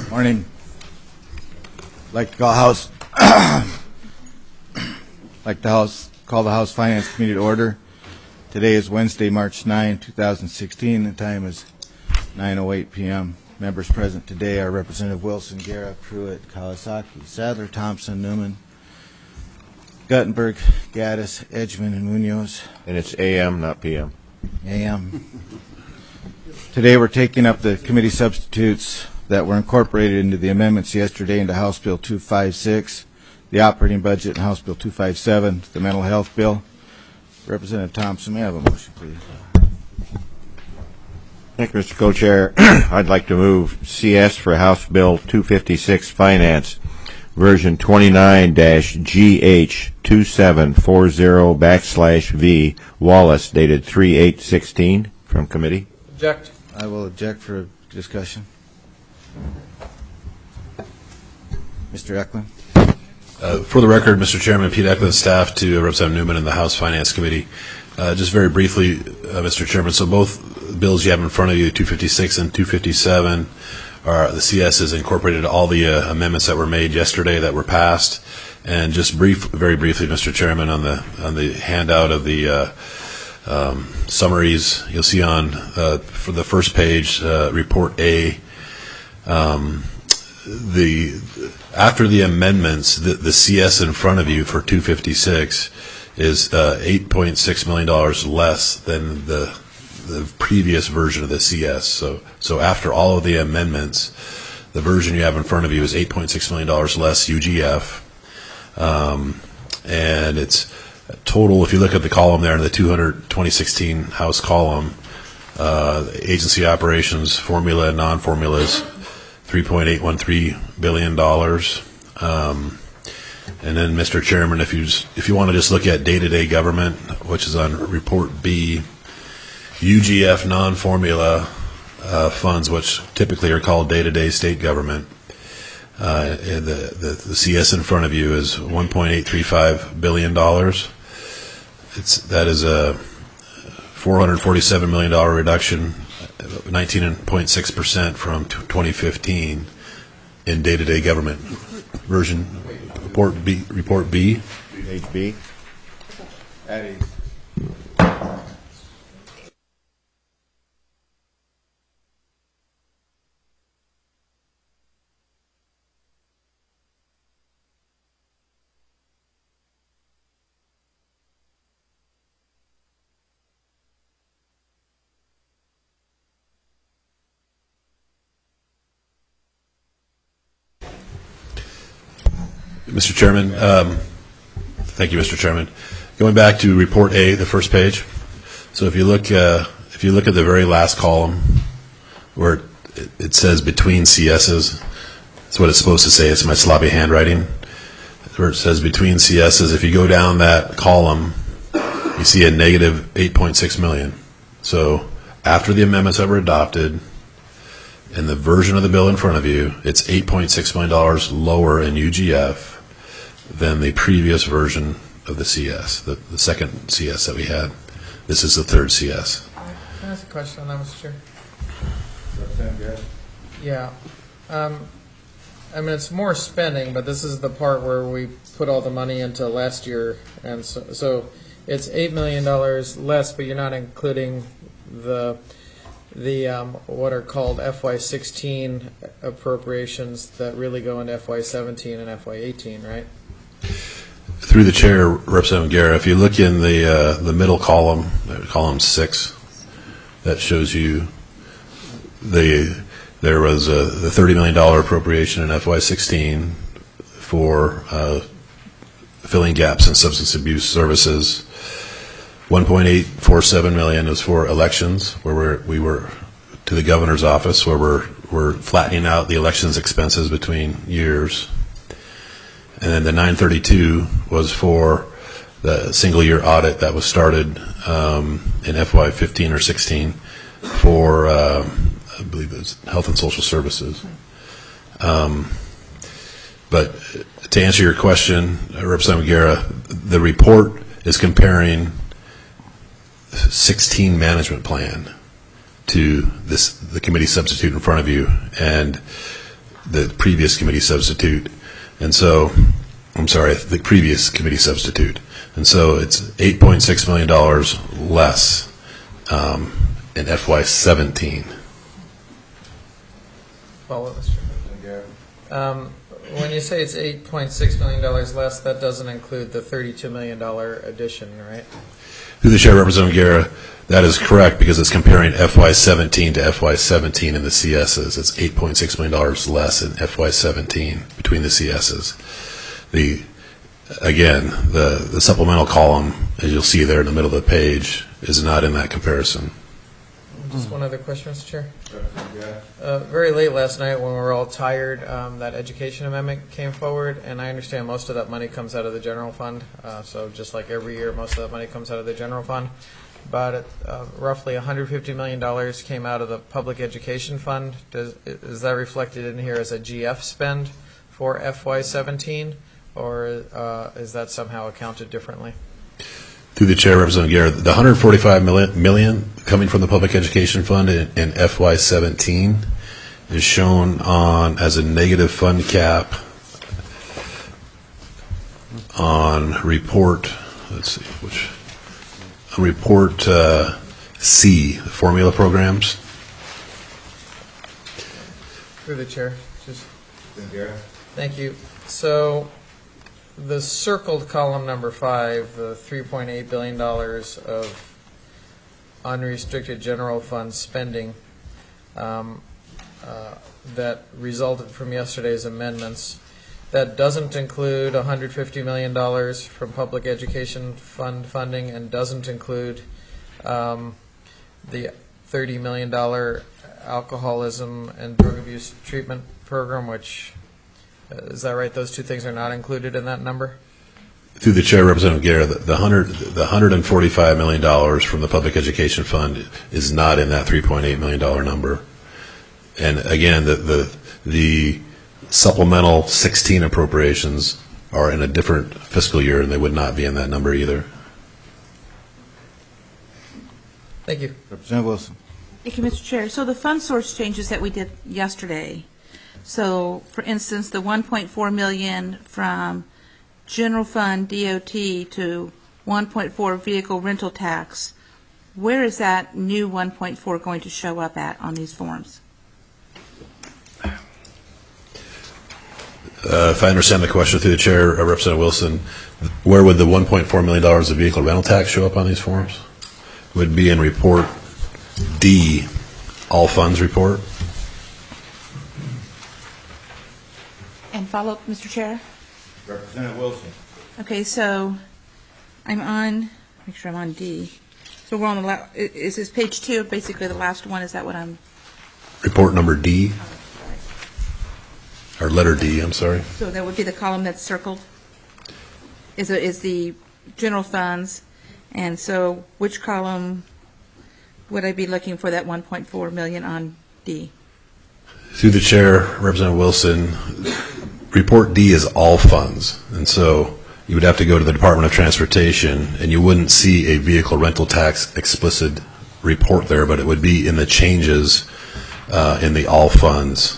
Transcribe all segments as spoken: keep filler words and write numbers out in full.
Morning. I'd like to call House like the House call the House Finance Committee to order. Today is Wednesday, March ninth, two thousand sixteen. The time is nine oh eight p m Members present today are Representative Wilson, Guerra, Pruitt, Kawasaki, Sadler, Thompson, Newman, Guttenberg, Gaddis, Edgman, and Munoz. And it's A M, not P M. A M. Today we're taking up the committee substitutes that were incorporated into the amendments yesterday into House Bill two fifty-six, the operating budget, and House Bill two fifty-seven, the mental health bill. Representative Thompson, may I have a motion, please? Thank you, Mister Co-Chair. I'd like to move C S for House Bill two fifty-six Finance, version twenty-nine G H two seven four zero backslash V, Wallace, dated three eight sixteen, from committee. Object. I will object for discussion. Mister Eklund. Uh, for the record, Mister Chairman, Pete Eklund, staff to Representative Newman and the House Finance Committee. Uh, just very briefly, uh, Mister Chairman, so both bills you have in front of you, two fifty-six and two fifty-seven, are the C S has incorporated all the uh, amendments that were made yesterday that were passed. And just brief, very briefly, Mister Chairman, on the on the handout of the uh, um, summaries, you'll see on uh, for the first page, uh, Report A. Um, the after the amendments, the, the C S in front of you for two fifty-six is uh, eight point six million dollars less than the the previous version of the C S. So so after all of the amendments, the version you have in front of you is eight point six million dollars less U G F, um, and it's total. If you look at the column there in the two hundred twenty sixteen House column, uh, agency operations, formula and non-formulas, three point eight one three billion dollars. Um, and then, Mister Chairman, if you just, if you want to just look at day-to-day government, which is on Report B, U G F non-formula uh, funds, which typically are called day-to-day state government, uh, and the, the the C S in front of you is one point eight three five billion dollars. It's that is a four hundred forty-seven million dollar reduction, nineteen point six percent from twenty fifteen in day-to-day government. Version report B. Report B. Page B. That is. Mister Chairman, um, thank you, Mister Chairman. Going back to Report A, the first page. So if you look, uh, if you look at the very last column, where it, it says between C S's, that's what it's supposed to say. It's my sloppy handwriting. Where it says between C S's, if you go down that column, you see a negative eight point six million. So after the amendments that were adopted, in the version of the bill in front of you, it's eight point six million dollars lower in U G F than the previous version of the C S, the, the second C S that we had. This is the third C S. Can I ask a question on that, Mister Chair? Yeah. Um, I mean, it's more spending, but this is the part where we put all the money into last year. And so, so it's eight million dollars less, but you're not including the the um, what are called F Y sixteen appropriations that really go into F Y seventeen and F Y eighteen, right? Through the chair, Representative Guerra, if you look in the uh, the middle column, column six, that shows you the there was a, the thirty million dollars appropriation in F Y sixteen for uh, filling gaps in substance abuse services. one point eight four seven million dollars is for elections, where we're, we were to the governor's office, where we're we're flattening out the elections expenses between years. And then the nine thirty-two was for the single year audit that was started um, in F Y fifteen or sixteen for, uh, I believe it was Health and Social Services. Um, but to answer your question, Representative Guerra, the report is comparing sixteen management plan to this the committee substitute in front of you, and the previous committee substitute. And so, I'm sorry, the previous committee substitute. And so it's eight point six million dollars less um, in F Y seventeen. Follow, Mister Um, when you say it's eight point six million dollars less, that doesn't include the thirty-two million dollars addition, right? Through the chair, Representative Guerra, that is correct because it's comparing F Y seventeen to F Y seventeen in the C S's. It's eight point six million dollars less in F Y seventeen between the C S's. The Again, the, the supplemental column, as you'll see there in the middle of the page, is not in that comparison. Just one other question, Mister Chair. Uh, very late last night when we were all tired, um, that education amendment came forward, and I understand most of that money comes out of the general fund. Uh, so just like every year, most of that money comes out of the general fund. About uh, roughly one hundred fifty million dollars came out of the public education fund. Does, is that reflected in here as a G F spend for F Y seventeen, or uh, is that somehow accounted differently? Through the chair, Representative Guerra, the one hundred forty-five million coming from the public education fund in, in F Y seventeen is shown on as a negative fund cap on report. Let's see which on report uh, C, formula programs. Through the chair, just thank you. So, the circled column number five, the three point eight billion dollars of unrestricted general fund spending um, uh, that resulted from yesterday's amendments, that doesn't include one hundred fifty million dollars from public education fund funding and doesn't include um, the thirty million dollars alcoholism and drug abuse treatment program, which is that right? Those two things are not included in that number? Through the chair, Representative Guerra, the, the, hundred, the one hundred forty-five million dollars from the Public Education Fund is not in that three point eight million dollars number. And again, the, the, the supplemental sixteen appropriations are in a different fiscal year, and they would not be in that number either. Thank you. Representative Wilson. Thank you, Mister Chair. So the fund source changes that we did yesterday. So, for instance, the one point four million dollars from general fund D O T to one point four vehicle rental tax, where is that new one point four going to show up at on these forms? Uh, if I understand the question through the chair, uh, Representative Wilson, where would the one point four million dollars of vehicle rental tax show up on these forms? It would be in report D, all funds report. And follow up, Mister Chair? Representative Wilson. Okay, so I'm on, make sure I'm on D. So we're on the, la- is this page two, basically the last one? Is that what I'm? Report number D, or letter D, I'm sorry. So that would be the column that's circled? Is, it, is the general funds, and so which column would I be looking for that one point four million on D? Through the chair, Representative Wilson, report D is all funds, and so you would have to go to the Department of Transportation, and you wouldn't see a vehicle rental tax explicit report there, but it would be in the changes uh, in the all funds.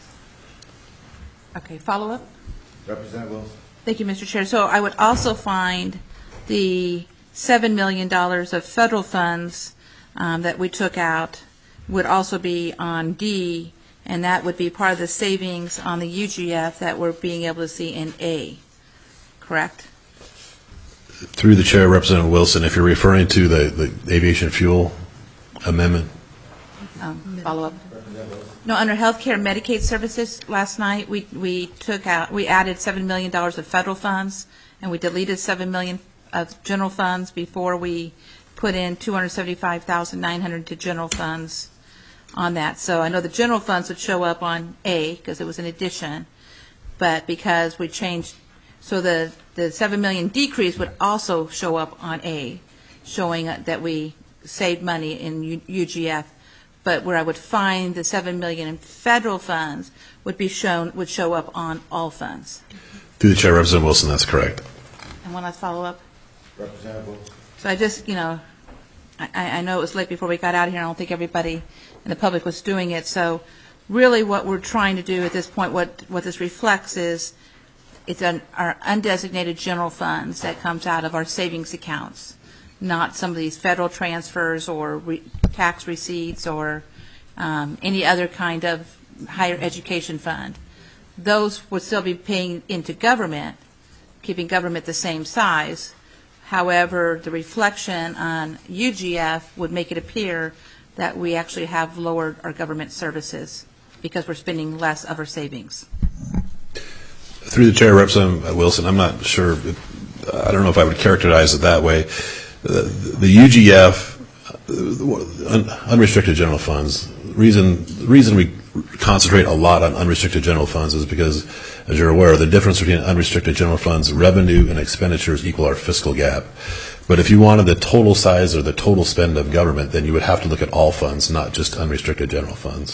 Okay, follow up? Representative Wilson. Thank you, Mister Chair. So I would also find the seven million dollars of federal funds um, that we took out would also be on D, and that would be part of the savings on the U G F that we're being able to see in A, correct? Through the chair, Representative Wilson, if you're referring to the, the aviation fuel amendment. Um, follow up. No, under healthcare Medicaid services, last night we, we took out, we added seven million dollars of federal funds, and we deleted seven million dollars of general funds before we put in two hundred seventy-five thousand nine hundred dollars to general funds on that. So I know the general funds would show up on A because it was an addition, but because we changed, so the, the seven million dollars decrease would also show up on A, showing that we saved money in U- UGF. But where I would find the seven million dollars in federal funds would be shown, would show up on all funds. Through the chair, Representative Wilson, that's correct. And one last follow up. Representative Wilson. So I just, you know, I, I know it was late before we got out of here. I don't think everybody in the public was doing it. So really what we're trying to do at this point, what, what this reflects is, it's an, our undesignated general funds that comes out of our savings accounts, not some of these federal transfers or re, tax receipts or um, any other kind of higher education fund. Those would still be paying into government, keeping government the same size. However, the reflection on U G F would make it appear that we actually have lowered our government services because we're spending less of our savings. Through the chair, Representative Wilson, I'm not sure, I don't know if I would characterize it that way. The, the U G F, uh, unrestricted general funds, reason, the reason we concentrate a lot on unrestricted general funds is because, as you're aware, the difference between unrestricted general funds, revenue and expenditures equal our fiscal gap. But if you wanted the total size or the total spend of government, then you would have to look at all funds, not just unrestricted general funds.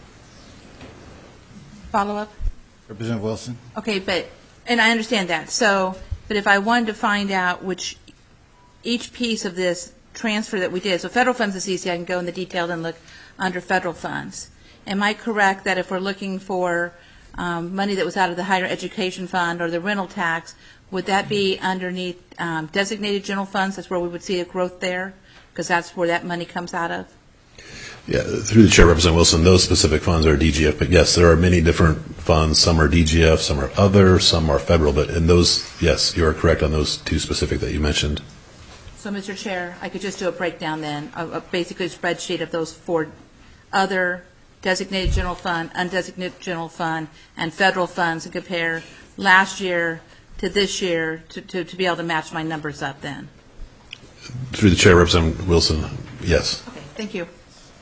Follow up? Representative Wilson? Okay, but, and I understand that. So, but if I wanted to find out which, each piece of this transfer that we did, so federal funds is easy, I can go in the detail and look under federal funds. Am I correct that if we're looking for um, money that was out of the higher education fund or the rental tax, would that be underneath um, designated general funds? That's where we would see a growth there, because that's where that money comes out of? Yeah, through the chair, Representative Wilson, those specific funds are D G F, but yes, there are many different funds. Some are D G F, some are other, some are federal, but in those, yes, you are correct on those two specific that you mentioned. So, Mister Chair, I could just do a breakdown then, a, a basically a spreadsheet of those four other designated general fund, undesignated general fund, and federal funds, and compare last year to this year to, to, to be able to match my numbers up then. Through the chair, Representative Wilson, yes. Okay, thank you.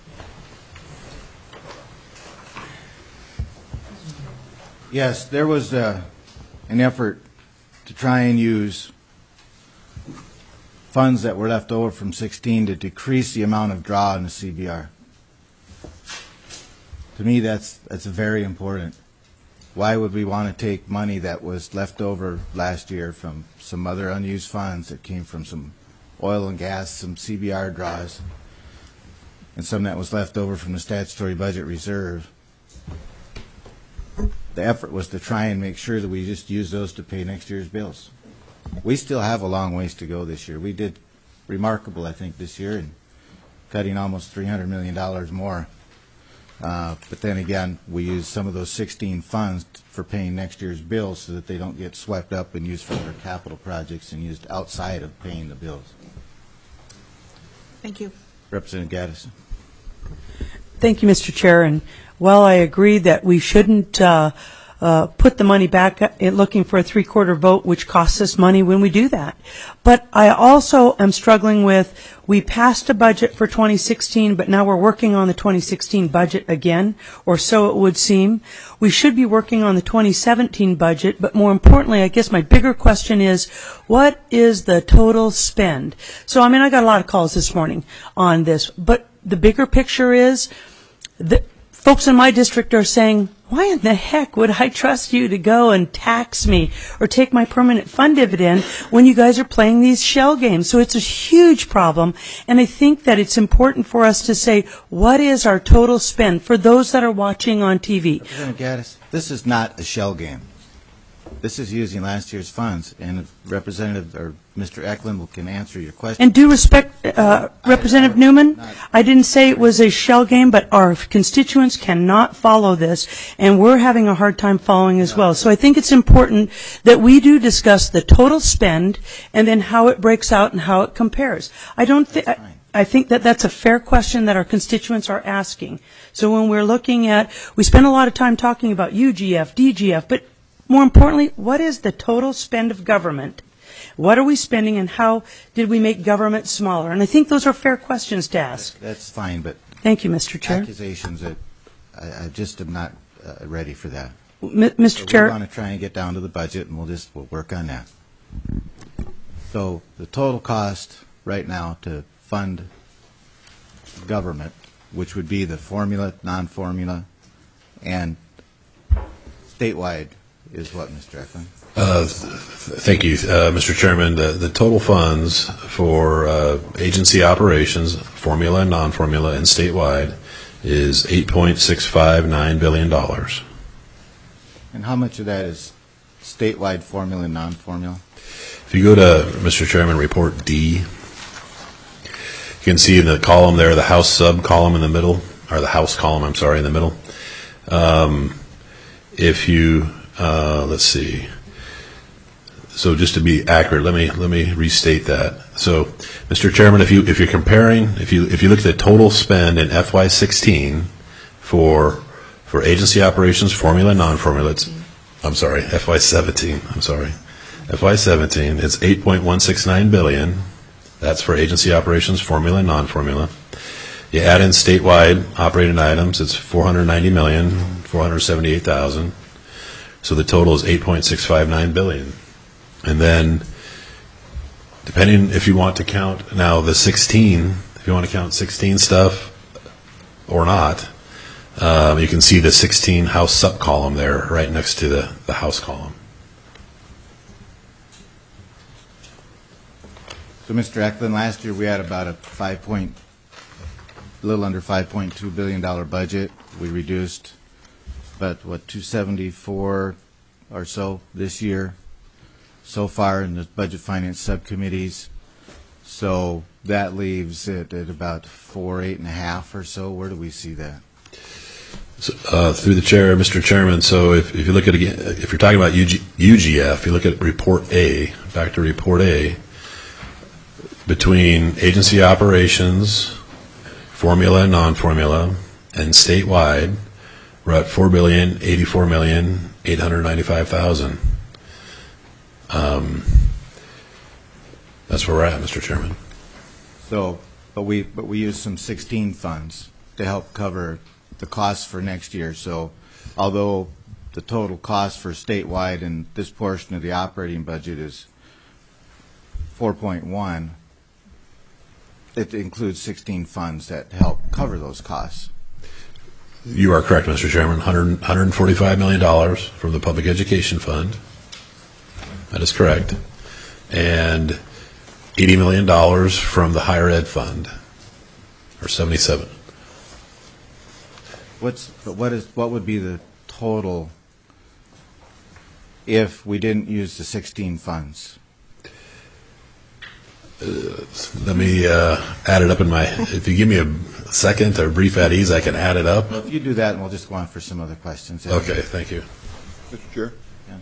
Yes, there was uh, an effort to try and use funds that were left over from sixteen to decrease the amount of draw in the C B R. To me, that's that's very important. Why would we want to take money that was left over last year from some other unused funds that came from some oil and gas, some C B R draws, and some that was left over from the statutory budget reserve? The effort was to try and make sure that we just use those to pay next year's bills. We still have a long ways to go this year. We did remarkable, I think, this year in cutting almost three hundred million dollars more. Uh, but then again, we use some of those sixteen funds for paying next year's bills so that they don't get swept up and used for other capital projects and used outside of paying the bills. Thank you. Representative Gaddis. Thank you, Mister Chair. And while I agree that we shouldn't uh, uh, put the money back in looking for a three-quarter vote, which costs us money when we do that, but I also am struggling with, we passed a budget for twenty sixteen, but now we're working on the twenty sixteen budget again, or so it would seem. We should be working on the twenty seventeen budget, but more importantly, I guess my bigger question is, what is the total spend? So, I mean, I got a lot of calls this morning on this, but the bigger picture is, the folks in my district are saying, why in the heck would I trust you to go and tax me or take my permanent fund dividend when you guys are playing these shell games? So it's a huge problem, and I think that it's important for us to say, what is our total spend for those that are watching on T V? Representative Gaddis, this is not a shell game. This is using last year's funds, and Representative or Mister Eklund can answer your question. And due respect, uh, Representative Newman, I didn't say it was a shell game, but our constituents cannot follow this, and we're having a hard time following as well. So I think it's important that we do discuss the total spend and then how it breaks out and how it compares. I don't think. I think that that's a fair question that our constituents are asking. So when we're looking at, we spend a lot of time talking about U G F, D G F, but more importantly, what is the total spend of government? What are we spending, and how did we make government smaller? And I think those are fair questions to ask. That's fine, but thank you, Mister Chair. Accusations that I, I just am not uh, ready for that. M- Mister So Chair, we want to try and get down to the budget, and we'll just we'll work on that. So the total cost right now to fund government, which would be the formula, non-formula, and statewide, is what, Mister Eklund? Uh, th- thank you, uh, Mister Chairman. The, the total funds for uh, agency operations, formula and non-formula, and statewide is eight point six five nine billion dollars. And how much of that is statewide formula and non-formula? If you go to, Mister Chairman, Report D, you can see in the column there, the House sub-column in the middle, or the House column, I'm sorry, in the middle. Um, if you, uh, let's see. So just to be accurate, let me let me restate that. So, Mister Chairman, if you if you're comparing, if you if you look at the total spend in F Y sixteen for for agency operations, formula, non-formula, it's, I'm sorry, F Y seventeen. I'm sorry, F Y seventeen. It's eight point one six nine billion. That's for agency operations, formula, non-formula. You add in statewide operating items, it's four hundred ninety million, four hundred seventy-eight thousand. So the total is eight point six five nine billion. And then, depending if you want to count now the sixteen, if you want to count sixteen stuff or not, um, you can see the sixteen House sub-column there right next to the, the House column. So, Mister Eklund, last year we had about a five point, a little under five point two billion dollar budget. We reduced about, what, two seventy-four or so this year so far in the Budget Finance subcommittees. So that leaves it at about four, eight and a half or so. Where do we see that? So, uh, through the chair, Mister Chairman, so if, if you look at, again, if you're talking about U G, U G F, you look at Report A, back to Report A, between agency operations, formula and non-formula, and statewide, we're at four billion eighty-four million eight hundred ninety-five thousand. Um, that's where we're at, Mister Chairman. So, but we but we used some sixteen funds to help cover the costs for next year. So, although the total cost for statewide and this portion of the operating budget is four point one, it includes sixteen funds that help cover those costs. You are correct, Mister Chairman. one hundred, one hundred forty-five million dollars from the Public Education Fund. That is correct. And eighty million dollars from the Higher Ed Fund, or seventy-seven. What's but what is what would be the total if we didn't use the sixteen funds? Uh, let me uh, add it up in my. If you give me a second or brief at ease, I can add it up. Well, if you do that, and we'll just go on for some other questions. Okay, thank you. Mister Chair. Yeah.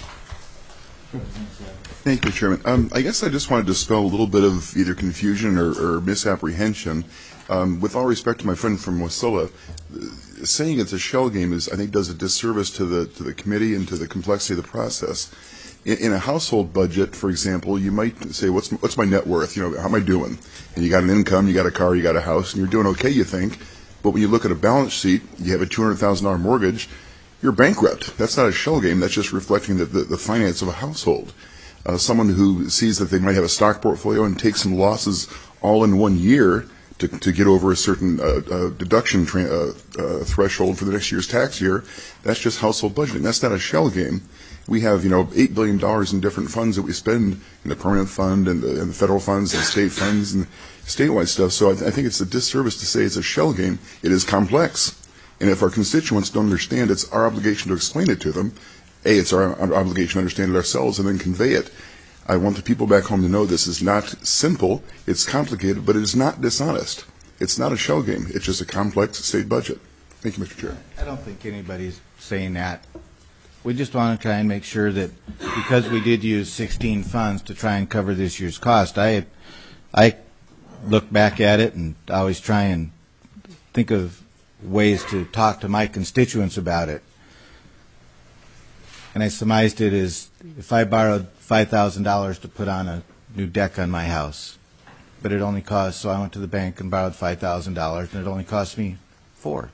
Thank you, Chairman. Um, I guess I just wanted to dispel a little bit of either confusion or, or misapprehension. Um, with all respect to my friend from Wasilla, saying it's a shell game is, I think, does a disservice to the to the committee and to the complexity of the process. In, in a household budget, for example, you might say, "What's what's my net worth? You know, how am I doing?" And you got an income, you got a car, you got a house, and you're doing okay, you think. But when you look at a balance sheet, you have a two hundred thousand dollar mortgage. You're bankrupt. That's not a shell game. That's just reflecting the, the, the finance of a household. Uh, someone who sees that they might have a stock portfolio and takes some losses all in one year to, to get over a certain uh, uh, deduction tra- uh, uh, threshold for the next year's tax year, that's just household budgeting. That's not a shell game. We have, you know, eight billion dollars in different funds that we spend in the permanent fund and the, and the federal funds and state funds and statewide stuff. So I, th- I think it's a disservice to say it's a shell game. It is complex. And if our constituents don't understand, it's our obligation to explain it to them. A, it's our obligation to understand it ourselves and then convey it. I want the people back home to know this is not simple, it's complicated, but it is not dishonest. It's not a shell game. It's just a complex state budget. Thank you, Mister Chair. I don't think anybody's saying that. We just want to try and make sure that because we did use sixteen funds to try and cover this year's cost, I, I look back at it and always try and think of ways to talk to my constituents about it. And I surmised it as if I borrowed five thousand dollars to put on a new deck on my house, but it only cost, so I went to the bank and borrowed five thousand dollars, and it only cost me four.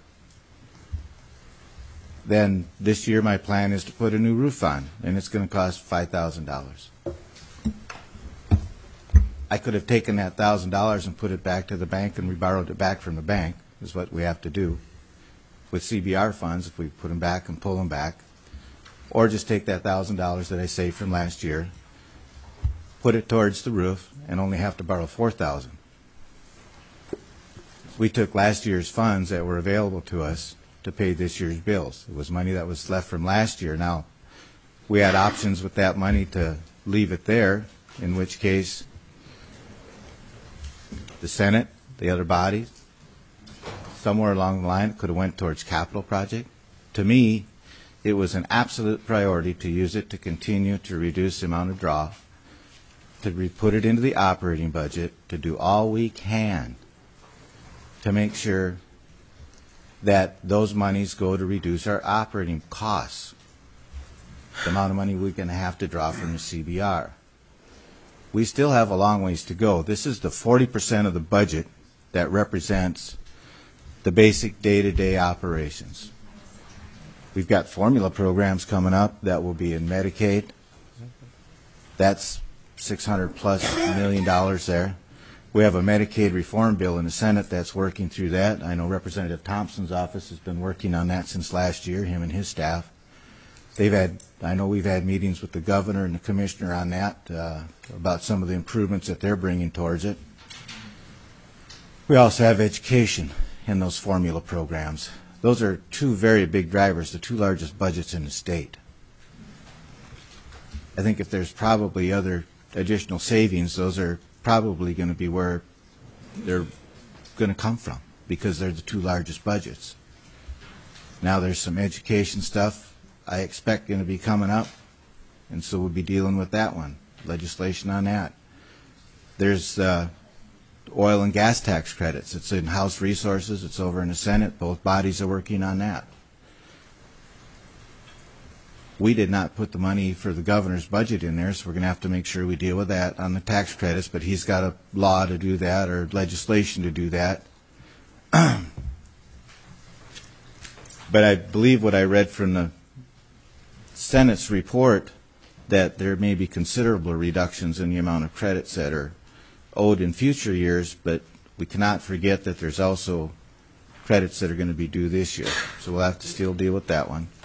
Then this year my plan is to put a new roof on, and it's going to cost five thousand dollars. I could have taken that one thousand dollars and put it back to the bank, and we borrowed it back from the bank, is what we have to do with C B R funds if we put them back and pull them back. Or just take that one thousand dollars that I saved from last year, put it towards the roof, and only have to borrow four thousand dollars. we took last year's funds that were available to us to pay this year's bills. It was money that was left from last year. Now, we had options with that money to leave it there, in which case the Senate, the other bodies, somewhere along the line, it could have went towards capital project. To me, it was an absolute priority to use it to continue to reduce the amount of draw, to re- put it into the operating budget, to do all we can to make sure that those monies go to reduce our operating costs, the amount of money we're going to have to draw from the C B R. We still have a long ways to go. This is the forty percent of the budget that represents the basic day-to-day operations. We've got formula programs coming up that will be in Medicaid. That's six hundred plus million dollars there. We have a Medicaid reform bill in the Senate that's working through that. I know Representative Thompson's office has been working on that since last year, him and his staff. They've had, I know we've had meetings with the governor and the commissioner on that uh, about some of the improvements that they're bringing towards it. We also have education in those formula programs. Those are two very big drivers, the two largest budgets in the state. I think if there's probably other additional savings, those are probably going to be where they're going to come from, because they're the two largest budgets. Now there's some education stuff I expect going to be coming up, and so we'll be dealing with that one, legislation on that. There's uh, oil and gas tax credits. It's in House Resources. It's over in the Senate. Both bodies are working on that. We did not put the money for the governor's budget in there, so we're going to have to make sure we deal with that on the tax credits, but he's got a law to do that or legislation to do that. But I believe what I read from the Senate's report, that there may be considerable reductions in the amount of credits that are owed in future years, but we cannot forget that there's also credits that are going to be due this year. So we'll have to still deal with that one.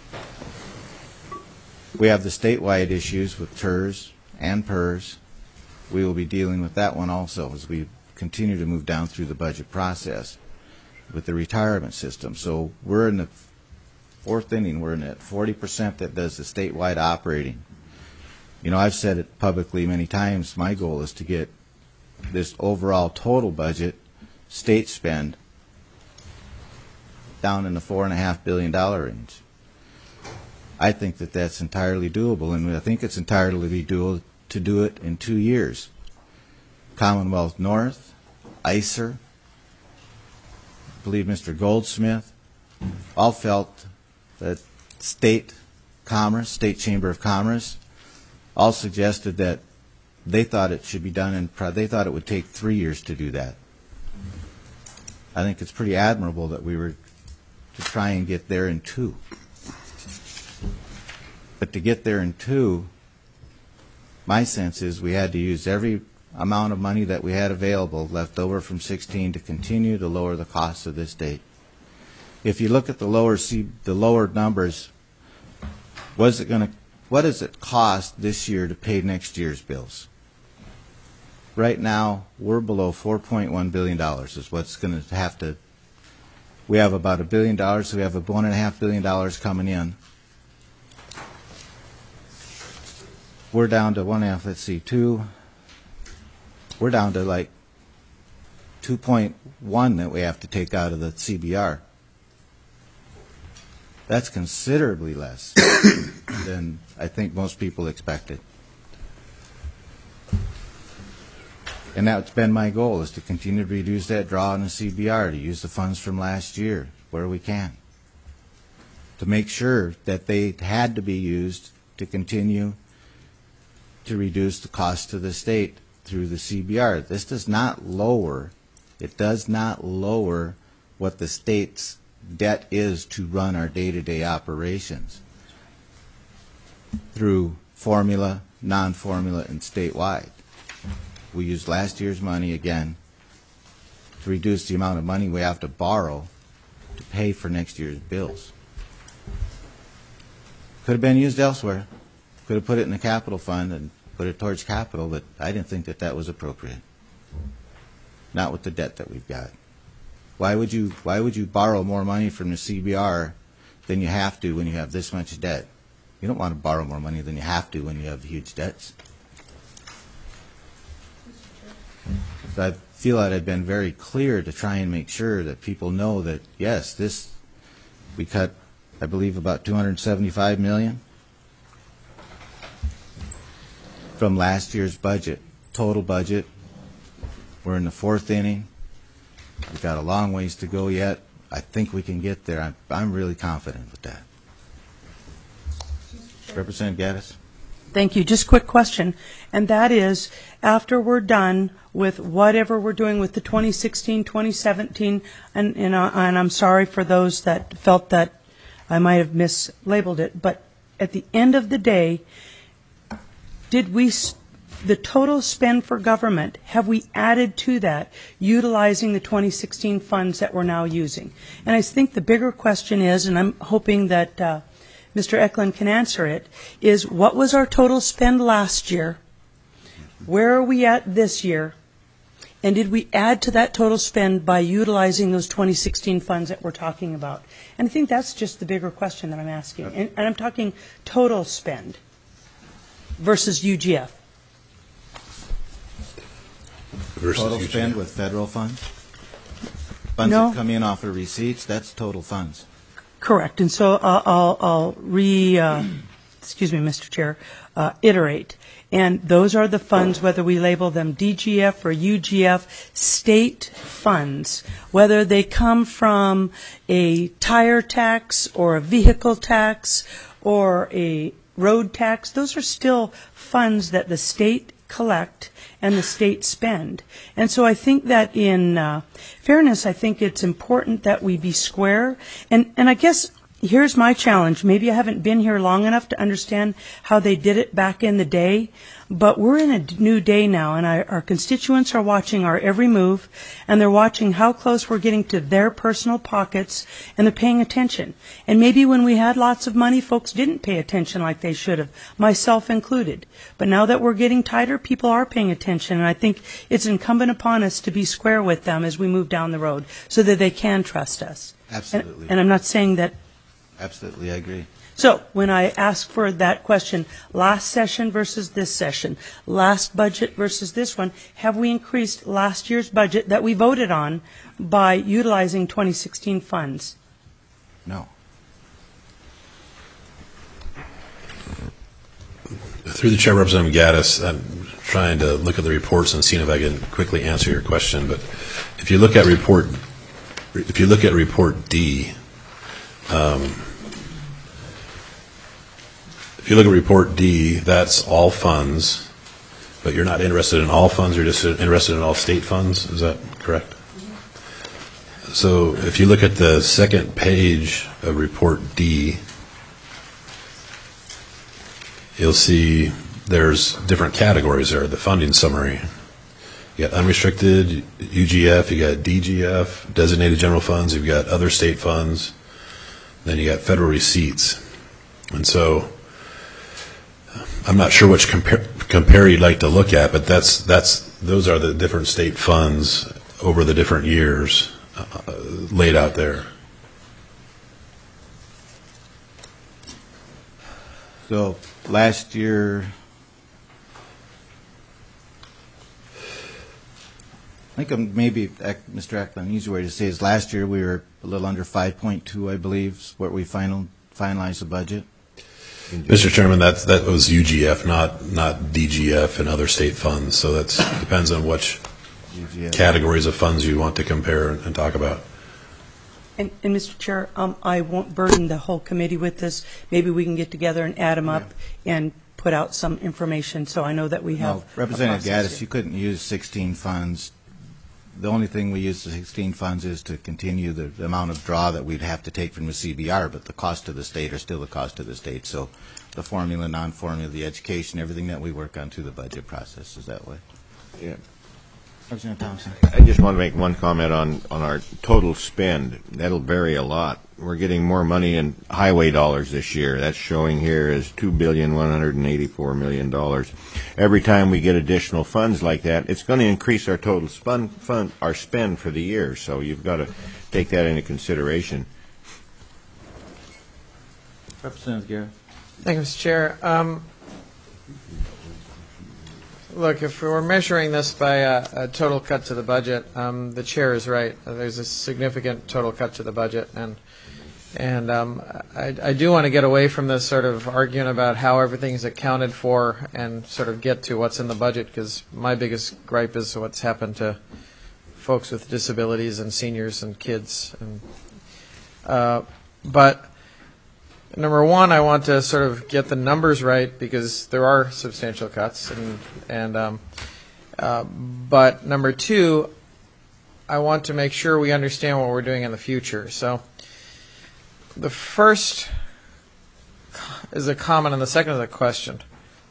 We have the statewide issues with T E R S and P E R S. We will be dealing with that one also as we continue to move down through the budget process with the retirement system. So we're in the fourth inning. We're in that forty percent that does the statewide operating. You know, I've said it publicly many times, my goal is to get this overall total budget, state spend, down in the four and a half billion dollar range. I think that that's entirely doable, and I think it's entirely doable to do it in two years. Commonwealth North, I C E R, I believe Mister Goldsmith, all felt that State Commerce, State Chamber of Commerce, all suggested that they thought it should be done in, they thought it would take three years to do that. I think it's pretty admirable that we were to try and get there in two. But to get there in two, my sense is we had to use every amount of money that we had available left over from sixteen to continue to lower the costs of this state. If you look at the lower C, the lower numbers, was it going to, what does it cost this year to pay next year's bills? Right now, we're below four point one billion dollars is what's going to have to, we have about a billion dollars, so we have a one and a half billion dollars coming in. We're down to one half, let's see, two, we're down to like two point one that we have to take out of the C B R. That's considerably less than I think most people expected. And that's been my goal, is to continue to reduce that draw on the C B R, to use the funds from last year where we can, to make sure that they had to be used to continue to reduce the cost to the state through the C B R. This does not lower, it does not lower what the state's debt is to run our day-to-day operations through formula, non-formula, and statewide. We used last year's money again to reduce the amount of money we have to borrow to pay for next year's bills. Could have been used elsewhere. Could have put it in the capital fund and put it towards capital, but I didn't think that that was appropriate. Not with the debt that we've got. Why would you, why would you borrow more money from the C B R than you have to when you have this much debt? You don't want to borrow more money than you have to when you have huge debts. So I feel that I've been very clear to try and make sure that people know that, yes, this, we cut, I believe, about two hundred seventy-five million dollars from last year's budget, total budget. We're in the fourth inning. We've got a long ways to go yet. I think we can get there. I'm, I'm really confident with that. Representative Gaddis? Thank you. Just a quick question, and that is, after we're done with whatever we're doing with the twenty sixteen, twenty seventeen, and, and, uh, and I'm sorry for those that felt that I might have mislabeled it, but at the end of the day, did we, s- the total spend for government, have we added to that utilizing the twenty sixteen funds that we're now using? And I think the bigger question is, and I'm hoping that uh, Mister Eklund can answer it, is what was our total spend last year? Where are we at this year? And did we add to that total spend by utilizing those twenty sixteen funds that we're talking about? And I think that's just the bigger question that I'm asking. And, and I'm talking total spend versus U G F. Versus Total U G F. spend with federal funds? Funds No. that come in off of receipts, that's total funds. Correct. And so I'll, I'll, I'll re, uh, excuse me, Mister Chair, uh, iterate. And those are the funds, whether we label them D G F or U G F, state funds, whether they come from a tire tax or a vehicle tax or a road tax. Those are still funds that the state collect and the state spend. And so I think that in uh, fairness, I think it's important that we be square. And, and I guess here's my challenge. Maybe I haven't been here long enough to understand how they did it back in the day, but we're in a d- new day now, and I, our constituents are watching our every move, and they're watching how close we're getting to their personal pockets, and they're paying attention. And maybe when we had lots of money, folks didn't pay attention like they should have, myself included. But now that we're getting tighter, people are paying attention, and I think it's incumbent upon us to be square with them as we move down the road so that they can trust us. Absolutely. And, and I'm not saying that. Absolutely, I agree. So when I ask for that question, last session versus this session, last budget versus this one, have we increased last year's budget that we voted on by utilizing twenty sixteen funds? No. Through the chair, Representative Gaddis, I'm trying to look at the reports and seeing if I can quickly answer your question. But if you look at report, if you look at report D, um, if you look at report D, that's all funds, but you're not interested in all funds. You're just interested in all state funds. Is that correct? So if you look at the second page of report D, you'll see there's different categories there, the funding summary. You got unrestricted U G F, you got D G F, designated general funds, you've got other state funds, then you got federal receipts. And so I'm not sure which compare, compare you'd like to look at, but that's that's those are the different state funds over the different years uh, laid out there. So last year, I think um, maybe, Mister Eklund, an easy way to say is last year we were a little under five point two, I believe, is where we final, finalized the budget. Mister Chairman, that that was U G F, not not D G F and other state funds. So that depends on which U G F. categories of funds you want to compare and, and talk about. And, and Mister Chair, um, I won't burden the whole committee with this. Maybe we can get together and add them up and put out some information so I know that we have. No, Representative a process Gaddis, here. you couldn't use sixteen funds. The only thing we use the sixteen funds is to continue the, the amount of draw that we'd have to take from the C B R, but the cost to the state are still the cost to the state. So the formula, non-formula, the education, everything that we work on through the budget process is that way. Yeah. Representative Thompson. I just want to make one comment on, on our total spend. That'll vary a lot. We're getting more money in highway dollars this year. That's showing here as two billion one hundred eighty-four million dollars. Every time we get additional funds like that, it's going to increase our total spend, fund, our spend for the year. So you've got to take that into consideration. Representative Garrett. Thank you, Mister Chair. Um, look, if we're measuring this by a, a total cut to the budget, um, the chair is right. There's a significant total cut to the budget, and and um, I, I do want to get away from this sort of arguing about how everything's accounted for and sort of get to what's in the budget, because my biggest gripe is what's happened to folks with disabilities and seniors and kids. And uh, but. Number one, I want to sort of get the numbers right, because there are substantial cuts, and and um, uh, but number two, I want to make sure we understand what we're doing in the future. So the first is a comment, and the second is a question.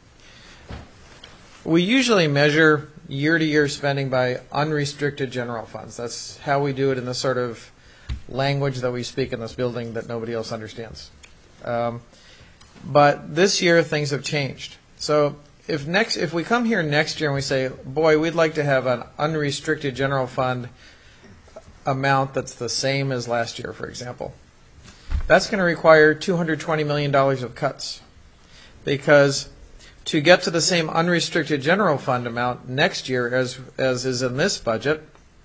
We usually measure year-to-year spending by unrestricted general funds. That's how we do it in the sort of language that we speak in this building that nobody else understands. Um, but this year things have changed. So if next, if we come here next year and we say, boy, we'd like to have an unrestricted general fund amount that's the same as last year, for example, that's going to require two hundred twenty million dollars of cuts, because to get to the same unrestricted general fund amount next year as as is in this budget,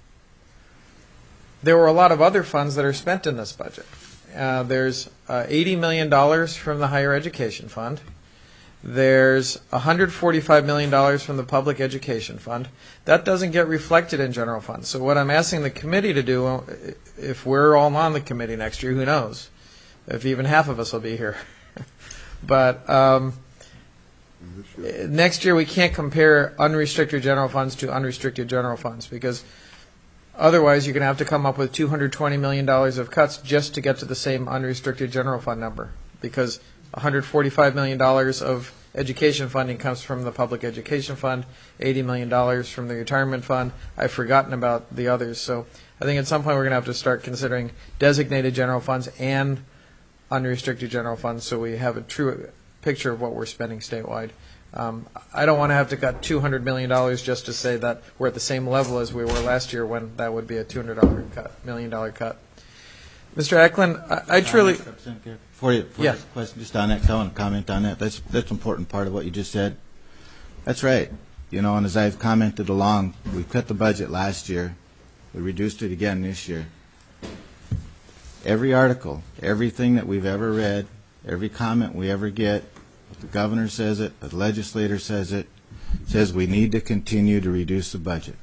there were a lot of other funds that are spent in this budget. Uh, there's uh, eighty million dollars from the Higher Education Fund. There's one hundred forty-five million dollars from the Public Education Fund. That doesn't get reflected in general funds. So what I'm asking the committee to do, if we're all on the committee next year, who knows? If even half of us will be here. But um, next year we can't compare unrestricted general funds to unrestricted general funds, because otherwise, you're going to have to come up with two hundred twenty million dollars of cuts just to get to the same unrestricted general fund number, because one hundred forty-five million dollars of education funding comes from the Public Education Fund, eighty million dollars from the Retirement Fund. I've forgotten about the others. So I think at some point we're going to have to start considering designated general funds and unrestricted general funds, so we have a true picture of what we're spending statewide. Um, I don't want to have to cut two hundred million dollars just to say that we're at the same level as we were last year, when that would be a two hundred million dollars cut. Mister Eklund, I, I truly... Before you, before yeah. you question just on that, I want to comment on that. That's, that's an important part of what you just said. That's right. You know, and as I've commented along, we cut the budget last year. We reduced it again this year. Every article, everything that we've ever read, every comment we ever get, the governor says it, the legislator says it, says we need to continue to reduce the budget.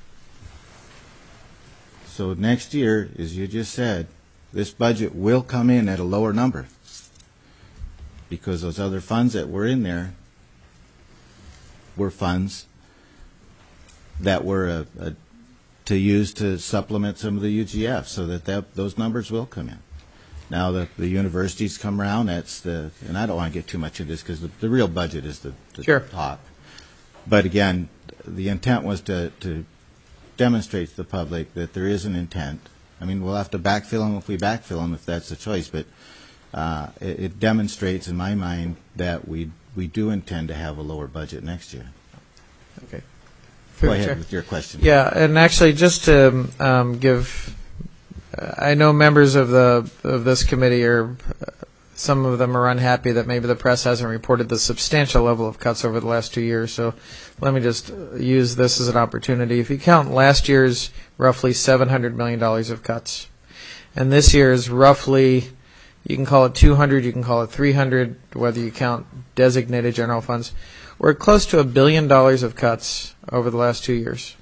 So next year, as you just said, this budget will come in at a lower number, because those other funds that were in there were funds that were a, a, to use to supplement some of the U G F, so that, that those numbers will come in. Now that the universities come around, that's the, and I don't want to get too much into this, because the, the real budget is the, the sure. talk. But again, the intent was to, to demonstrate to the public that there is an intent. I mean, we'll have to backfill them if we backfill them, if that's the choice, but uh, it, it demonstrates in my mind that we we do intend to have a lower budget next year. Okay. Go ahead with your question. Yeah, and actually, just to um, give... I know members of the of this committee are, some of them are unhappy that maybe the press hasn't reported the substantial level of cuts over the last two years. So let me just use this as an opportunity. If you count last year's roughly seven hundred million dollars of cuts, and this year's roughly, you can call it two hundred, you can call it three hundred, whether you count designated general funds, we're close to a billion dollars of cuts over the last two years.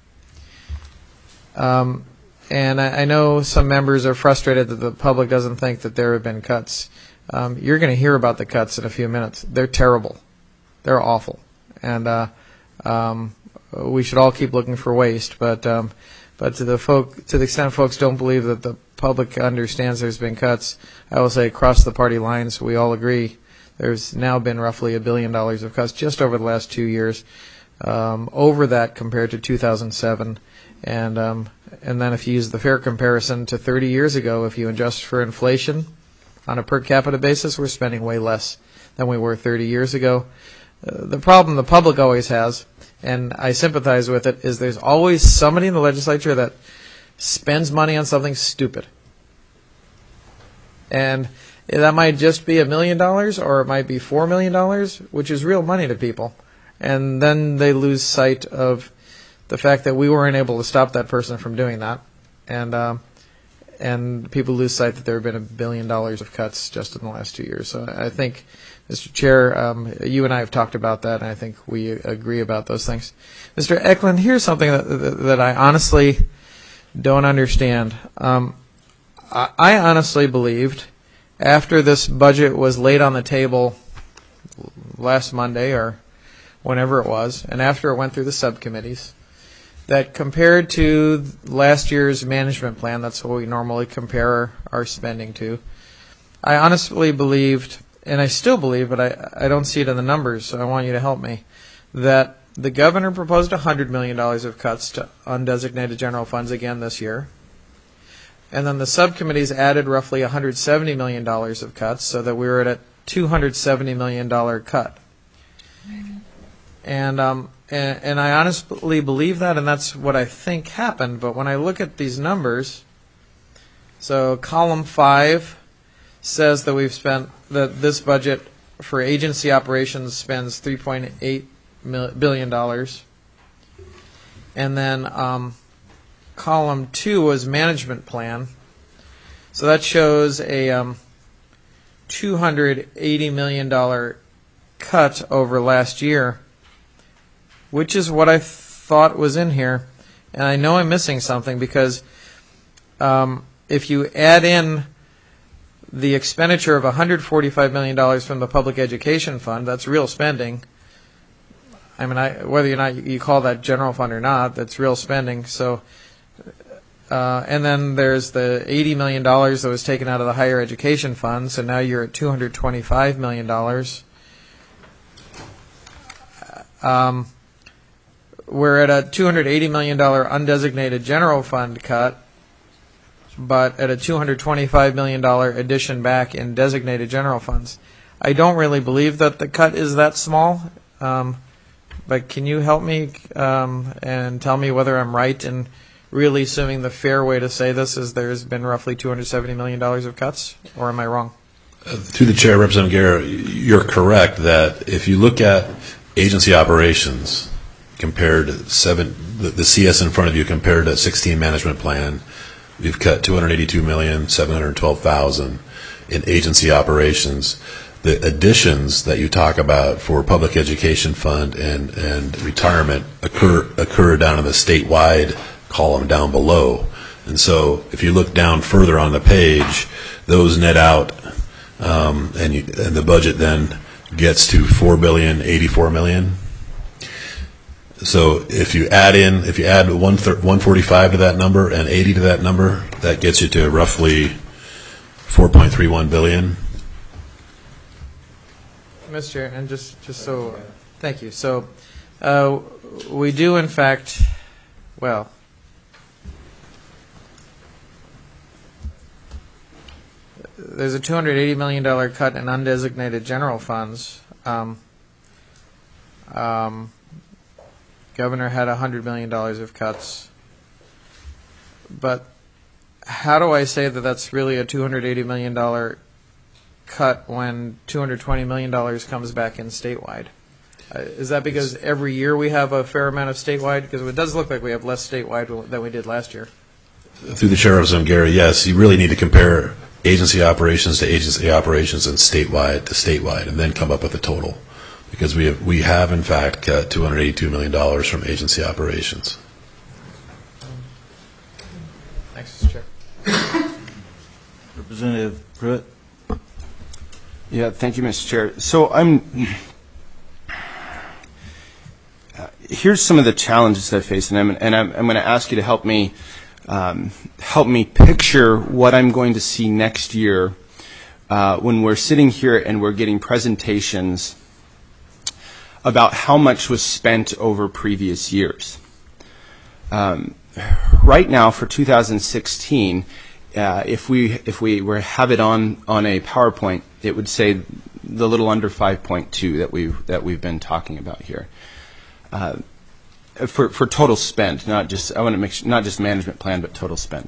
Um, And I, I know some members are frustrated that the public doesn't think that there have been cuts. Um, you're going to hear about the cuts in a few minutes. They're terrible. They're awful. And uh, um, we should all keep looking for waste. But um, but to the folk, to the extent folks don't believe that the public understands there's been cuts, I will say across the party lines, we all agree there's now been roughly a billion dollars of cuts just over the last two years. um, over that compared to two thousand seven. And um, and then if you use the fair comparison to thirty years ago, if you adjust for inflation on a per capita basis, we're spending way less than we were thirty years ago. Uh, the problem the public always has, and I sympathize with it, is there's always somebody in the legislature that spends money on something stupid. And that might just be a million dollars, or it might be four million dollars, which is real money to people. And then they lose sight of the fact that we weren't able to stop that person from doing that. And um, and people lose sight that there have been a billion dollars of cuts just in the last two years. So I think, Mister Chair, um, you and I have talked about that, and I think we agree about those things. Mister Eklund, here's something that, that I honestly don't understand. Um, I, I honestly believed, after this budget was laid on the table last Monday or whenever it was, and after it went through the subcommittees, that compared to last year's management plan, that's what we normally compare our spending to, I honestly believed, and I still believe, but I, I don't see it in the numbers, so I want you to help me, that the governor proposed one hundred million dollars of cuts to undesignated general funds again this year. And then the subcommittees added roughly one hundred seventy million dollars of cuts, so that we were at a two hundred seventy million dollars cut. And, um, and and I honestly believe that, and that's what I think happened. But when I look at these numbers, so column five says that we've spent, that this budget for agency operations spends three point eight billion dollars. And then um, column two was management plan. So that shows a um, two hundred eighty million dollars cut over last year, which is what I thought was in here. And I know I'm missing something, because um, if you add in the expenditure of one hundred forty-five million dollars from the Public Education Fund, that's real spending. I mean, I, whether or not you call that general fund or not, that's real spending. So, uh, and then there's the eighty million dollars that was taken out of the Higher Education Fund, so now you're at two hundred twenty-five million dollars. Um, we're at a two hundred eighty million dollars undesignated general fund cut, but at a two hundred twenty-five million dollars addition back in designated general funds. I don't really believe that the cut is that small, um, but can you help me um, and tell me whether I'm right in really assuming the fair way to say this is there's been roughly two hundred seventy million dollars of cuts, or am I wrong? Uh, through the chair, Representative Guerra, you're correct that if you look at agency operations compared to seven, the, the C S in front of you compared to sixteen management plan, we've cut two hundred eighty-two million seven hundred twelve thousand in agency operations. The additions that you talk about for public education fund and, and retirement occur occur down in the statewide column down below. And so if you look down further on the page, those net out, um, and, you, and the budget then gets to four billion eighty-four million. So if you add in, if you add one forty-five to that number and eighty to that number, that gets you to roughly four point three one billion. Mister Chair, and just, just so, thank you. So uh, we do, in fact, well, there's a two hundred eighty million dollars cut in undesignated general funds. Um, um, Governor had one hundred million dollars of cuts. But how do I say that that's really a two hundred eighty million dollars cut when two hundred twenty million dollars comes back in statewide? Uh, is that because every year we have a fair amount of statewide? Because it does look like we have less statewide than we did last year. Through the chair, Representative Gary, yes, you really need to compare agency operations to agency operations and statewide to statewide, and then come up with a total. Because we have, we have in fact cut two hundred eighty-two million dollars from agency operations. Thanks, Mister Chair. Representative Pruitt. Yeah, thank you, Mister Chair. So I'm. Uh, here's some of the challenges that I face, and I'm, and I'm, I'm going to ask you to help me um, help me picture what I'm going to see next year uh, when we're sitting here and we're getting presentations about how much was spent over previous years. Um, right now, for two thousand sixteen, uh, if we if we were have it on on a PowerPoint, it would say the little under five point two that we that we've been talking about here. Uh, for for total spend, not just I want to make sure, not just management plan, but total spend.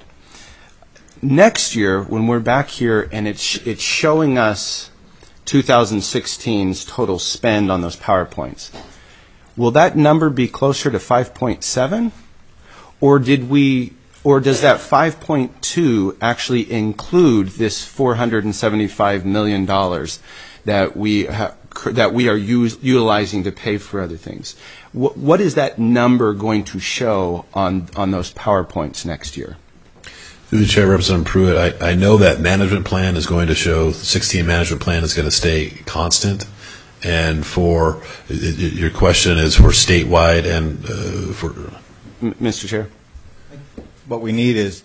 Next year, when we're back here and it's it's showing us two thousand sixteen's total spend on those PowerPoints, will that number be closer to five point seven, or did we, or does that five point two actually include this four hundred seventy-five million dollars that we ha- that we are use, utilizing to pay for other things? Wh- what is that number going to show on on those PowerPoints next year? Through the Chair, Representative Pruitt, I, I know that management plan is going to show, sixteen management plan is going to stay constant. And for, it, it, your question is for statewide and uh, for... M- Mister Chair? What we need is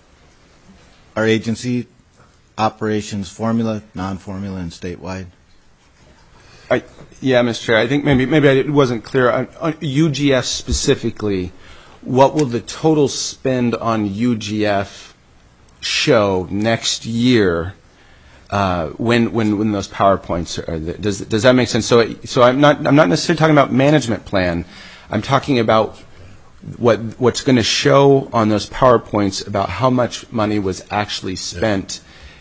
our agency operations formula, non-formula, and statewide. I, yeah, Mister Chair, I think maybe maybe I, it wasn't clear. On, on U G F specifically, what will the total spend on U G F show next year uh, when when when those PowerPoints are? Does does that make sense? So it, so I'm not I'm not necessarily talking about management plan. I'm talking about what what's going to show on those PowerPoints about how much money was actually spent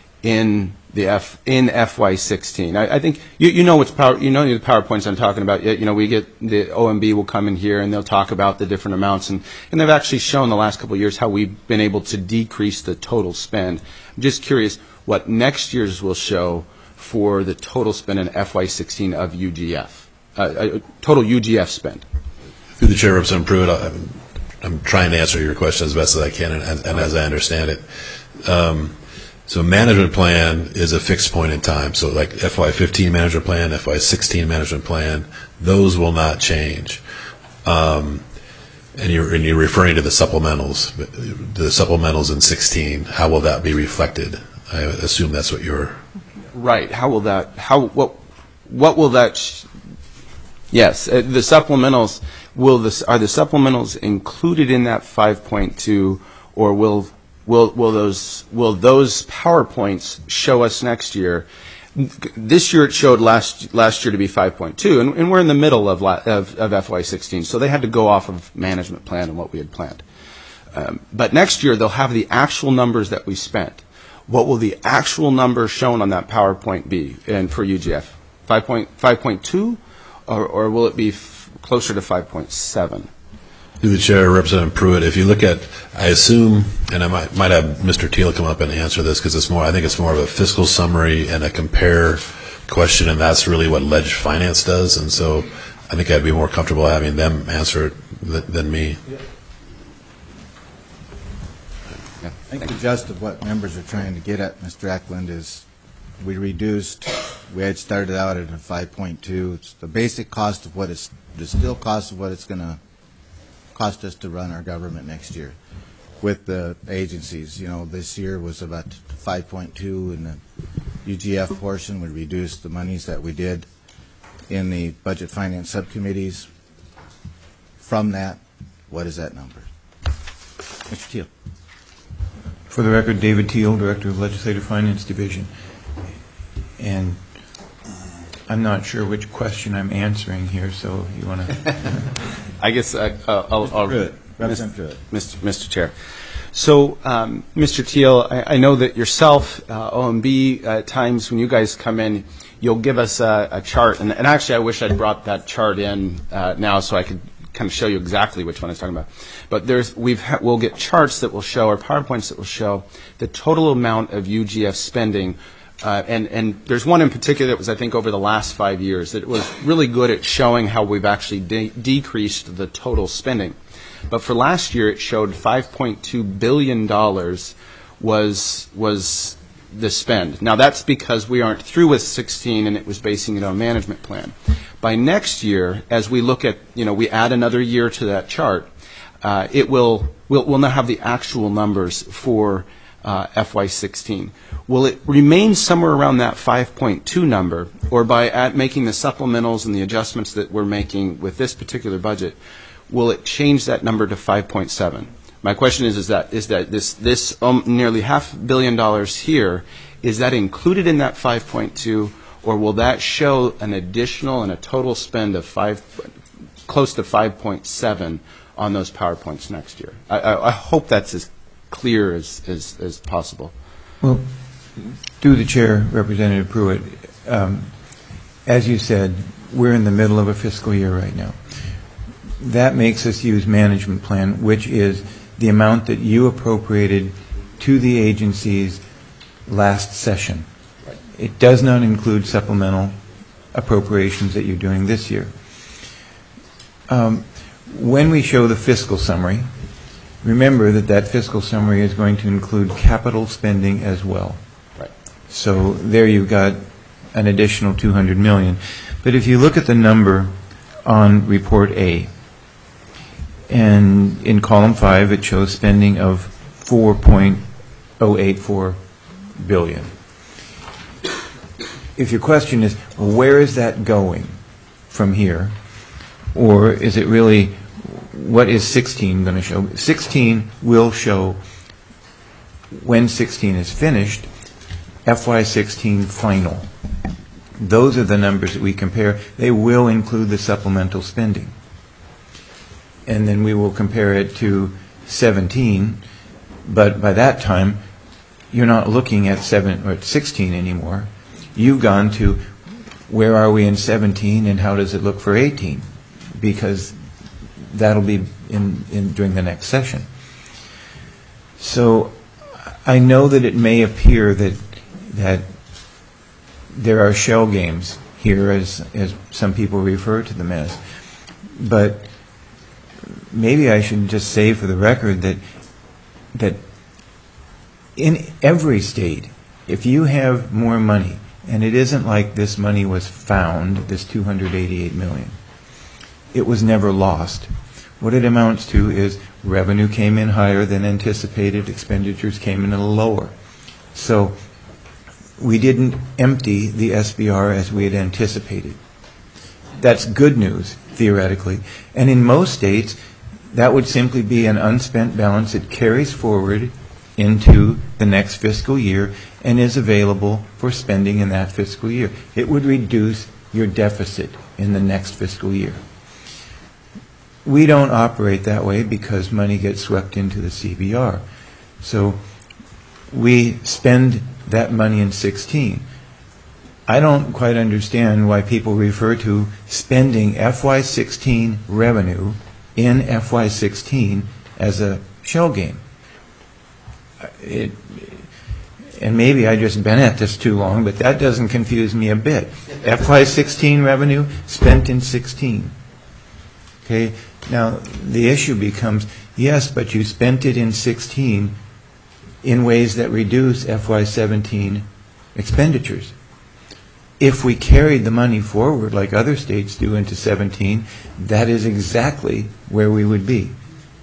in the F in F Y sixteen. I, I think you you know what's power you know the PowerPoints I'm talking about. You know, we get the O M B will come in here and they'll talk about the different amounts, and, and they've actually shown the last couple of years how we've been able to decrease the total spend. I'm just curious what next year's will show for the total spend in F Y sixteen of U G F, uh, uh, total U G F spend. Through the Chair, Representative Pruitt, I'm, I'm trying to answer your question as best as I can and, and as I understand it. Um, So management plan is a fixed point in time. So like F Y fifteen management plan, F Y sixteen management plan, those will not change. Um, and you're and you're referring to the supplementals, the supplementals in sixteen. How will that be reflected? I assume that's what you're. Right. How will that? How what? What will that? Sh- yes, uh, the supplementals will this are the supplementals included in that five point two, or will? Will will those will those PowerPoints show us next year? This year it showed last last year to be five point two, and, and we're in the middle of, of of F Y sixteen, so they had to go off of management plan and what we had planned. Um, but next year they'll have the actual numbers that we spent. What will the actual number shown on that PowerPoint be? And for U G F, five point two, or or will it be f- closer to five point seven? Through the Chair, Representative Pruitt, if you look at, I assume, and I might might have Mister Teal come up and answer this because it's more, I think it's more of a fiscal summary and a compare question, and that's really what Ledge Finance does, and so I think I'd be more comfortable having them answer it th- than me. I think the gist of what members are trying to get at, Mister Eklund, is we reduced, we had started out at a five point two. It's the basic cost of what it's, the still cost of what it's going to cost us to run our government next year with the agencies. You know, this year was about five point two, and the U G F portion would reduce the monies that we did in the budget finance subcommittees. From that, what is that number? Mister Teal. For the record, David Teal, Director of Legislative Finance Division. And I'm not sure which question I'm answering here, so you want to... I guess I, uh, I'll... I'll Good. Mister Mister Mister Chair. So, um, Mister Teal, I, I know that yourself, uh, O M B, uh, at times when you guys come in, you'll give us a, a chart. And, and actually, I wish I'd brought that chart in uh, now so I could kind of show you exactly which one I was talking about. But there's we've ha- we'll get charts that will show, or PowerPoints that will show, the total amount of U G F spending. Uh, and, and there's one in particular that was, I think, over the last five years that was really good at showing how we've actually de- decreased the total spending. But for last year, it showed five point two billion dollars was was the spend. Now, that's because we aren't through with sixteen, and it was basing it on management plan. By next year, as we look at, you know, we add another year to that chart, uh, it will we'll, we'll now have the actual numbers for uh, F Y sixteen. Will it remain somewhere around that five point two number, or by at making the supplementals and the adjustments that we're making with this particular budget, will it change that number to five point seven? My question is, is that is that this this um, nearly half billion dollars here, is that included in that five point two, or will that show an additional and a total spend of five, close to five point seven on those PowerPoints next year? I, I, I hope that's as clear as, as, as possible. Well, through the chair, Representative Pruitt, um, as you said, we're in the middle of a fiscal year right now. That makes us use management plan, which is the amount that you appropriated to the agencies last session. Right. It does not include supplemental appropriations that you're doing this year. Um, when we show the fiscal summary, remember that that fiscal summary is going to include capital spending as well. Right. So there you've got an additional two hundred million dollars. But if you look at the number on Report A, and in column five it shows spending of four point oh eight four billion dollars. If your question is, well, where is that going from here? Or is it really, what is sixteen going to show? sixteen will show, when sixteen is finished, F Y sixteen final. Those are the numbers that we compare. They will include the supplemental spending. And then we will compare it to seventeen, but by that time, you're not looking at seven or at sixteen anymore. You've gone to where are we in seventeen and how does it look for eighteen? Because that'll be in, in during the next session. So I know that it may appear that that there are shell games here, as as some people refer to them as, but maybe I should just say for the record that that in every state, if you have more money, and it isn't like this money was found, this two hundred eighty-eight million dollars, it was never lost. What it amounts to is revenue came in higher than anticipated, expenditures came in a little lower. So we didn't empty the S B R as we had anticipated. That's good news, theoretically. And in most states, that would simply be an unspent balance that carries forward into the next fiscal year and is available for spending in that fiscal year. It would reduce your deficit in the next fiscal year. We don't operate that way because money gets swept into the C B R. So we spend that money in sixteen. I don't quite understand why people refer to spending F Y sixteen revenue in F Y sixteen as a shell game. It, and maybe I just been at this too long, but that doesn't confuse me a bit. F Y sixteen revenue spent in sixteen. Okay. Now the issue becomes, yes, but you spent it in sixteen in ways that reduce F Y seventeen expenditures. If we carried the money forward like other states do into seventeen, that is exactly where we would be.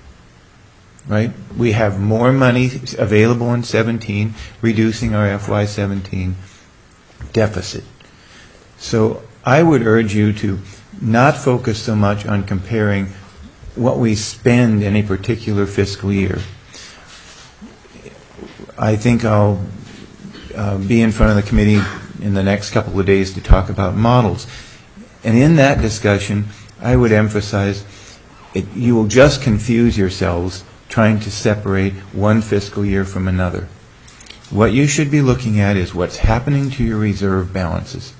Right? We have more money available in seventeen, reducing our F Y seventeen deficit. So I would urge you to not focus so much on comparing what we spend in a particular fiscal year. I think I'll uh, be in front of the committee in the next couple of days to talk about models. And in that discussion, I would emphasize it, you will just confuse yourselves trying to separate one fiscal year from another. What you should be looking at is what's happening to your reserve balances.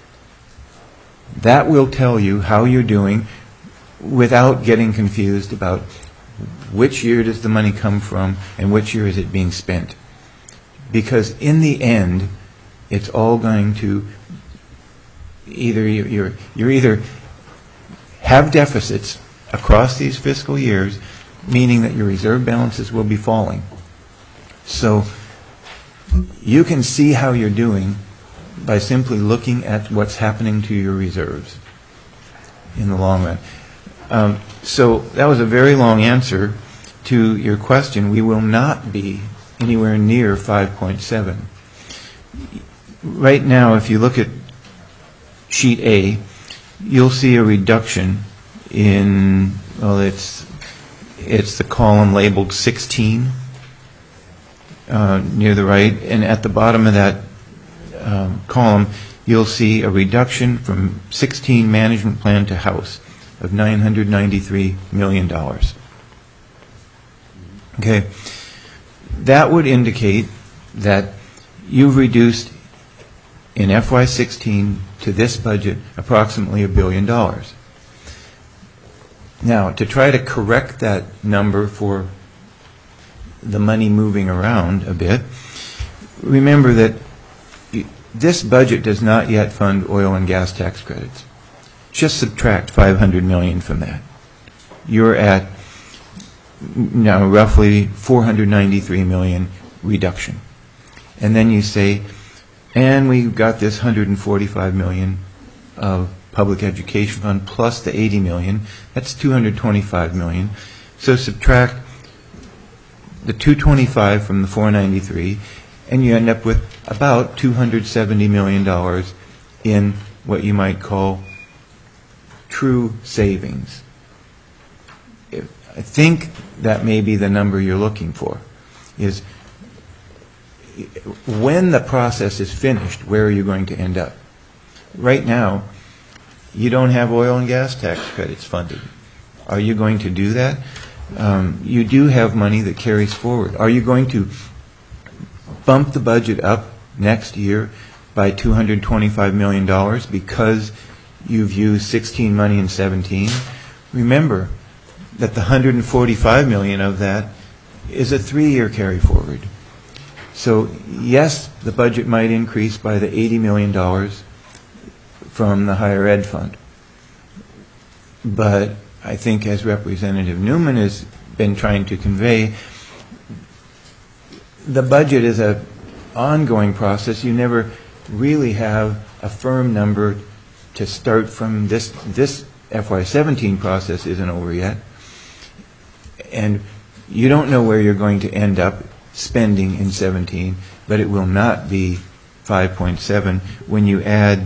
That will tell you how you're doing without getting confused about which year does the money come from and which year is it being spent. Because in the end, it's all going to either you're, you're either have deficits across these fiscal years, meaning that your reserve balances will be falling. So you can see how you're doing by simply looking at what's happening to your reserves in the long run. Um, so that was a very long answer to your question. We will not be anywhere near five point seven. Right now, if you look at sheet A, you'll see a reduction in, well, it's it's the column labeled sixteen uh, near the right, and at the bottom of that um, column, you'll see a reduction from sixteen management plan to house of nine hundred ninety-three million dollars. Okay, that would indicate that you've reduced in F Y sixteen to this budget approximately a billion dollars. Now, to try to correct that number for the money moving around a bit, remember that this budget does not yet fund oil and gas tax credits. Just subtract five hundred million dollars from that. You're at now roughly four hundred ninety-three million dollars reduction. And then you say, and we've got this one hundred forty-five million dollars of public education fund plus the eighty million dollars. That's two hundred twenty-five million dollars. So subtract the two hundred twenty-five from the four hundred ninety-three, and you end up with about two hundred seventy million dollars in what you might call true savings. If, I think that may be the number you're looking for, is when the process is finished, where are you going to end up? Right now, you don't have oil and gas tax credits funded. Are you going to do that? Um, you do have money that carries forward. Are you going to bump the budget up next year by two hundred twenty-five million dollars because you've used sixteen money in seventeen? Remember that the one hundred forty-five million dollars of that is a three-year carry forward. So yes, the budget might increase by the eighty million dollars from the higher ed fund. But I think, as Representative Newman has been trying to convey, the budget is an ongoing process. You never really have a firm number to start from. This this F Y seventeen process isn't over yet. And you don't know where you're going to end up spending in seventeen, but it will not be five point seven when you add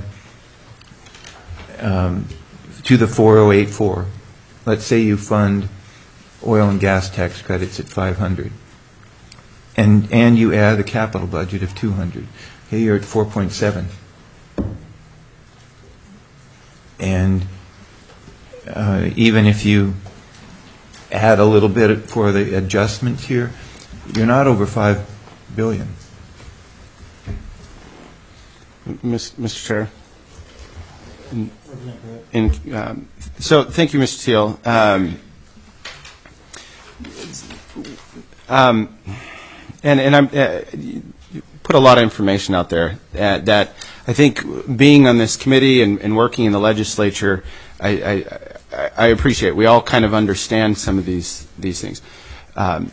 um, to the four oh eight four. Let's say you fund oil and gas tax credits at five hundred, and and you add a capital budget of two hundred. Okay, you're at four point seven. And uh, even if you add a little bit for the adjustments here, you're not over five billion. Mister Chair. In, in, um, so, thank you, Mister Teal. Um, um, and and I'm uh, you put a lot of information out there uh, that I think, being on this committee and, and working in the legislature, I, I, I appreciate. We all kind of understand some of these these things. Um,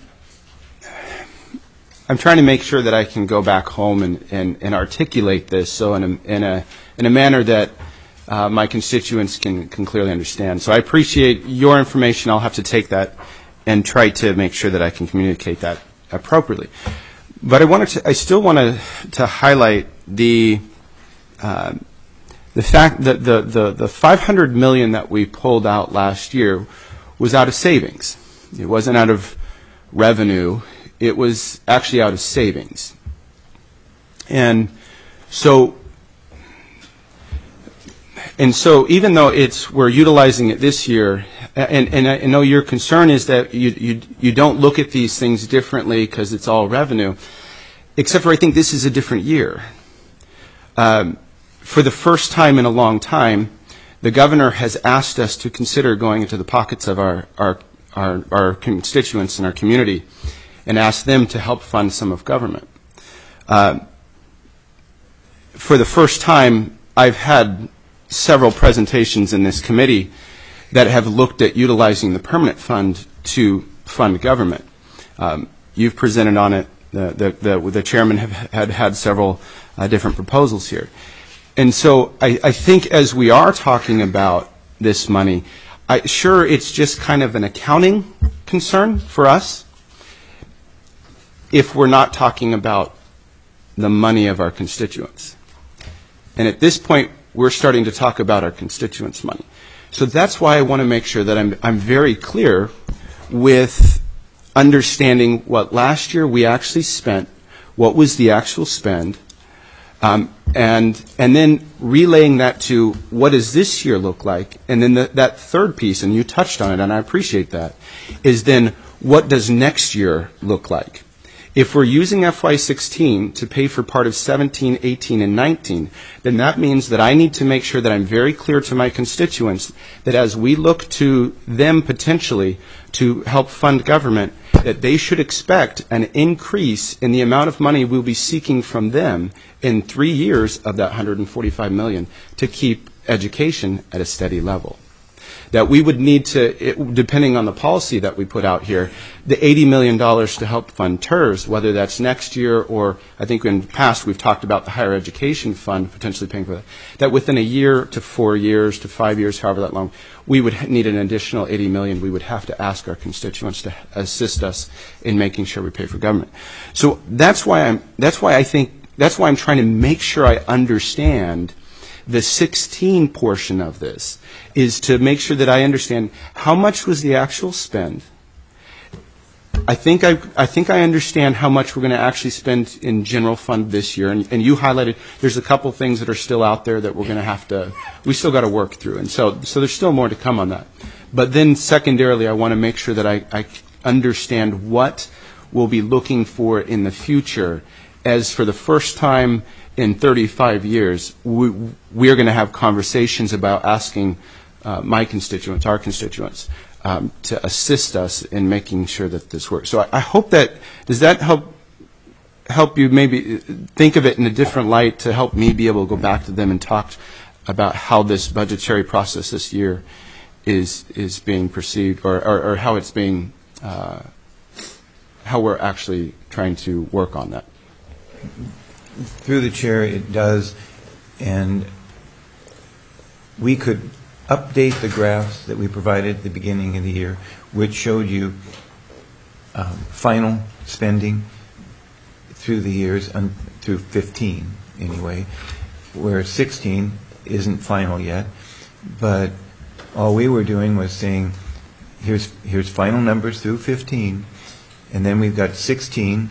I'm trying to make sure that I can go back home and, and, and articulate this so in a in a in a manner that uh, my constituents can, can clearly understand. So I appreciate your information. I'll have to take that and try to make sure that I can communicate that appropriately. But I wanted to, I still want to to highlight the uh, the fact that the, the, the five hundred million dollars that we pulled out last year was out of savings. It wasn't out of revenue. It was actually out of savings. And so, and so even though it's, we're utilizing it this year, and, and I know your concern is that you, you, you don't look at these things differently because it's all revenue, except for I think this is a different year. Um, for the first time in a long time, the governor has asked us to consider going into the pockets of our, our, our, our constituents and our community and ask them to help fund some of government. Uh, for the first time, I've had several presentations in this committee that have looked at utilizing the permanent fund to fund government. Um, you've presented on it. The, the, the, the chairman have, had had several uh, different proposals here. And so I, I think as we are talking about this money, I, sure, it's just kind of an accounting concern for us. if we're not talking about the money of our constituents. And at this point, we're starting to talk about our constituents' money. So that's why I want to make sure that I'm, I'm very clear with understanding what last year we actually spent, what was the actual spend, um, and and then relaying that to what does this year look like, and then the, that third piece, and you touched on it, and I appreciate that, is then what does next year look like? If we're using F Y sixteen to pay for part of seventeen, eighteen, and nineteen, then that means that I need to make sure that I'm very clear to my constituents that as we look to them potentially to help fund government, that they should expect an increase in the amount of money we'll be seeking from them in three years of that one hundred forty-five million dollars to keep education at a steady level. That we would need to, it, depending on the policy that we put out here, the eighty million dollars to help fund T E R S, whether that's next year or I think in the past we've talked about the higher education fund potentially paying for that, that within a year to four years to five years, however that long, we would need an additional eighty million dollars. We would have to ask our constituents to assist us in making sure we pay for government. So that's why I'm, that's why I think, that's why I'm trying to make sure I understand the sixteen portion of this, is to make sure that I understand how much was the actual spend. I think I, I think I understand how much we're going to actually spend in general fund this year, and, and you highlighted there's a couple things that are still out there that we're going to have to, we still got to work through, and so so there's still more to come on that. But then secondarily, I want to make sure that I, I understand what we'll be looking for in the future, as for the first time in thirty-five years, we, we're going to have conversations about asking uh, my constituents, our constituents, um, to assist us in making sure that this works. So I, I hope that, does that help help you maybe think of it in a different light to help me be able to go back to them and talk about how this budgetary process this year is is being perceived, or, or, or how it's being, uh, how we're actually trying to work on that. Through the chair, it does, and we could update the graphs that we provided at the beginning of the year, which showed you um, final spending through the years, un- through fifteen anyway, where sixteen isn't final yet, but all we were doing was saying, here's here's final numbers through fifteen, and then we've got sixteen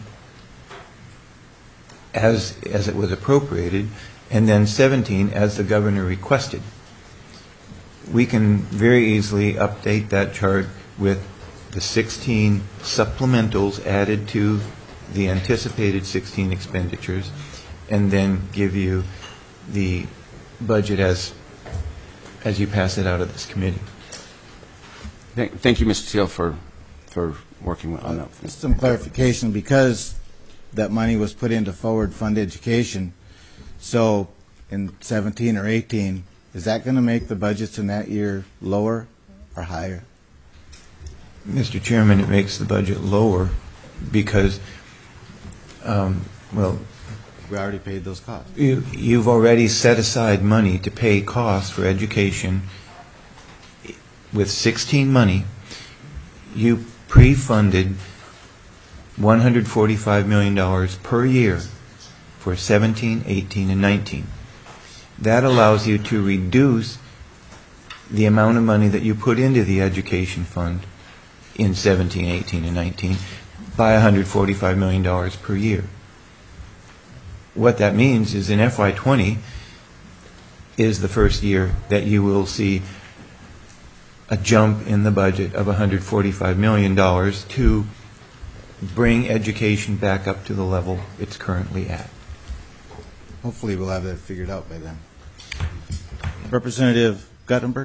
as as it was appropriated, and then seventeen as the governor requested. We can very easily update that chart with the sixteen supplementals added to the anticipated sixteen expenditures, and then give you the budget as as you pass it out of this committee. Thank, thank you, Mister Teal, for for working on that. Just some clarification, because that money was put into forward fund education, so in seventeen or eighteen, is that going to make the budgets in that year lower or higher? Mister Chairman, it makes the budget lower because, um, well, we already paid those costs. You, you've already set aside money to pay costs for education. With sixteen money, you pre-funded one hundred forty-five million dollars per year for seventeen, eighteen, and nineteen. That allows you to reduce the amount of money that you put into the education fund in seventeen, eighteen, and nineteen by one hundred forty-five million dollars per year. What that means is in F Y twenty is the first year that you will see a jump in the budget of one hundred forty-five million dollars to bring education back up to the level it's currently at. Hopefully we'll have that figured out by then. Representative Guttenberg.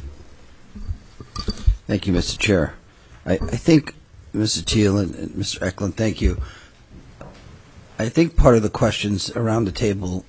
Thank you, Mister Chair. I, I think, Mister Teal and, and Mister Eklund, thank you. I think part of the questions around the table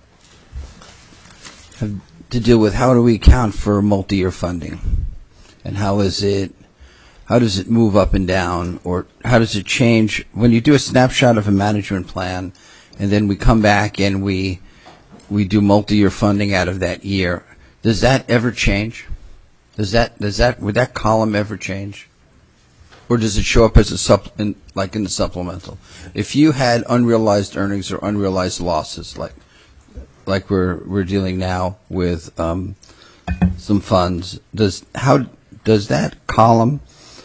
have to do with how do we account for multi-year funding, and how is it, how does it move up and down, or how does it change when you do a snapshot of a management plan, and then we come back and we we do multi-year funding out of that year? Does that ever change? Does that does that would that column ever change? or does it show up as a supp, in, like in the supplemental? If you had unrealized earnings or unrealized losses, like like we're we're dealing now with um, some funds, does how does that column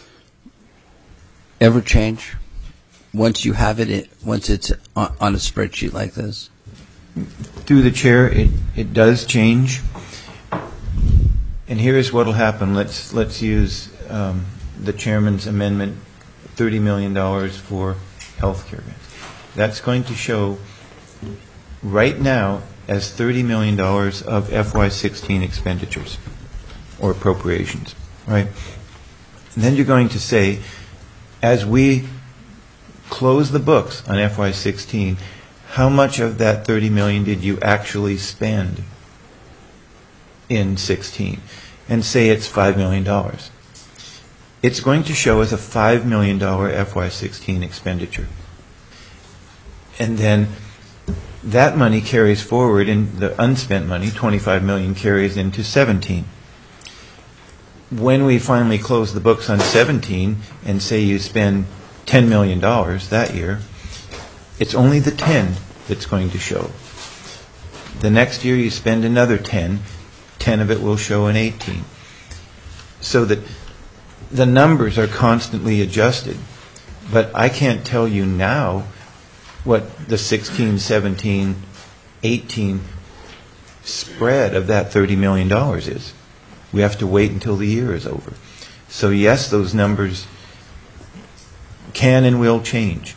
ever change once you have it in, once it's on, on a spreadsheet like this? Through the chair, it, it does change. And here's what will happen. Let's let's use um, the chairman's amendment, thirty million dollars for health care. That's going to show right now as thirty million dollars of F Y sixteen expenditures or appropriations, right? And then you're going to say, as we close the books on F Y sixteen, how much of that thirty million dollars did you actually spend in sixteen? And say it's five million dollars. It's going to show as a five million dollars F Y sixteen expenditure. And then that money carries forward, and the unspent money, twenty-five million dollars, carries into seventeen. When we finally close the books on seventeen and say you spend ten million dollars that year, it's only the ten that's going to show. The next year you spend another ten, ten of it will show in eighteen. So that the numbers are constantly adjusted. But I can't tell you now what the sixteen, seventeen, eighteen spread of that thirty million dollars is. We have to wait until the year is over. So yes, those numbers can and will change.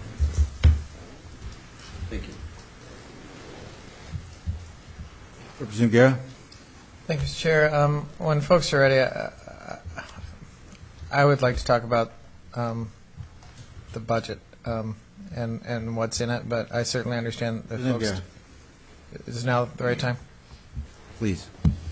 Thank you. Representative Guerra? Thank you, Mister Chair. Um, when folks are ready, I, I would like to talk about um, the budget um, and and what's in it, but I certainly understand that folks. Guerra. Is now the right time? Please.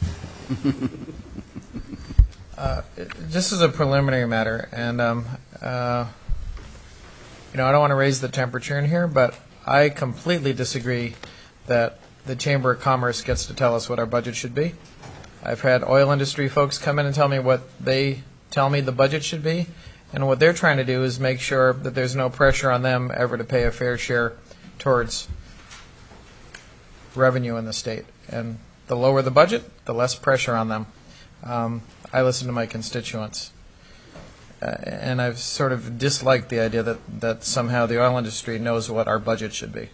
Uh, just as a preliminary matter, and um, uh, you know, I don't want to raise the temperature in here, but I completely disagree that the Chamber of Commerce gets to tell us what our budget should be. I've had oil industry folks come in and tell me what they tell me the budget should be, and what they're trying to do is make sure that there's no pressure on them ever to pay a fair share towards revenue in the state. And the lower the budget, the less pressure on them. Um, I listen to my constituents, uh, and I've sort of disliked the idea that, that somehow the oil industry knows what our budget should be.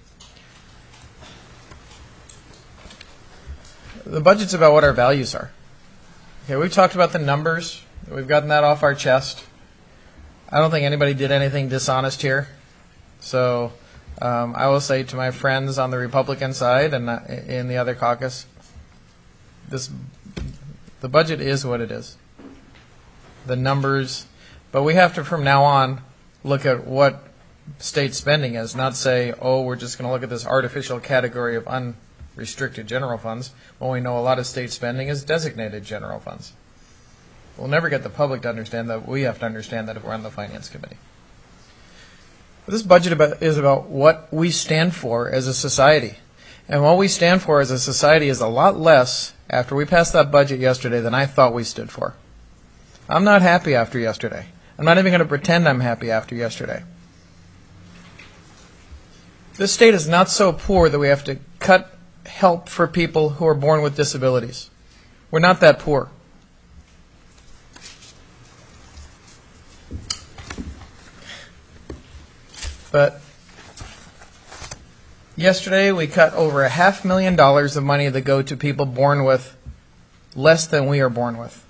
The budget's about what our values are. Okay, we've talked about the numbers. We've gotten that off our chest. I don't think anybody did anything dishonest here. So um, I will say to my friends on the Republican side and uh, in the other caucus, this the budget is what it is. The numbers, but we have to from now on look at what state spending is, not say, oh, we're just going to look at this artificial category of unrestricted general funds when we know a lot of state spending is designated general funds. We'll never get the public to understand that. We have to understand that if we're on the Finance Committee. But this budget about, is about what we stand for as a society. And what we stand for as a society is a lot less after we passed that budget yesterday than I thought we stood for. I'm not happy after yesterday. I'm not even going to pretend I'm happy after yesterday. This state is not so poor that we have to cut help for people who are born with disabilities. We're not that poor. But yesterday we cut over a half million dollars of money that go to people born with less than we are born with.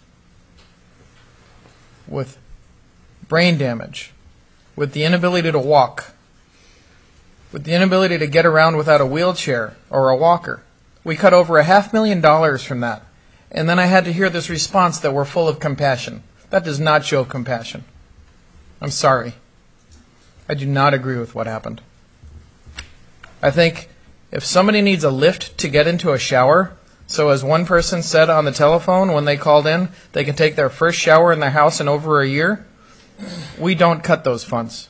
With brain damage, with the inability to walk, with the inability to get around without a wheelchair or a walker. We cut over a half million dollars from that. And then I had to hear this response that we're full of compassion. That does not show compassion. I'm sorry. I do not agree with what happened. I think if somebody needs a lift to get into a shower, so as one person said on the telephone when they called in, they can take their first shower in their house in over a year, we don't cut those funds.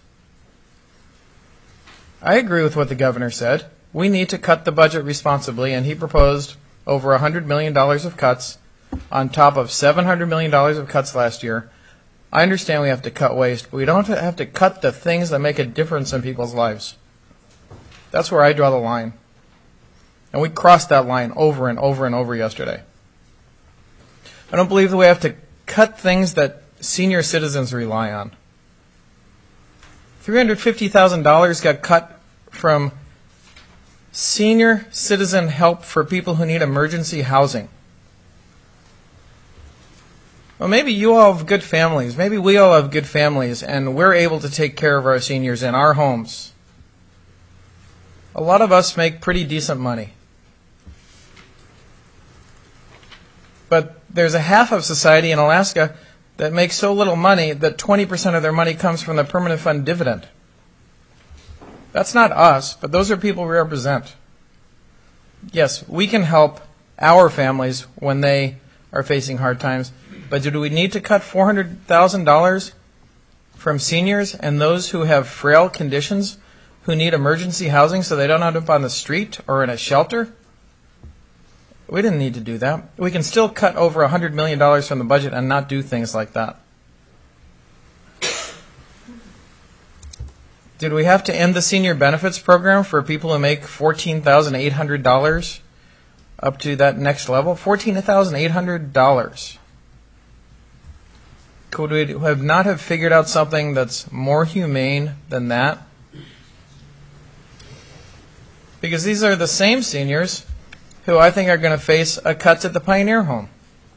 I agree with what the governor said. We need to cut the budget responsibly, and he proposed over one hundred million dollars of cuts on top of seven hundred million dollars of cuts last year. I understand we have to cut waste, but we don't have to cut the things that make a difference in people's lives. That's where I draw the line. And we crossed that line over and over and over yesterday. I don't believe that we have to cut things that senior citizens rely on. three hundred fifty thousand dollars got cut from senior citizen help for people who need emergency housing. Well, maybe you all have good families. Maybe we all have good families, and we're able to take care of our seniors in our homes. A lot of us make pretty decent money. But there's a half of society in Alaska that makes so little money that twenty percent of their money comes from the permanent fund dividend. That's not us, but those are people we represent. Yes, we can help our families when they are facing hard times, but do we need to cut four hundred thousand dollars from seniors and those who have frail conditions who need emergency housing so they don't end up on the street or in a shelter? We didn't need to do that. We can still cut over one hundred million dollars from the budget and not do things like that. Did we have to end the senior benefits program for people who make fourteen thousand eight hundred dollars up to that next level? fourteen thousand eight hundred dollars. Could we have not have figured out something that's more humane than that? Because these are the same seniors who I think are going to face a cut at the Pioneer Home.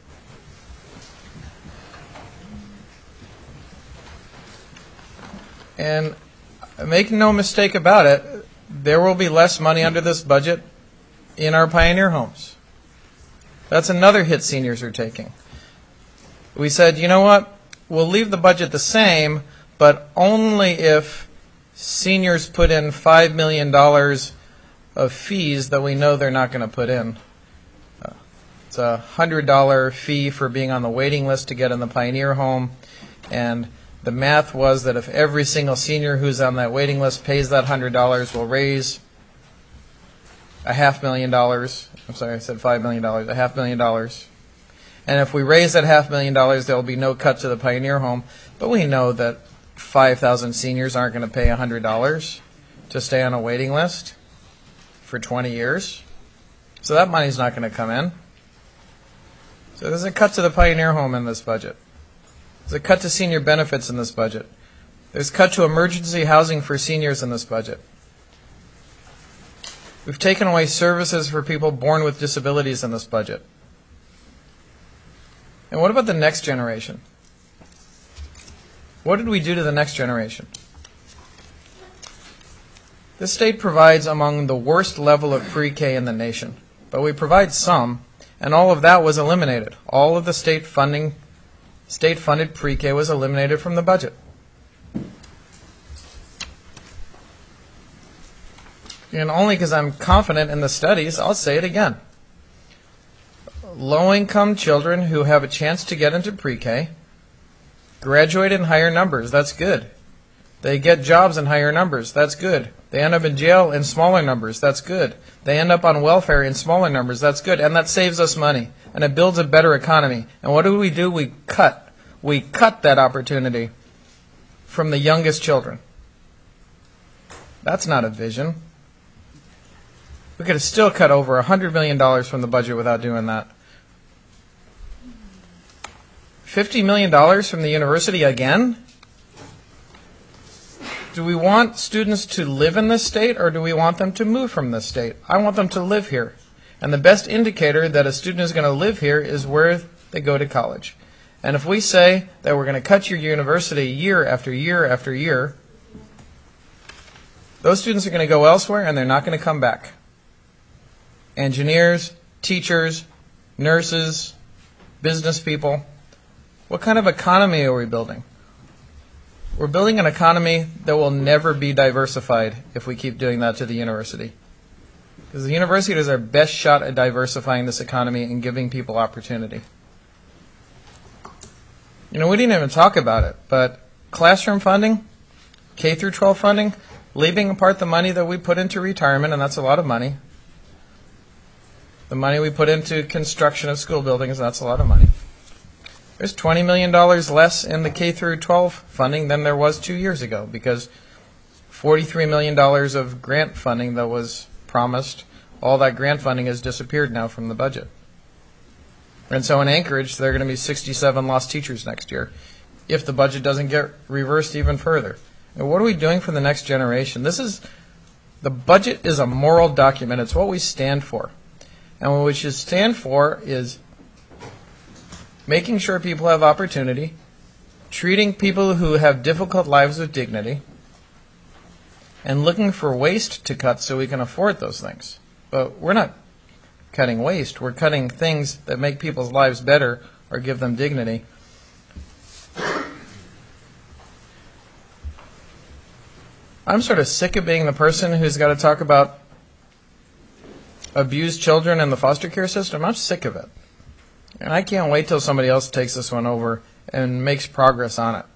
And make no mistake about it, there will be less money under this budget in our Pioneer Homes. That's another hit seniors are taking. We said, you know what, we'll leave the budget the same, but only if seniors put in five million dollars of fees that we know they're not going to put in. Uh, it's a one hundred dollars fee for being on the waiting list to get in the Pioneer Home, and the math was that if every single senior who's on that waiting list pays that one hundred dollars, we'll raise a half million dollars. I'm sorry, I said five million dollars, a half million dollars. And if we raise that half million dollars, there will be no cut to the Pioneer Home. But we know that five thousand seniors aren't going to pay one hundred dollars to stay on a waiting list for twenty years. So that money's not going to come in. So there's a cut to the Pioneer Home in this budget. There's a cut to senior benefits in this budget. There's a cut to emergency housing for seniors in this budget. We've taken away services for people born with disabilities in this budget. And what about the next generation? What did we do to the next generation? This state provides among the worst level of pre-K in the nation, but we provide some, and all of that was eliminated. All of the state funding, state-funded pre-K was eliminated from the budget. And only because I'm confident in the studies, I'll say it again. Low-income children who have a chance to get into pre-K graduate in higher numbers. That's good. They get jobs in higher numbers. That's good. They end up in jail in smaller numbers. That's good. They end up on welfare in smaller numbers. That's good. And that saves us money. And it builds a better economy. And what do we do? We cut. We cut that opportunity from the youngest children. That's not a vision. We could have still cut over one hundred million dollars from the budget without doing that. fifty million dollars from the university again? Do we want students to live in this state, or do we want them to move from this state? I want them to live here. And the best indicator that a student is going to live here is where they go to college. And if we say that we're going to cut your university year after year after year, those students are going to go elsewhere and they're not going to come back. Engineers, teachers, nurses, business people. What kind of economy are we building? We're building an economy that will never be diversified if we keep doing that to the university. Because the university is our best shot at diversifying this economy and giving people opportunity. You know, we didn't even talk about it, but classroom funding, K through twelve funding, leaving apart the money that we put into retirement, and that's a lot of money. The money we put into construction of school buildings, that's a lot of money. There's twenty million dollars less in the K through twelve funding than there was two years ago because forty-three million dollars of grant funding that was promised, all that grant funding has disappeared now from the budget. And so in Anchorage, there are going to be sixty-seven lost teachers next year if the budget doesn't get reversed even further. And what are we doing for the next generation? This is, the budget is a moral document. It's what we stand for. And what we should stand for is making sure people have opportunity, treating people who have difficult lives with dignity, and looking for waste to cut so we can afford those things. But we're not cutting waste. We're cutting things that make people's lives better or give them dignity. I'm sort of sick of being the person who's got to talk about abused children in the foster care system. I'm sick of it. And I can't wait till somebody else takes this one over and makes progress on it.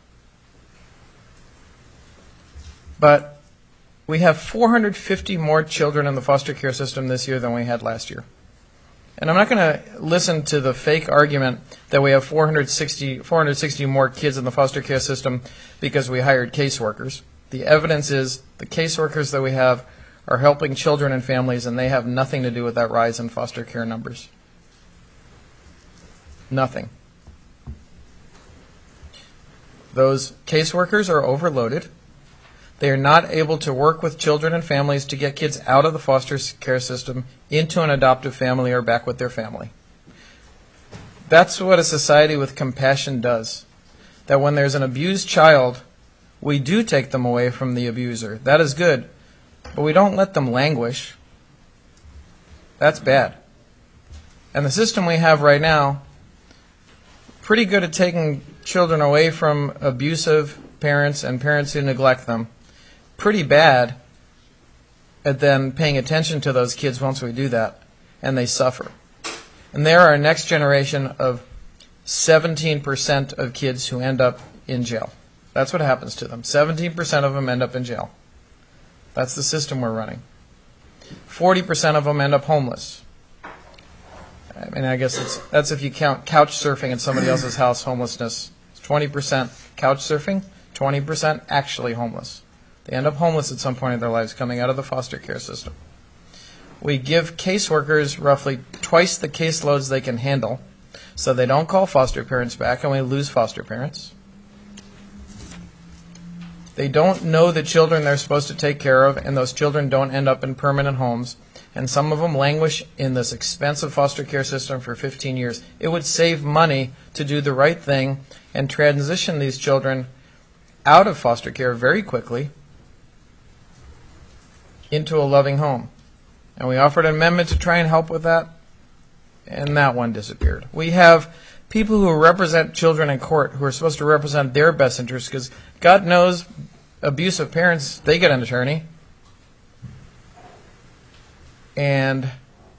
But we have four hundred fifty more children in the foster care system this year than we had last year. And I'm not going to listen to the fake argument that we have four hundred sixty, four hundred sixty more kids in the foster care system because we hired caseworkers. The evidence is the caseworkers that we have are helping children and families, and they have nothing to do with that rise in foster care numbers. Nothing. Those caseworkers are overloaded. They are not able to work with children and families to get kids out of the foster care system into an adoptive family or back with their family. That's what a society with compassion does. That when there's an abused child, we do take them away from the abuser. That is good. But we don't let them languish. That's bad. And the system we have right now, pretty good at taking children away from abusive parents and parents who neglect them. Pretty bad at then paying attention to those kids once we do that, and they suffer. And they're our next generation of seventeen percent of kids who end up in jail. That's what happens to them. seventeen percent of them end up in jail. That's the system we're running. forty percent of them end up homeless. I mean, I guess it's, that's if you count couch surfing at somebody else's house homelessness. It's twenty percent couch surfing, twenty percent actually homeless. They end up homeless at some point in their lives coming out of the foster care system. We give caseworkers roughly twice the caseloads they can handle, so they don't call foster parents back, and we lose foster parents. They don't know the children they're supposed to take care of, and those children don't end up in permanent homes. And some of them languish in this expensive foster care system for fifteen years. It would save money to do the right thing and transition these children out of foster care very quickly into a loving home. And we offered an amendment to try and help with that, and that one disappeared. We have people who represent children in court who are supposed to represent their best interests because God knows abusive parents, they get an attorney. And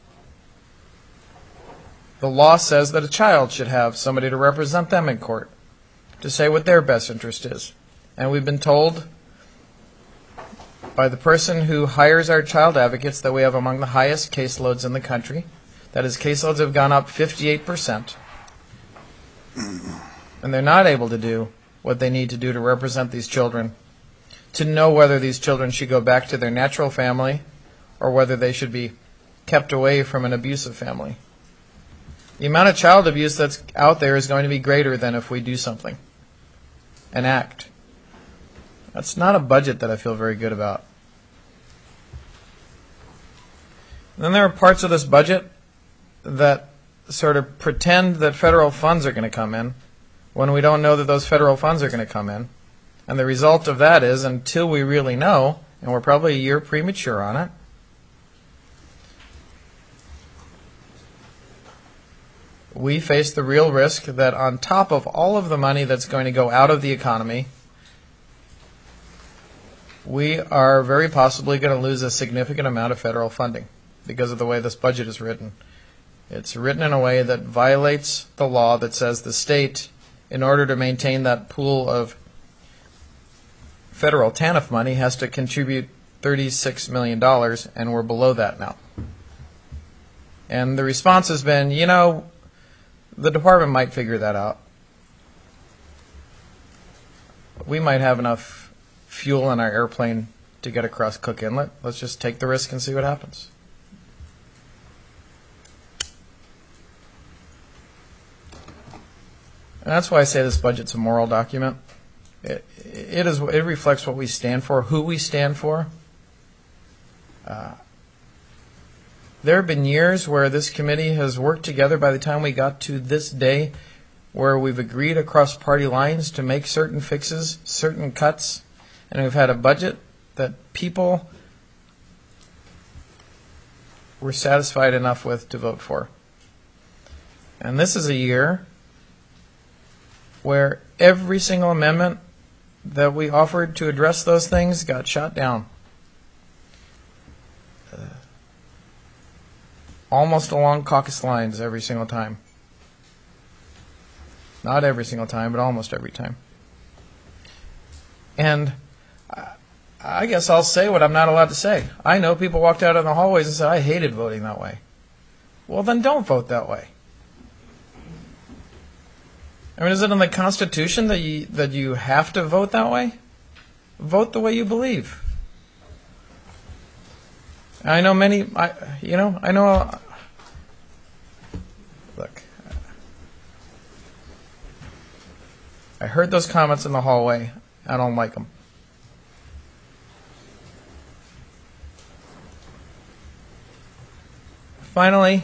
the law says that a child should have somebody to represent them in court, to say what their best interest is. And we've been told by the person who hires our child advocates that we have among the highest caseloads in the country. That is, caseloads have gone up fifty-eight percent. And they're not able to do what they need to do to represent these children, to know whether these children should go back to their natural family or whether they should be kept away from an abusive family. The amount of child abuse that's out there is going to be greater than if we do something and act. That's not a budget that I feel very good about. And then there are parts of this budget that sort of pretend that federal funds are going to come in when we don't know that those federal funds are going to come in. And the result of that is, until we really know, and we're probably a year premature on it, we face the real risk that on top of all of the money that's going to go out of the economy, we are very possibly going to lose a significant amount of federal funding because of the way this budget is written. It's written in a way that violates the law that says the state, in order to maintain that pool of federal TANF money, has to contribute thirty-six million dollars, and we're below that now. And the response has been, you know, The department might figure that out. We might have enough fuel in our airplane to get across Cook Inlet. Let's just take the risk and see what happens. And that's why I say this budget's a moral document. It, it is. It reflects what we stand for, who we stand for. Uh, there have been years where this committee has worked together by the time we got to this day, where we've agreed across party lines to make certain fixes, certain cuts, and we've had a budget that people were satisfied enough with to vote for. And this is a year where every single amendment that we offered to address those things got shot down. Uh, almost along caucus lines every single time. Not every single time, but almost every time. And I, I guess I'll say what I'm not allowed to say. I know people walked out in the hallways and said, I hated voting that way. Well, then don't vote that way. I mean, is it in the Constitution that you that you have to vote that way? Vote the way you believe. I know many, I, you know, I know, uh, look, I heard those comments in the hallway. I don't like them. Finally,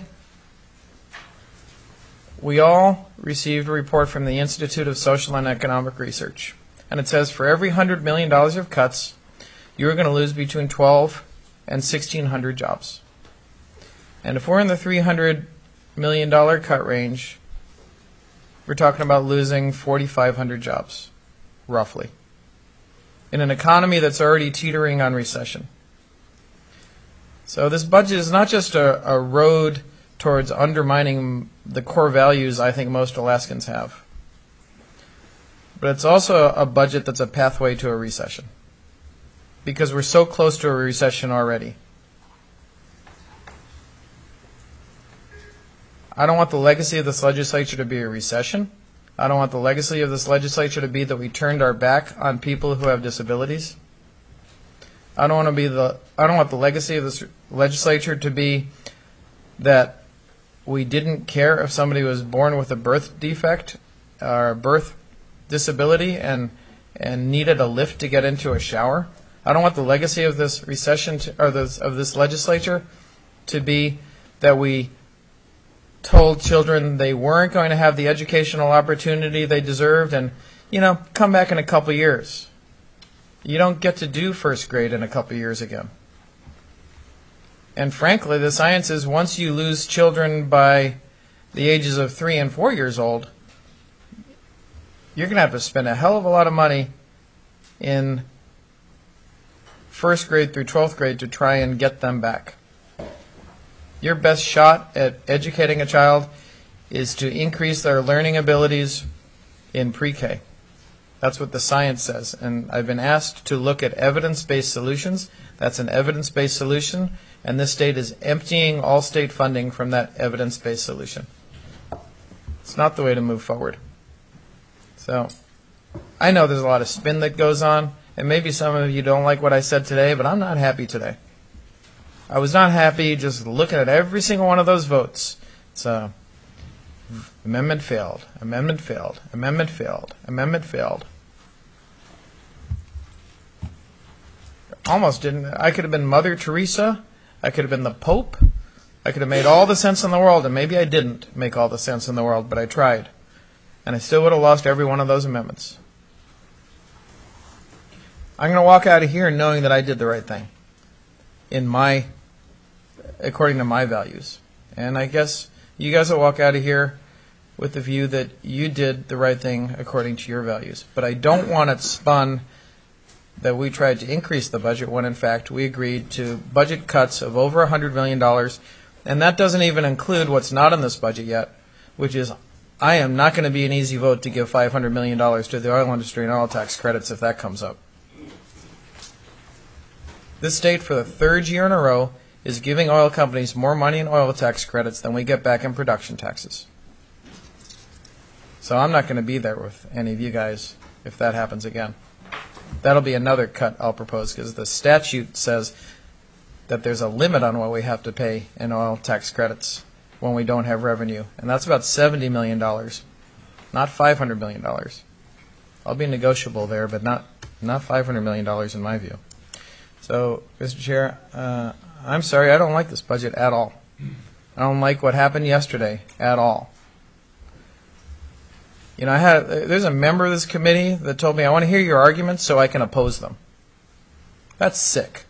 we all received a report from the Institute of Social and Economic Research. And it says for every one hundred million dollars of cuts, you're going to lose between twelve and sixteen hundred jobs. And if we're in the three hundred million dollars cut range, we're talking about losing forty-five hundred jobs, roughly, in an economy that's already teetering on recession. So this budget is not just a, a road towards undermining the core values I think most Alaskans have, but it's also a budget that's a pathway to a recession, because we're so close to a recession already. I don't want the legacy of this legislature to be a recession. I don't want the legacy of this legislature to be that we turned our back on people who have disabilities. I don't want to be the I don't want the legacy of this legislature to be that we didn't care if somebody was born with a birth defect or a birth disability and and needed a lift to get into a shower. I don't want the legacy of this recession to, or this, of this legislature to be that we told children they weren't going to have the educational opportunity they deserved and, you know, come back in a couple years. You don't get to do first grade in a couple years again. And frankly, the science is once you lose children by the ages of three and four years old, you're going to have to spend a hell of a lot of money in first grade through twelfth grade to try and get them back. Your best shot at educating a child is to increase their learning abilities in pre-K. That's what the science says. And I've been asked to look at evidence-based solutions. That's an evidence-based solution, and this state is emptying all state funding from that evidence-based solution. It's not the way to move forward. So I know there's a lot of spin that goes on, and maybe some of you don't like what I said today, but I'm not happy today. I was not happy just looking at every single one of those votes. So, amendment failed, amendment failed, amendment failed, amendment failed. Almost didn't. I could have been Mother Teresa. I could have been the Pope. I could have made all the sense in the world, and maybe I didn't make all the sense in the world, but I tried. And I still would have lost every one of those amendments. I'm going to walk out of here knowing that I did the right thing, in my, according to my values. And I guess you guys will walk out of here with the view that you did the right thing according to your values. But I don't want it spun that we tried to increase the budget when in fact we agreed to budget cuts of over one hundred million dollars. And that doesn't even include what's not in this budget yet, which is I am not going to be an easy vote to give five hundred million dollars to the oil industry and oil tax credits if that comes up. This state, for the third year in a row, is giving oil companies more money in oil tax credits than we get back in production taxes. So I'm not going to be there with any of you guys if that happens again. That'll be another cut I'll propose, because the statute says that there's a limit on what we have to pay in oil tax credits when we don't have revenue, and that's about seventy million dollars, not five hundred million dollars. I'll be negotiable there, but not, not five hundred million dollars in my view. So, Mister Chair, uh, I'm sorry, I don't like this budget at all. I don't like what happened yesterday at all. You know, I had, there's a member of this committee that told me, I want to hear your arguments so I can oppose them. That's sick.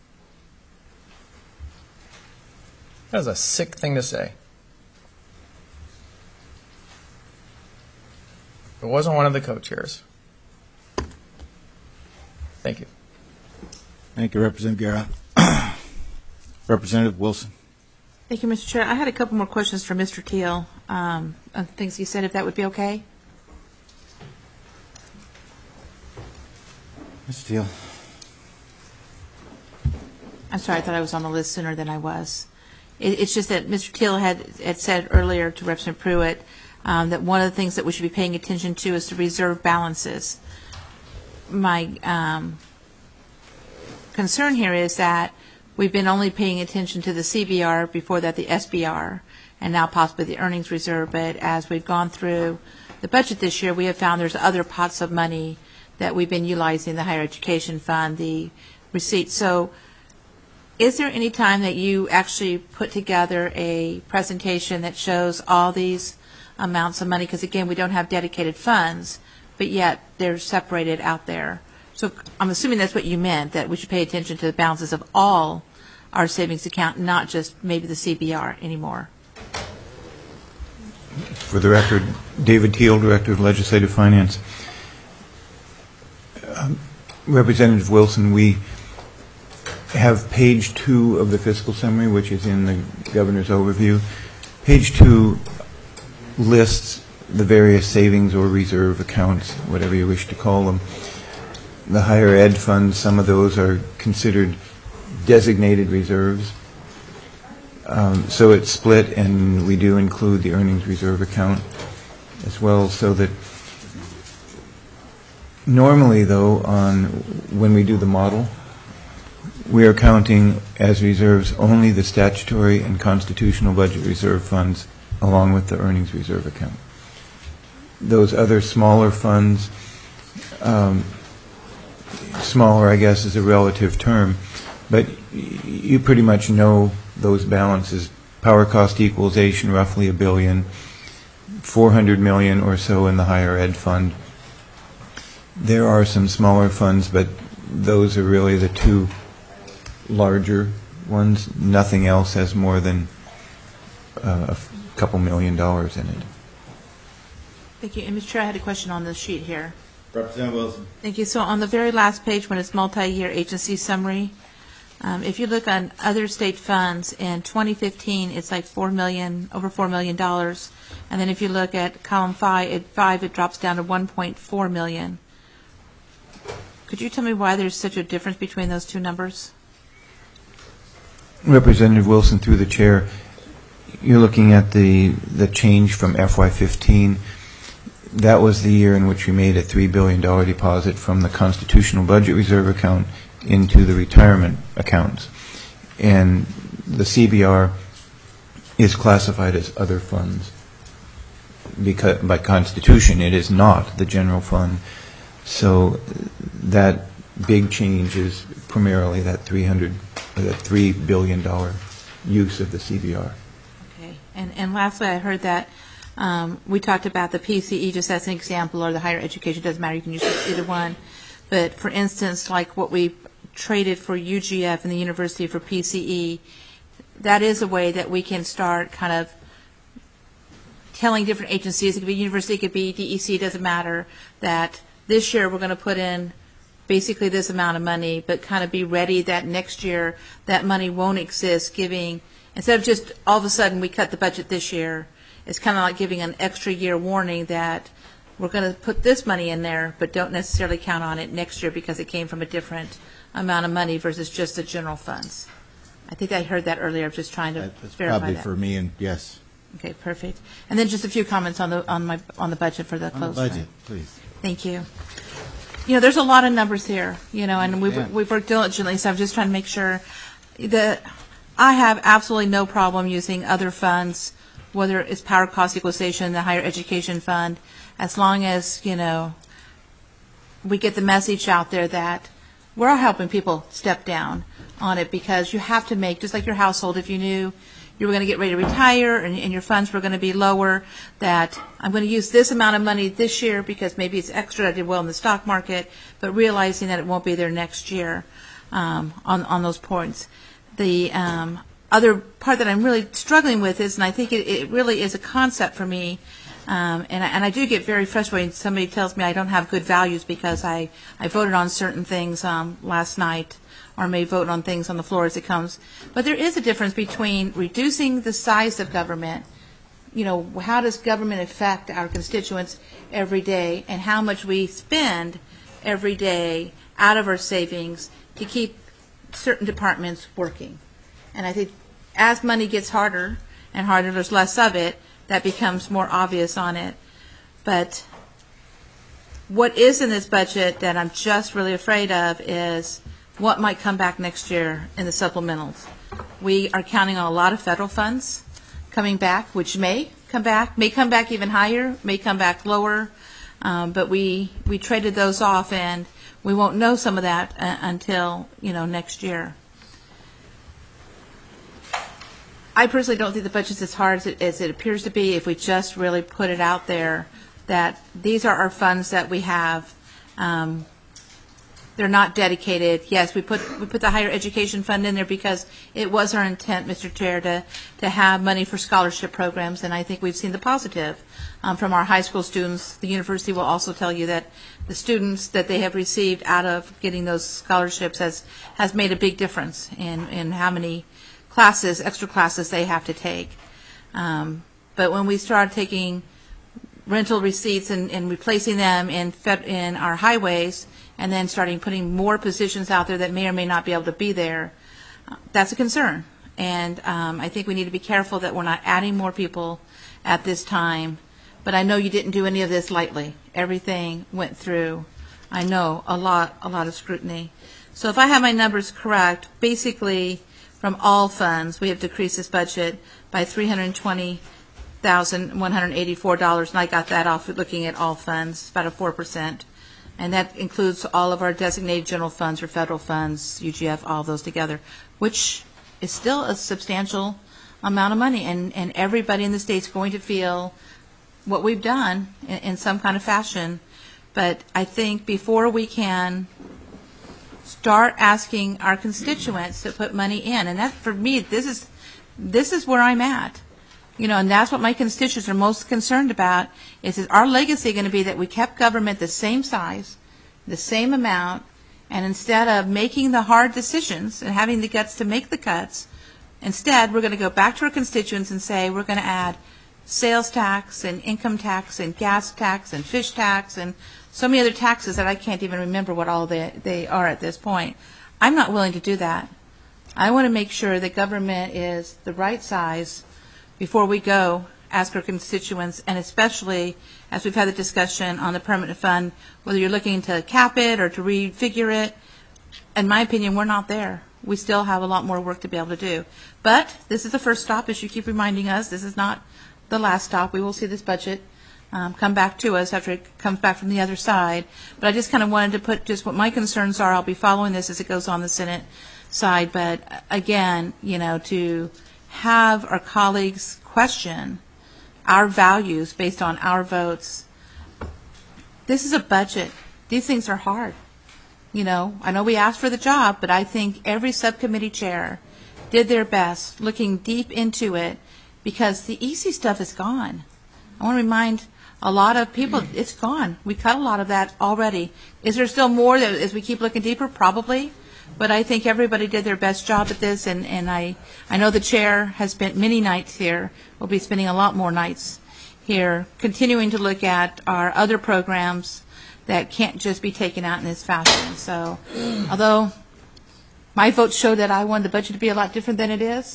That is a sick thing to say. It wasn't one of the co-chairs. Thank you. Thank you, Representative Guerra. Representative Wilson. Thank you, Mister Chair. I had a couple more questions for Mister Teal um, on things he said, if that would be okay. Mister Teal. I'm sorry, I thought I was on the list sooner than I was. It, it's just that Mister Teal had, had said earlier to Representative Pruitt um, that one of the things that we should be paying attention to is to reserve balances. My um, concern here is that we've been only paying attention to the C B R, before that the S B R, and now possibly the earnings reserve. But as we've gone through the budget this year, we have found there's other pots of money that we've been utilizing, the higher education fund, the receipts. So is there any time that you actually put together a presentation that shows all these amounts of money? Because, again, we don't have dedicated funds, but yet they're separated out there. So I'm assuming that's what you meant, that we should pay attention to the balances of all our savings account, not just maybe the C B R anymore. For the record, David Teal, Director of Legislative Finance. Um, Representative Wilson, we have page two of the fiscal summary, which is in the governor's overview. Page two lists the various savings or reserve accounts, whatever you wish to call them. The higher ed funds, some of those are considered designated reserves. Um, so it's split, and we do include the earnings reserve account as well, so that normally, though, on when we do the model, we are counting as reserves only the statutory and constitutional budget reserve funds along with the earnings reserve account. Those other smaller funds, um, smaller, I guess, is a relative term, but you pretty much know those balances. Power cost equalization, roughly a billion, four hundred million or so in the higher ed fund. There are some smaller funds, but those are really the two larger ones. Nothing else has more than uh, a couple million dollars in it. Thank you. And Mister Chair, I had a question on the sheet here. Representative Wilson. Thank you. So on the very last page, when it's multi-year agency summary, um, if you look on other state funds in twenty fifteen, it's like four million, over four million dollars, and then if you look at column five, at five, it drops down to one point four million. Could you tell me why there's such a difference between those two numbers? Representative Wilson, through the chair, you're looking at the the change from F Y fifteen. That was the year in which we made a three billion dollars deposit from the constitutional budget reserve account into the retirement accounts. And the C B R is classified as other funds. Because by constitution, it is not the general fund. So that big change is primarily that three hundred, or that three billion dollars use of the C B R. Okay. And, and lastly, I heard that um, we talked about the P C E just as an example, or the higher education, doesn't matter, you can use either one. But for instance, like what we traded for U G F and the university for P C E, that is a way that we can start kind of telling different agencies, it could be university, it could be D E C, it doesn't matter, that this year we're going to put in basically this amount of money, but kind of be ready that next year that money won't exist, giving, instead of just all of a sudden we cut the budget this year, it's kind of like giving an extra year warning that we're going to put this money in there, but don't necessarily count on it next year because it came from a different amount of money versus just the general funds. I think I heard that earlier. I'm just trying to That's verify probably that. for me, and yes. Okay, perfect. And then just a few comments on the, on my, on the budget for the On the closed. budget, please. Thank you. You know, there's a lot of numbers here, you know, and Yeah. we've, we've worked diligently, so I'm just trying to make sure that I have absolutely no problem using other funds, whether it's power cost equalization, the higher education fund, as long as, you know, we get the message out there that we're helping people step down on it, because you have to make, just like your household, if you knew you were going to get ready to retire and, and your funds were going to be lower, that I'm going to use this amount of money this year because maybe it's extra, I did well in the stock market, but realizing that it won't be there next year um, on, on those points. The um, other part that I'm really struggling with is, and I think it, it really is a concept for me, um, and, I, and I do get very frustrated when somebody tells me I don't have good values because I, I voted on certain things um, last night, or may vote on things on the floor as it comes. But there is a difference between reducing the size of government, you know, how does government affect our constituents every day, and how much we spend every day out of our savings to keep certain departments working. And I think as money gets harder and harder, there's less of it, that becomes more obvious on it. But what is in this budget that I'm just really afraid of is what might come back next year in the supplementals. We are counting on a lot of federal funds coming back, which may come back, may come back even higher, may come back lower, um, but we we traded those off, and we won't know some of that uh, until, you know, next year. I personally don't think the budget's as hard as it, as it appears to be if we just really put it out there that these are our funds that we have. Um, They're not dedicated. Yes, we put we put the higher education fund in there because it was our intent, Mister Chair, to to have money for scholarship programs, and I think we've seen the positive um, from our high school students. The university will also tell you that the students that they have received out of getting those scholarships has has made a big difference in in how many classes, extra classes they have to take. Um, but when we start taking rental receipts and, and replacing them in fed, in our highways, and then starting putting more positions out there that may or may not be able to be there, uh, that's a concern. And um, I think we need to be careful that we're not adding more people at this time. But I know you didn't do any of this lightly. Everything went through, I know, a lot, a lot of scrutiny. So if I have my numbers correct, basically from all funds, we have decreased this budget by three hundred twenty thousand one hundred eighty-four dollars, and I got that off looking at all funds, about a four percent. And that includes all of our designated general funds or federal funds, U G F, all those together, which is still a substantial amount of money. And, and everybody in the state's going to feel what we've done in, in some kind of fashion. But I think before we can start asking our constituents to put money in, and that, for me, this is this is where I'm at. You know, and that's what my constituents are most concerned about, is, is our legacy going to be that we kept government the same size, the same amount, and instead of making the hard decisions and having the guts to make the cuts, instead we're going to go back to our constituents and say we're going to add sales tax and income tax and gas tax and fish tax and so many other taxes that I can't even remember what all they, they are at this point. I'm not willing to do that. I want to make sure that government is the right size before we go ask our constituents, and especially as we've had the discussion on the permanent fund, whether you're looking to cap it or to refigure it. In my opinion, we're not there. We still have a lot more work to be able to do. But this is the first stop, as you keep reminding us. This is not the last stop. We will see this budget um, come back to us after it comes back from the other side. But I just kind of wanted to put just what my concerns are. I'll be following this as it goes on the Senate side. But again, you know, to have our colleagues question our values based on our votes. This is a budget. These things are hard. You know, I know we asked for the job, but I think every subcommittee chair did their best looking deep into it, because the easy stuff is gone. I want to remind a lot of people, it's gone. We cut a lot of that already. Is there still more that, as we keep looking deeper? Probably. But I think everybody did their best job at this, and, and I, I know the chair has spent many nights here. We'll be spending a lot more nights here, continuing to look at our other programs that can't just be taken out in this fashion. So although my votes show that I want the budget to be a lot different than it is,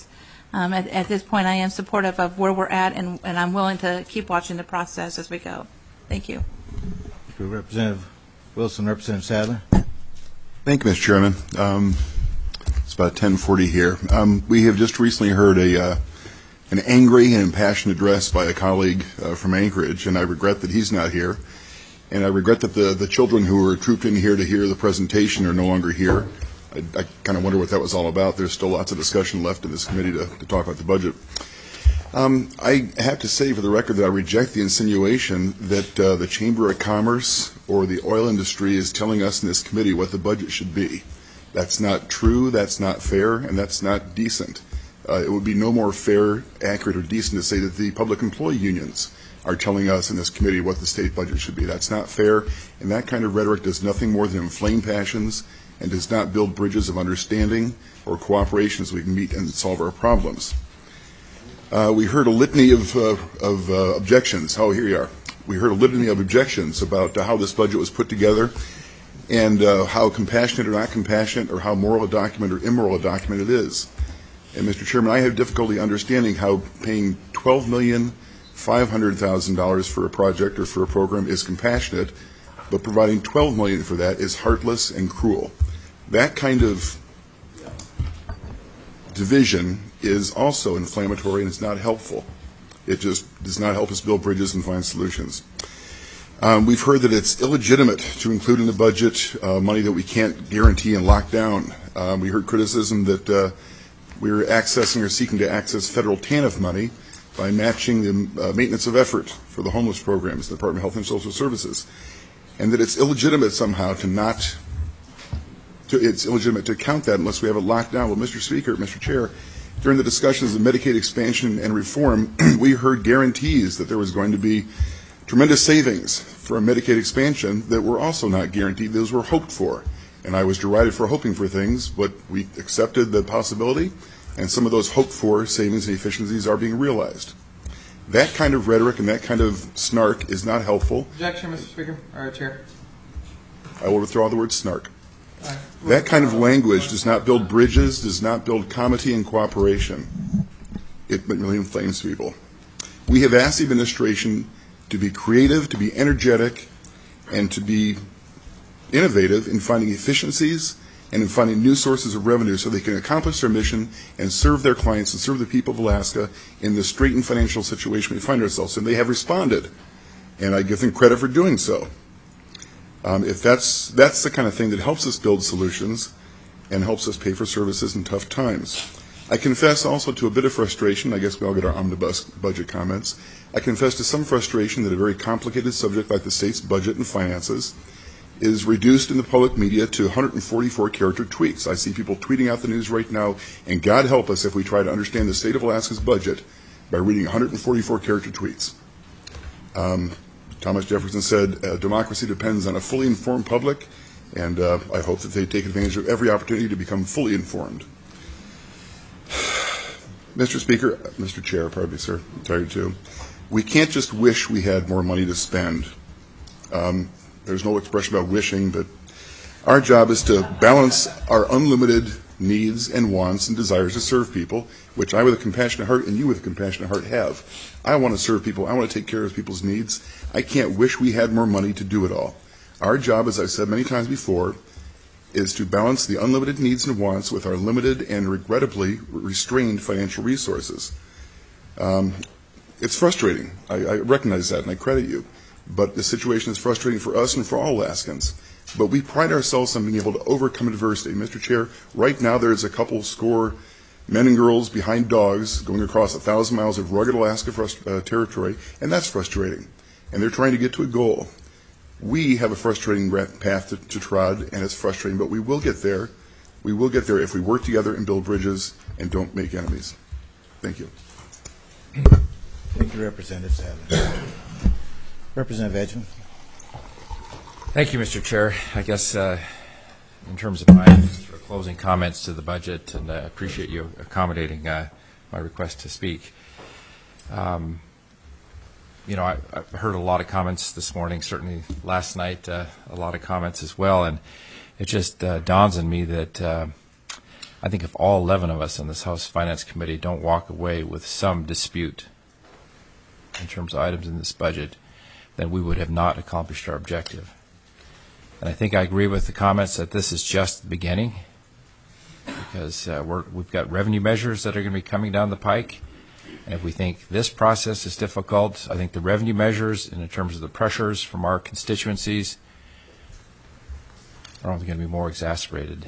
um, at, at this point, I am supportive of where we're at, and, and I'm willing to keep watching the process as we go. Thank you. Thank you, Representative Wilson. Representative Sadler. Thank you, Mister Chairman. Um, it's about ten forty here. Um, we have just recently heard a uh, an angry and impassioned address by a colleague uh, from Anchorage, and I regret that he's not here. And I regret that the, the children who were trooped in here to hear the presentation are no longer here. I, I kind of wonder what that was all about. There's still lots of discussion left in this committee to, to talk about the budget. Um, I have to say for the record that I reject the insinuation that uh, the Chamber of Commerce or the oil industry is telling us in this committee what the budget should be. That's not true, that's not fair, and that's not decent. Uh, it would be no more fair, accurate, or decent to say that the public employee unions are telling us in this committee what the state budget should be. That's not fair, and that kind of rhetoric does nothing more than inflame passions and does not build bridges of understanding or cooperation so we can meet and solve our problems. Uh, we heard a litany of, uh, of uh, objections. Oh, here you are. We heard a litany of objections about uh, how this budget was put together and uh, how compassionate or not compassionate or how moral a document or immoral a document it is. And, Mister Chairman, I have difficulty understanding how paying twelve million dollars five hundred thousand dollars for a project or for a program is compassionate, but providing twelve million dollars for that is heartless and cruel. That kind of division is also inflammatory and it's not helpful. It just does not help us build bridges and find solutions. Um, we've heard that it's illegitimate to include in the budget uh, money that we can't guarantee and lock down. Um, we heard criticism that uh, we're accessing or seeking to access federal TANF money by matching the uh, maintenance of effort for the homeless programs, the Department of Health and Social Services, and that it's illegitimate somehow to not, to, it's illegitimate to count that unless we have it locked down. Well, Mister Speaker, Mister Chair, during the discussions of Medicaid expansion and reform, we heard guarantees that there was going to be tremendous savings for a Medicaid expansion that were also not guaranteed. Those were hoped for, and I was derided for hoping for things, but we accepted the possibility, and some of those hoped-for savings and efficiencies are being realized. That kind of rhetoric and that kind of snark is not helpful. Objection, Mister Speaker, or Chair. I will withdraw the word snark. That kind of language does not build bridges, does not build comity and cooperation. It really inflames people. We have asked the administration to be creative, to be energetic, and to be innovative in finding efficiencies and in finding new sources of revenue so they can accomplish their mission and serve their clients and serve the people of Alaska in the straitened financial situation we find ourselves in. They have responded, and I give them credit for doing so. Um, if that's, that's the kind of thing that helps us build solutions and helps us pay for services in tough times. I confess also to a bit of frustration. I guess we all get our omnibus budget comments. I confess to some frustration that a very complicated subject like the state's budget and finances is reduced in the public media to one hundred forty-four character tweets. I see people tweeting out the news right now, and God help us if we try to understand the state of Alaska's budget by reading one hundred forty-four character tweets. Um, Thomas Jefferson said, uh, democracy depends on a fully informed public, and uh, I hope that they take advantage of every opportunity to become fully informed. Mister Speaker, Mister Chair, pardon me, sir, I'm tired too. We can't just wish we had more money to spend. Um, There's no expression about wishing, but our job is to balance our unlimited needs and wants and desires to serve people, which I with a compassionate heart and you with a compassionate heart have. I want to serve people. I want to take care of people's needs. I can't wish we had more money to do it all. Our job, as I've said many times before, is to balance the unlimited needs and wants with our limited and regrettably restrained financial resources. Um, it's frustrating. I, I recognize that, and I credit you. But the situation is frustrating for us and for all Alaskans. But we pride ourselves on being able to overcome adversity. Mister Chair, right now there's a couple score men and girls behind dogs going across a thousand miles of rugged Alaska frust- uh, territory, and that's frustrating. And they're trying to get to a goal. We have a frustrating path to, to trod, and it's frustrating, but we will get there. We will get there if we work together and build bridges and don't make enemies. Thank you. Thank you, Representative Sadler. Representative Edgman. Thank you, Mister Chair. I guess uh, in terms of my sort of closing comments to the budget, and I uh, appreciate you accommodating uh, my request to speak. Um, you know, I, I've heard a lot of comments this morning, certainly last night, uh, a lot of comments as well, and it just uh, dawns on me that uh, I think if all eleven of us in this House Finance Committee don't walk away with some dispute in terms of items in this budget, then we would have not accomplished our objective. And I think I agree with the comments that this is just the beginning, because uh, we're, we've got revenue measures that are going to be coming down the pike. And if we think this process is difficult, I think the revenue measures, and in terms of the pressures from our constituencies, are only going to be more exacerbated.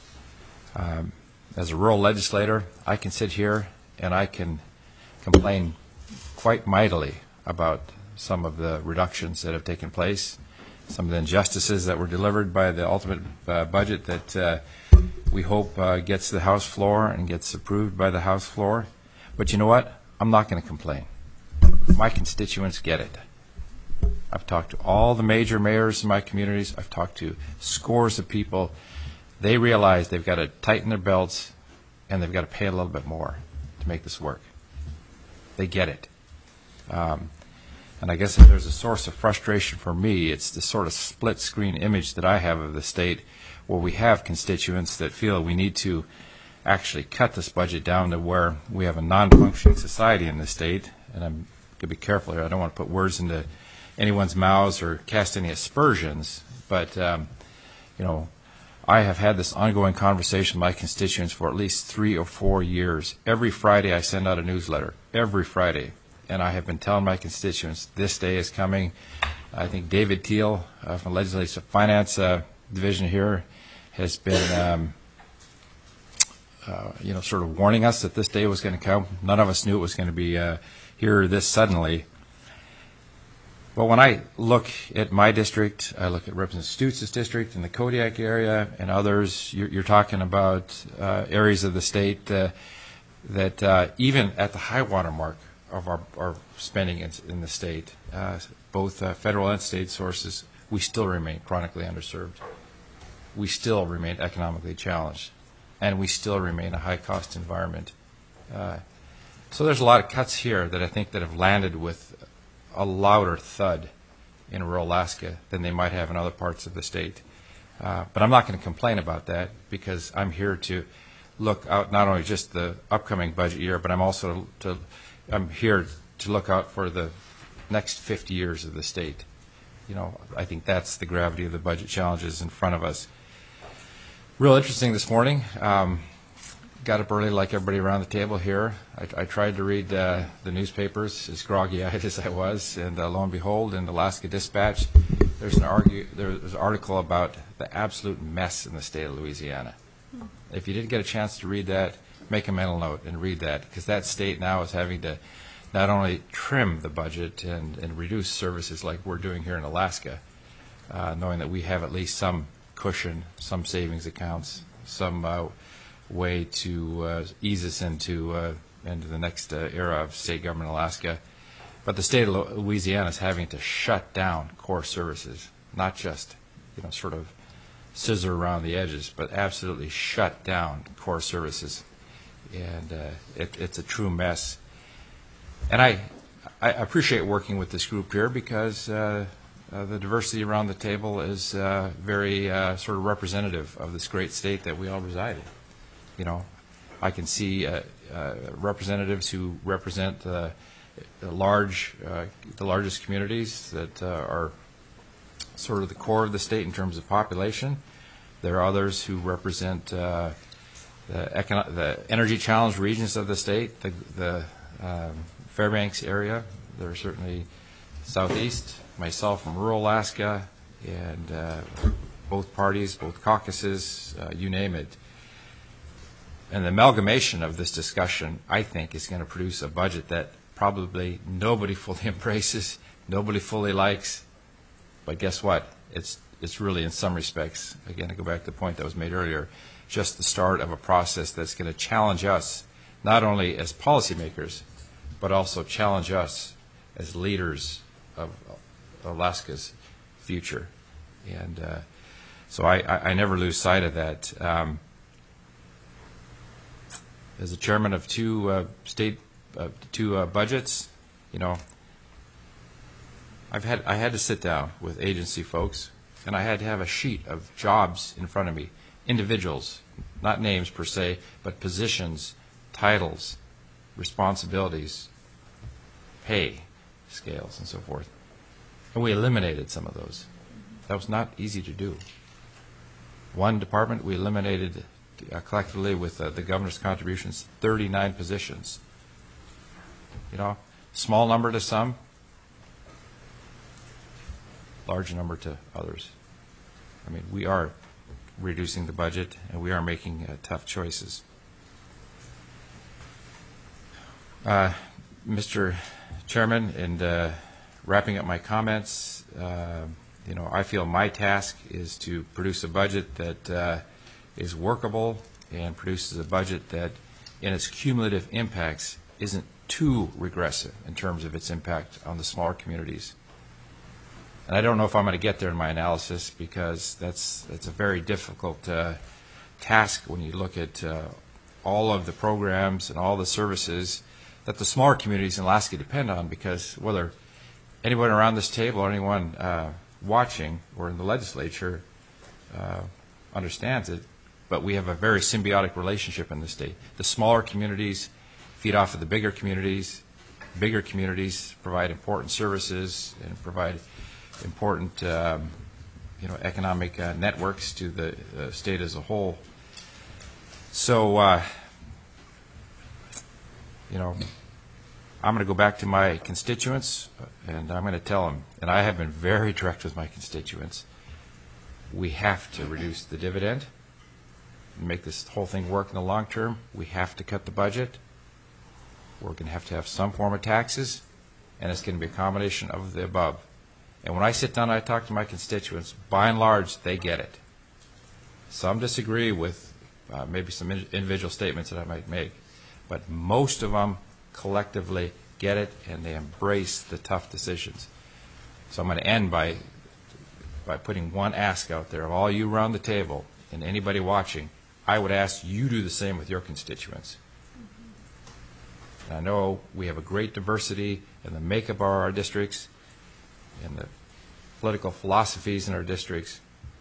Um, as a rural legislator, I can sit here and I can complain quite mightily about some of the reductions that have taken place, some of the injustices that were delivered by the ultimate uh, budget that uh, we hope uh, gets to the House floor and gets approved by the House floor. But you know what? I'm not going to complain. My constituents get it. I've talked to all the major mayors in my communities. I've talked to scores of people. They realize they've got to tighten their belts and they've got to pay a little bit more to make this work. They get it. Um, and I guess if there's a source of frustration for me, it's the sort of split screen image that I have of the state, where we have constituents that feel we need to actually cut this budget down to where we have a non-functioning society in the state. And I'm going to be careful here. I don't want to put words into anyone's mouths or cast any aspersions, but um, you know, I have had this ongoing conversation with my constituents for at least three or four years. Every Friday I send out a newsletter, every Friday, and I have been telling my constituents this day is coming. I think David Teal uh, from the Legislative Finance uh, Division here has been um, uh, you know, sort of warning us that this day was going to come. None of us knew it was going to be uh, here this suddenly. But when I look at my district, I look at Representative Stutes' district in the Kodiak area and others, you're, you're talking about uh, areas of the state uh, that uh, even at the high water mark of our, our spending in, in the state, uh, both uh, federal and state sources, we still remain chronically underserved. We still remain economically challenged, and we still remain a high-cost environment. Uh, so there's a lot of cuts here that I think that have landed with a louder thud in rural Alaska than they might have in other parts of the state. Uh, but I'm not going to complain about that, because I'm here to look out not only just the upcoming budget year, but I'm also to, I'm here to look out for the next fifty years of the state. You know, I think that's the gravity of the budget challenges in front of us. Real interesting this morning. Um, got up early like everybody around the table here. I, I tried to read uh, the newspapers, as groggy-eyed as I was, and uh, lo and behold, in the Alaska Dispatch, there's an, argue, there's an article about the absolute mess in the state of Louisiana. If you didn't get a chance to read that, make a mental note and read that, because that state now is having to not only trim the budget and, and reduce services like we're doing here in Alaska, uh, knowing that we have at least some cushion, some savings accounts, some uh, way to uh, ease us into uh, into the next uh, era of state government in Alaska. But the state of Louisiana is having to shut down core services, not just, you know, sort of scissor around the edges, but absolutely shut down core services. And uh, it, it's a true mess. And I, I appreciate working with this group here, because uh, uh, the diversity around the table is uh, very uh, sort of representative of this great state that we all reside in. You know, I can see uh, uh, representatives who represent uh, large, uh, the largest communities that uh, are sort of the core of the state in terms of population. There are others who represent uh, the, econo- the energy challenged regions of the state, the, the um, Fairbanks area. There are certainly southeast, myself from rural Alaska, and uh, both parties, both caucuses, uh, you name it. And the amalgamation of this discussion, I think, is going to produce a budget that probably nobody fully embraces, nobody fully likes. But guess what? It's it's really, in some respects, again, to go back to the point that was made earlier, just the start of a process that's going to challenge us, not only as policymakers, but also challenge us as leaders of Alaska's future. And uh, so I, I, I never lose sight of that. Um, As the chairman of two uh, state, uh, two uh, budgets, you know, I've had I had to sit down with agency folks, and I had to have a sheet of jobs in front of me, individuals, not names per se, but positions, titles, responsibilities, pay scales, and so forth. And we eliminated some of those. That was not easy to do. One department, we eliminated uh, collectively with uh, the governor's contributions, thirty-nine positions. You know, small number to some, large number to others. I mean, we are reducing the budget, and we are making uh, tough choices. Uh, Mister Chairman, in uh, wrapping up my comments, uh, you know, I feel my task is to produce a budget that uh, is workable and produces a budget that, in its cumulative impacts, isn't too regressive in terms of its impact on the smaller communities. And I don't know if I'm going to get there in my analysis, because that's that's a very difficult uh, task when you look at uh, all of the programs and all the services that the smaller communities in Alaska depend on, because whether anyone around this table or anyone uh, watching or in the legislature uh, understands it, but we have a very symbiotic relationship in this state. The smaller communities feed off of the bigger communities. Bigger communities provide important services and provide important um, you know, economic uh, networks to the uh, state as a whole. So, uh, you know, I'm going to go back to my constituents, and I'm going to tell them, and I have been very direct with my constituents, we have to reduce the dividend and make this whole thing work in the long term. We have to cut the budget. We're going to have to have some form of taxes, and it's going to be a combination of the above. And when I sit down and I talk to my constituents, by and large, they get it. Some disagree with uh, maybe some in- individual statements that I might make, but most of them collectively get it, and they embrace the tough decisions. So I'm going to end by by putting one ask out there of all you around the table and anybody watching. I would ask you do the same with your constituents. And I know we have a great diversity in the makeup of our districts and the political philosophies in our districts,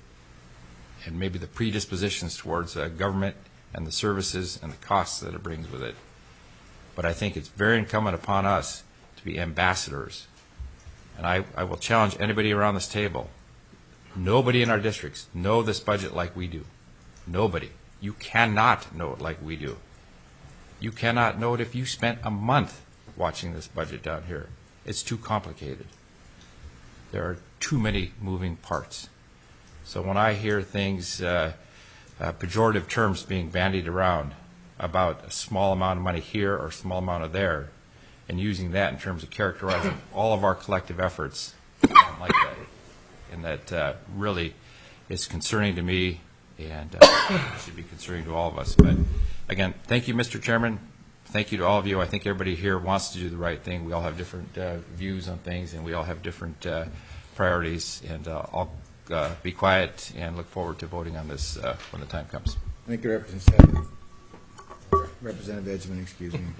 and maybe the predispositions towards uh, government and the services and the costs that it brings with it. But I think it's very incumbent upon us to be ambassadors. And I, I will challenge anybody around this table. Nobody in our districts know this budget like we do. Nobody. You cannot know it like we do. You cannot know it if you spent a month watching this budget down here. It's too complicated. There are too many moving parts. So when I hear things, uh, uh, pejorative terms being bandied around about a small amount of money here or a small amount of there, and using that in terms of characterizing all of our collective efforts, I don't like that. And that uh, really is concerning to me, and uh, should be concerning to all of us. But again, thank you, Mister Chairman. Thank you to all of you. I think everybody here wants to do the right thing. We all have different uh, views on things, and we all have different uh, priorities. And uh, I'll uh, be quiet and look forward to voting on this uh, when the time comes. Thank you, Representative. Representative Edgman, excuse me.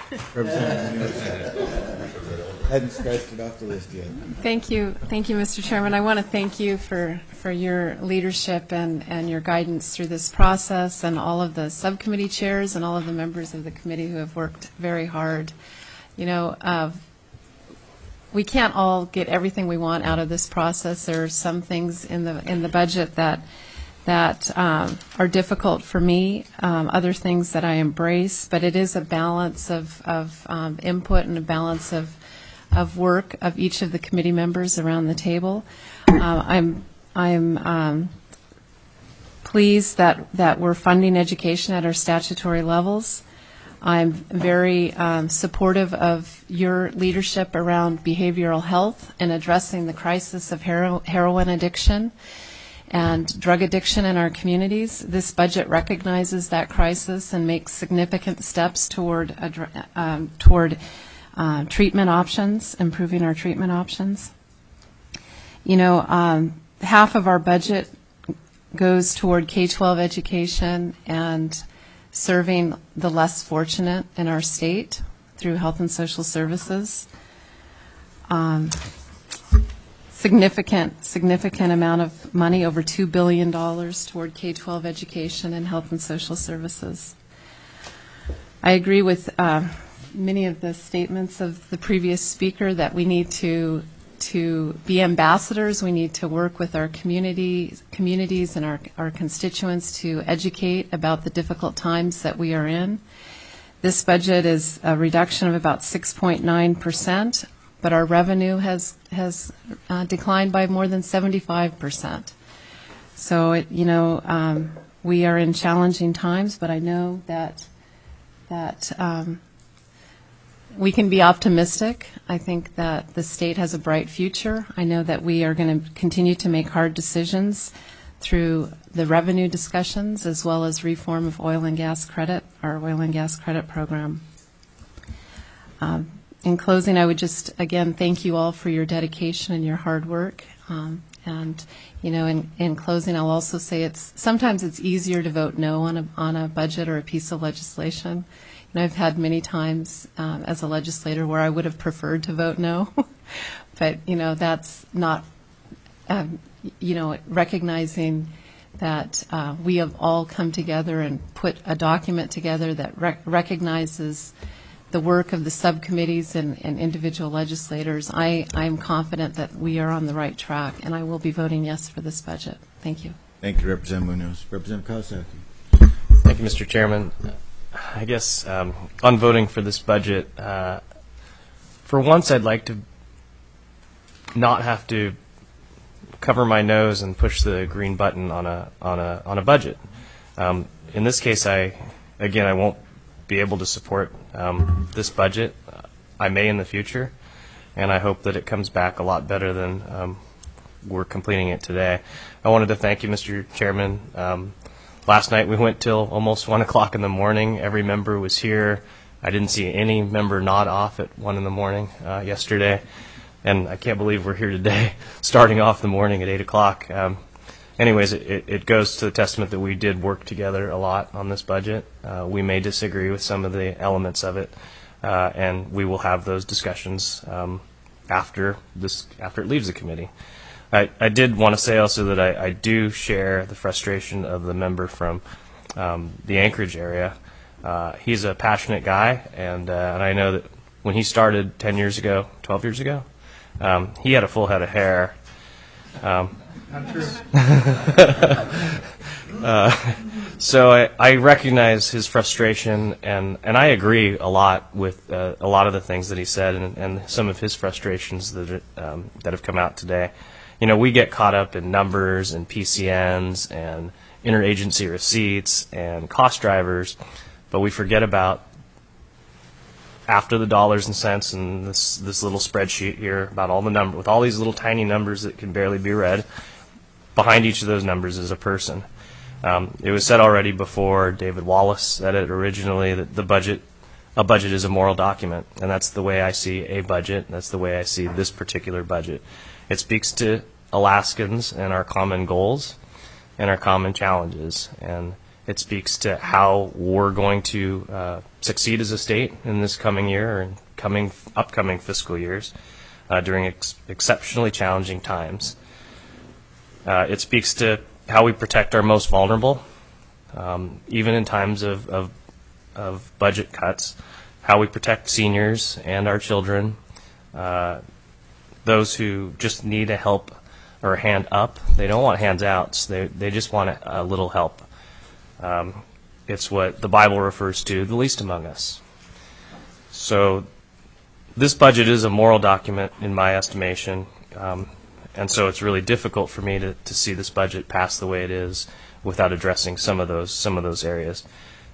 Representative hadn't scratched it off the list yet. Thank you, thank you, Mister Chairman. I want to thank you for, for your leadership and, and your guidance through this process, and all of the subcommittee chairs and all of the members of the committee who have worked very hard. You know, uh, we can't all get everything we want out of this process. There are some things in the in the budget that that um, are difficult for me, um, other things that I embrace, but it is a balance of, of um, input and a balance of, of work of each of the committee members around the table. Uh, I'm, I'm um, pleased that, that we're funding education at our statutory levels. I'm very um, supportive of your leadership around behavioral health and addressing the crisis of hero- heroin addiction and drug addiction in our communities. This budget recognizes that crisis and makes significant steps toward um, toward uh, treatment options, improving our treatment options. You know, um, half of our budget goes toward K twelve education and serving the less fortunate in our state through health and social services. Um, significant, significant amount of money, over two billion dollars toward K twelve education and health and social services. I agree with uh, many of the statements of the previous speaker that we need to to be ambassadors. We need to work with our community, communities and our, our constituents to educate about the difficult times that we are in. This budget is a reduction of about six point nine percent, but our revenue has has uh, declined by more than seventy-five percent. So, it, you know, um, we are in challenging times, but I know that that um, we can be optimistic. I think that the state has a bright future. I know that we are going to continue to make hard decisions through the revenue discussions as well as reform of oil and gas credit, our oil and gas credit program. Um, in closing, I would just, again, thank you all for your dedication and your hard work. Um, and, you know, in, in closing, I'll also say it's sometimes it's easier to vote no on a, on a budget or a piece of legislation. And I've had many times um, as a legislator where I would have preferred to vote no, but you know that's not, um, you know, recognizing that uh, we have all come together and put a document together that rec- recognizes the work of the subcommittees and, and individual legislators. I am confident that we are on the right track, and I will be voting yes for this budget. Thank you. Thank you, Representative Munoz. Representative Kawasaki. Thank you, Mister Chairman. I guess um, on voting for this budget, uh, for once I'd like to not have to cover my nose and push the green button on a on a on a budget. Um, in this case, I again I won't be able to support um, this budget. I may in the future, and I hope that it comes back a lot better than um, we're completing it today. I wanted to thank you, Mister Chairman. Um, Last night we went till almost one o'clock in the morning. Every member was here. I didn't see any member nod off at one in the morning uh, yesterday, and I can't believe we're here today, starting off the morning at eight o'clock. Um, anyways, it, it goes to the testament that we did work together a lot on this budget. Uh, we may disagree with some of the elements of it, uh, and we will have those discussions um, after this after it leaves the committee. I, I did want to say also that I, I do share the frustration of the member from um, the Anchorage area. Uh, he's a passionate guy, and, uh, and I know that when he started ten years ago, twelve years ago, um, he had a full head of hair. Um, Not true. uh, so I, I recognize his frustration, and, and I agree a lot with uh, a lot of the things that he said and, and some of his frustrations that, um, that have come out today. You know, we get caught up in numbers and P C Ns and interagency receipts and cost drivers, but we forget about after the dollars and cents and this this little spreadsheet here about all the number with all these little tiny numbers that can barely be read. Behind each of those numbers is a person. Um, it was said already before. David Wallace said it originally that the budget, a budget is a moral document, and that's the way I see a budget. That's the way I see this particular budget. It speaks to Alaskans and our common goals and our common challenges, and it speaks to how we're going to uh, succeed as a state in this coming year and coming upcoming fiscal years uh, during ex- exceptionally challenging times. Uh, it speaks to how we protect our most vulnerable, um, even in times of, of, of budget cuts, how we protect seniors and our children, uh, those who just need a help or a hand up. They don't want hands outs. They they just want a, a little help. Um, it's what the Bible refers to, the least among us. So this budget is a moral document in my estimation, um, and so it's really difficult for me to, to see this budget pass the way it is without addressing some of those some of those areas.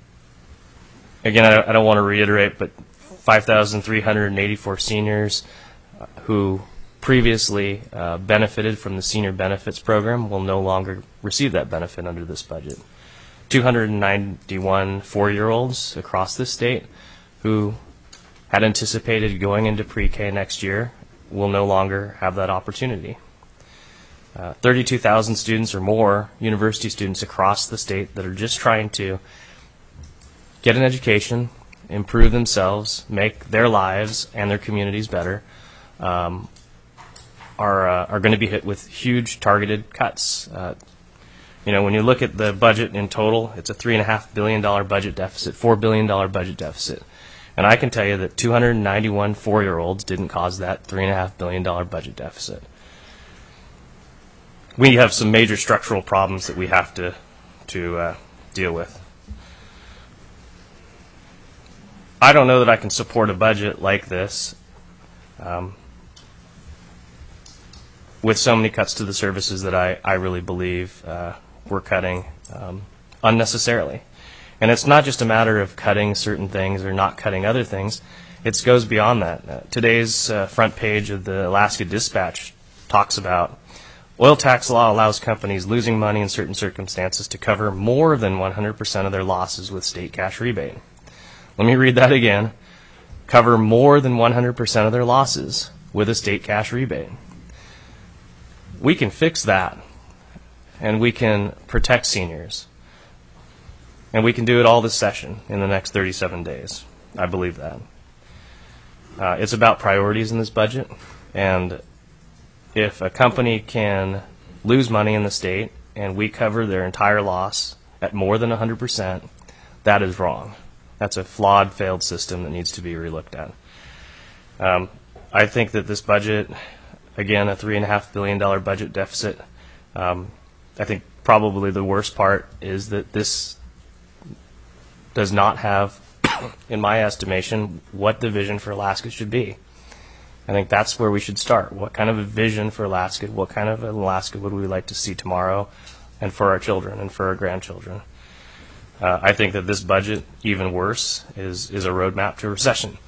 Again, I don't, I don't want to reiterate, but five thousand three hundred eighty-four seniors uh, who previously uh, benefited from the senior benefits program will no longer receive that benefit under this budget. two hundred ninety-one four-year-olds across the state who had anticipated going into pre-K next year will no longer have that opportunity. Uh, thirty-two thousand students or more, university students across the state that are just trying to get an education, improve themselves, make their lives and their communities better, um, are uh, are going to be hit with huge targeted cuts. Uh, you know, when you look at the budget in total, it's a three and a half billion dollar budget deficit, four billion dollar budget deficit, and I can tell you that two hundred ninety-one four-year-olds didn't cause that three and a half billion dollar budget deficit. We have some major structural problems that we have to to uh, deal with. I don't know that I can support a budget like this um, with so many cuts to the services that I, I really believe uh, we're cutting um, unnecessarily. And it's not just a matter of cutting certain things or not cutting other things. It goes beyond that. Uh, today's uh, front page of the Alaska Dispatch talks about oil tax law allows companies losing money in certain circumstances to cover more than one hundred percent of their losses with state cash rebate. Let me read that again. Cover more than one hundred percent of their losses with a state cash rebate. We can fix that, and we can protect seniors. And we can do it all this session in the next thirty-seven days. I believe that. Uh, it's about priorities in this budget, and if a company can lose money in the state and we cover their entire loss at more than one hundred percent, that is wrong. That's a flawed, failed system that needs to be relooked at. Um, I think that this budget, again, a three and a half billion dollar budget deficit, um, I think probably the worst part is that this does not have, in my estimation, what the vision for Alaska should be. I think that's where we should start. What kind of a vision for Alaska, what kind of Alaska would we like to see tomorrow and for our children and for our grandchildren? Uh, I think that this budget, even worse, is, is a roadmap to recession.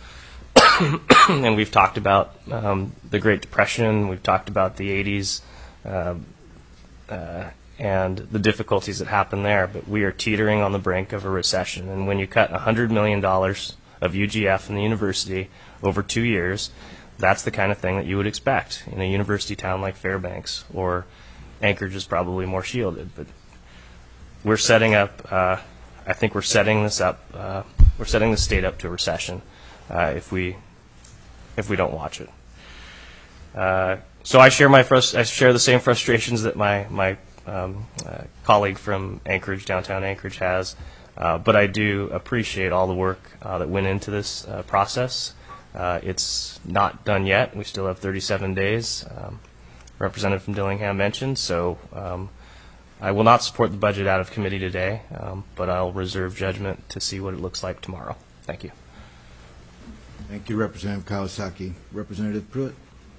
And we've talked about um, the Great Depression, we've talked about the eighties, uh, uh, and the difficulties that happened there, but we are teetering on the brink of a recession. And when you cut one hundred million dollars of U G F in the university over two years, that's the kind of thing that you would expect in a university town like Fairbanks, or Anchorage is probably more shielded. But we're setting up, uh, I think we're setting this up, uh, we're setting the state up to a recession uh, if we if we don't watch it. Uh, so I share my frust- I share the same frustrations that my my um, uh, colleague from Anchorage, downtown Anchorage, has, uh, but I do appreciate all the work uh, that went into this uh, process. Uh, it's not done yet. We still have thirty-seven days. Um, Representative from Dillingham mentioned, so um, I will not support the budget out of committee today, um, but I'll reserve judgment to see what it looks like tomorrow. Thank you. Thank you, Representative Kawasaki. Representative Pruitt.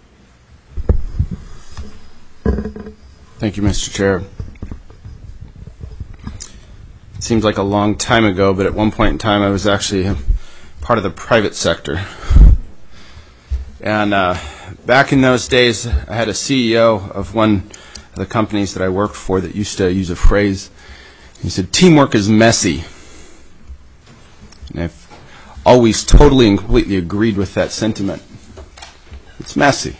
Thank you, Mister Chair. It seems like a long time ago, but at one point in time I was actually part of the private sector. And uh, back in those days, I had a C E O of one of the companies that I worked for that used to use a phrase. He said, "Teamwork is messy." And I've always totally and completely agreed with that sentiment. It's messy.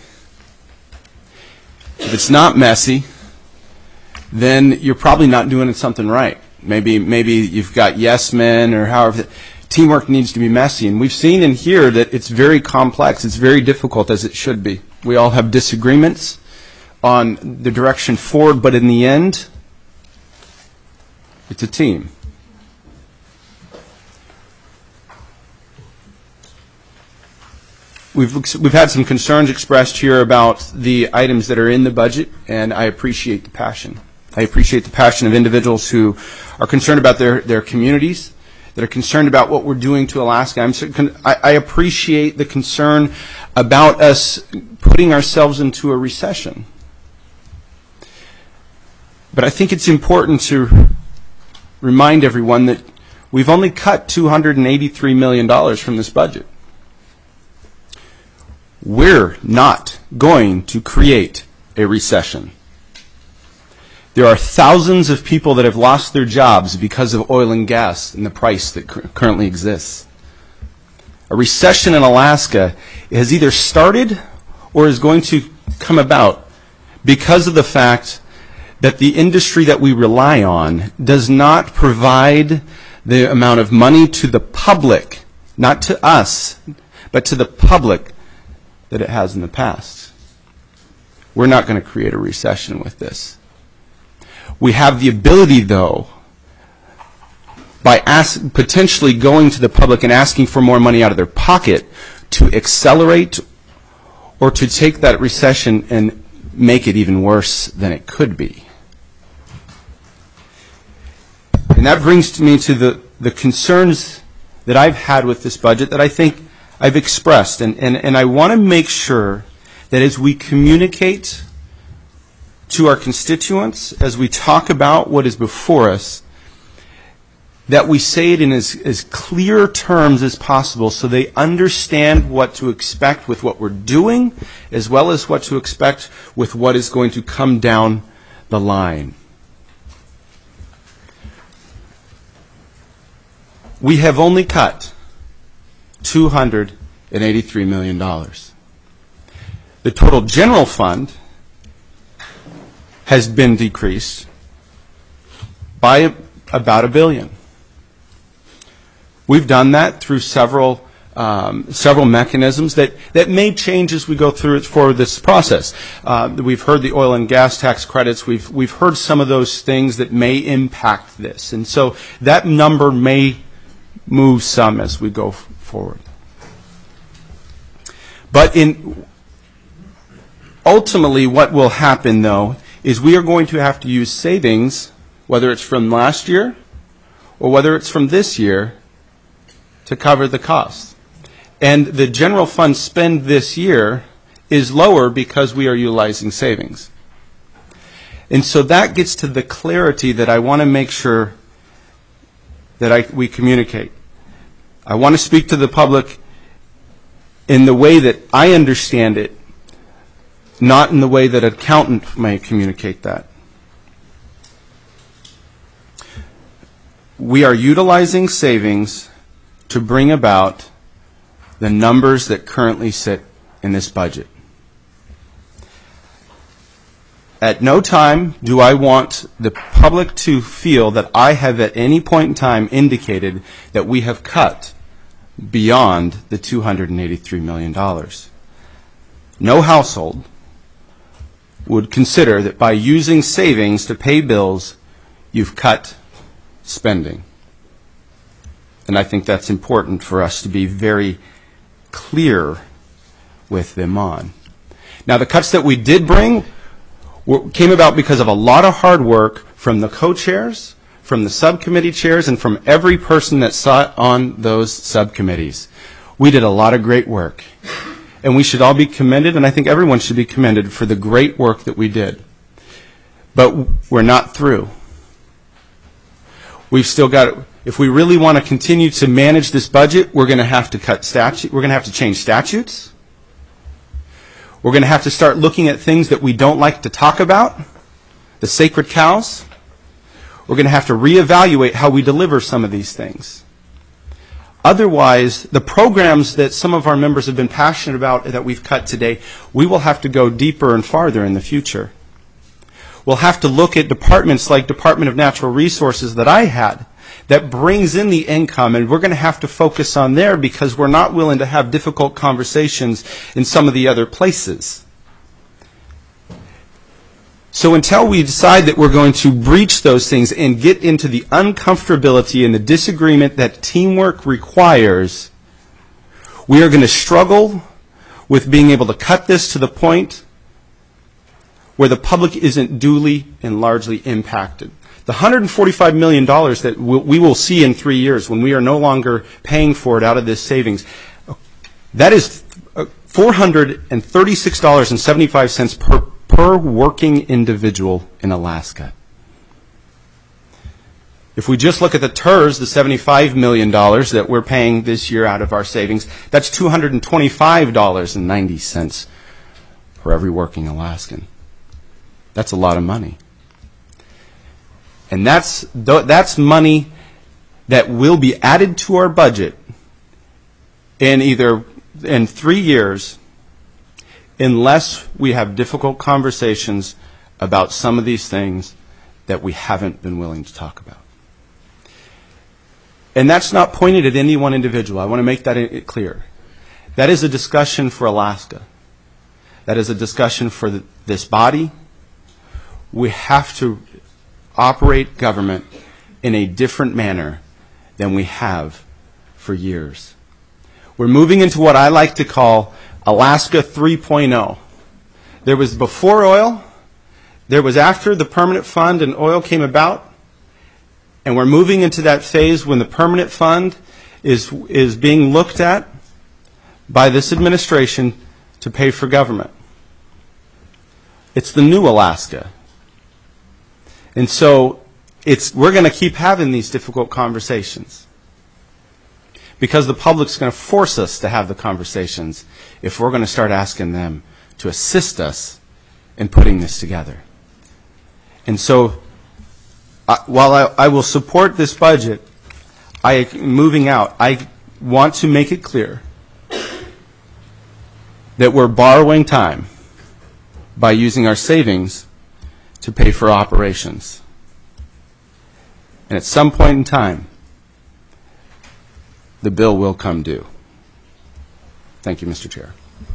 If it's not messy, then you're probably not doing something right. Maybe maybe you've got yes men or however. Teamwork needs to be messy, and we've seen in here that it's very complex. It's very difficult, as it should be. We all have disagreements on the direction forward, but in the end, it's a team. We've we've had some concerns expressed here about the items that are in the budget, and I appreciate the passion. I appreciate the passion of individuals who are concerned about their, their communities, that are concerned about what we're doing to Alaska. I'm, I, I appreciate the concern about us putting ourselves into a recession. But I think it's important to remind everyone that we've only cut two hundred eighty-three million dollars from this budget. We're not going to create a recession. There are thousands of people that have lost their jobs because of oil and gas and the price that cur- currently exists. A recession in Alaska has either started or is going to come about because of the fact that the industry that we rely on does not provide the amount of money to the public, not to us, but to the public that it has in the past. We're not going to create a recession with this. We have the ability, though, by ask, potentially going to the public and asking for more money out of their pocket, to accelerate or to take that recession and make it even worse than it could be. And that brings me to the, the concerns that I've had with this budget that I think I've expressed. And, and, and I want to make sure that as we communicate to our constituents, as we talk about what is before us, that we say it in as, as clear terms as possible so they understand what to expect with what we're doing, as well as what to expect with what is going to come down the line. We have only cut two hundred eighty-three million dollars. The total general fund has been decreased by about a billion. We've done that through several um, several mechanisms that, that may change as we go through it for this process. Uh, we've heard the oil and gas tax credits. We've we've heard some of those things that may impact this, and so that number may move some as we go f- forward. But in ultimately, what will happen, though, is we are going to have to use savings, whether it's from last year or whether it's from this year, to cover the costs. And the general fund spend this year is lower because we are utilizing savings. And so that gets to the clarity that I want to make sure that I, we communicate. I want to speak to the public in the way that I understand it, not in the way that an accountant may communicate that. We are utilizing savings to bring about the numbers that currently sit in this budget. At no time do I want the public to feel that I have at any point in time indicated that we have cut beyond the two hundred eighty-three million dollars. No household would consider that by using savings to pay bills, you've cut spending. And I think that's important for us to be very clear with them on. Now, the cuts that we did bring were, came about because of a lot of hard work from the co-chairs, from the subcommittee chairs, and from every person that sat on those subcommittees. We did a lot of great work. And we should all be commended, and I think everyone should be commended for the great work that we did. But we're not through. We've still got, if we really want to continue to manage this budget, we're going to have to cut statute, we're going to have to change statutes. We're going to have to start looking at things that we don't like to talk about, the sacred cows. We're going to have to reevaluate how we deliver some of these things. Otherwise, the programs that some of our members have been passionate about that we've cut today, we will have to go deeper and farther in the future. We'll have to look at departments like Department of Natural Resources that I had that brings in the income, and we're going to have to focus on there because we're not willing to have difficult conversations in some of the other places. So until we decide that we're going to breach those things and get into the uncomfortability and the disagreement that teamwork requires, we are going to struggle with being able to cut this to the point where the public isn't duly and largely impacted. The one hundred forty-five million dollars that we will see in three years when we are no longer paying for it out of this savings, that is four hundred thirty-six dollars and seventy-five cents per per working individual in Alaska. If we just look at the T E R S, the seventy-five million dollars that we're paying this year out of our savings, that's two hundred twenty-five dollars and ninety cents for every working Alaskan. That's a lot of money. And that's that's money that will be added to our budget in either in three years unless we have difficult conversations about some of these things that we haven't been willing to talk about. And that's not pointed at any one individual. I want to make that clear. That is a discussion for Alaska. That is a discussion for the, this body. We have to operate government in a different manner than we have for years. We're moving into what I like to call Alaska three point oh. There was before oil, there was after the permanent fund and oil came about, and we're moving into that phase when the permanent fund is is being looked at by this administration to pay for government. It's the new Alaska. And so it's we're going to keep having these difficult conversations because the public's going to force us to have the conversations if we're going to start asking them to assist us in putting this together. And so uh, while I, I will support this budget, I moving out, I want to make it clear that we're borrowing time by using our savings to pay for operations. And at some point in time, the bill will come due. Thank you, Mister Chair.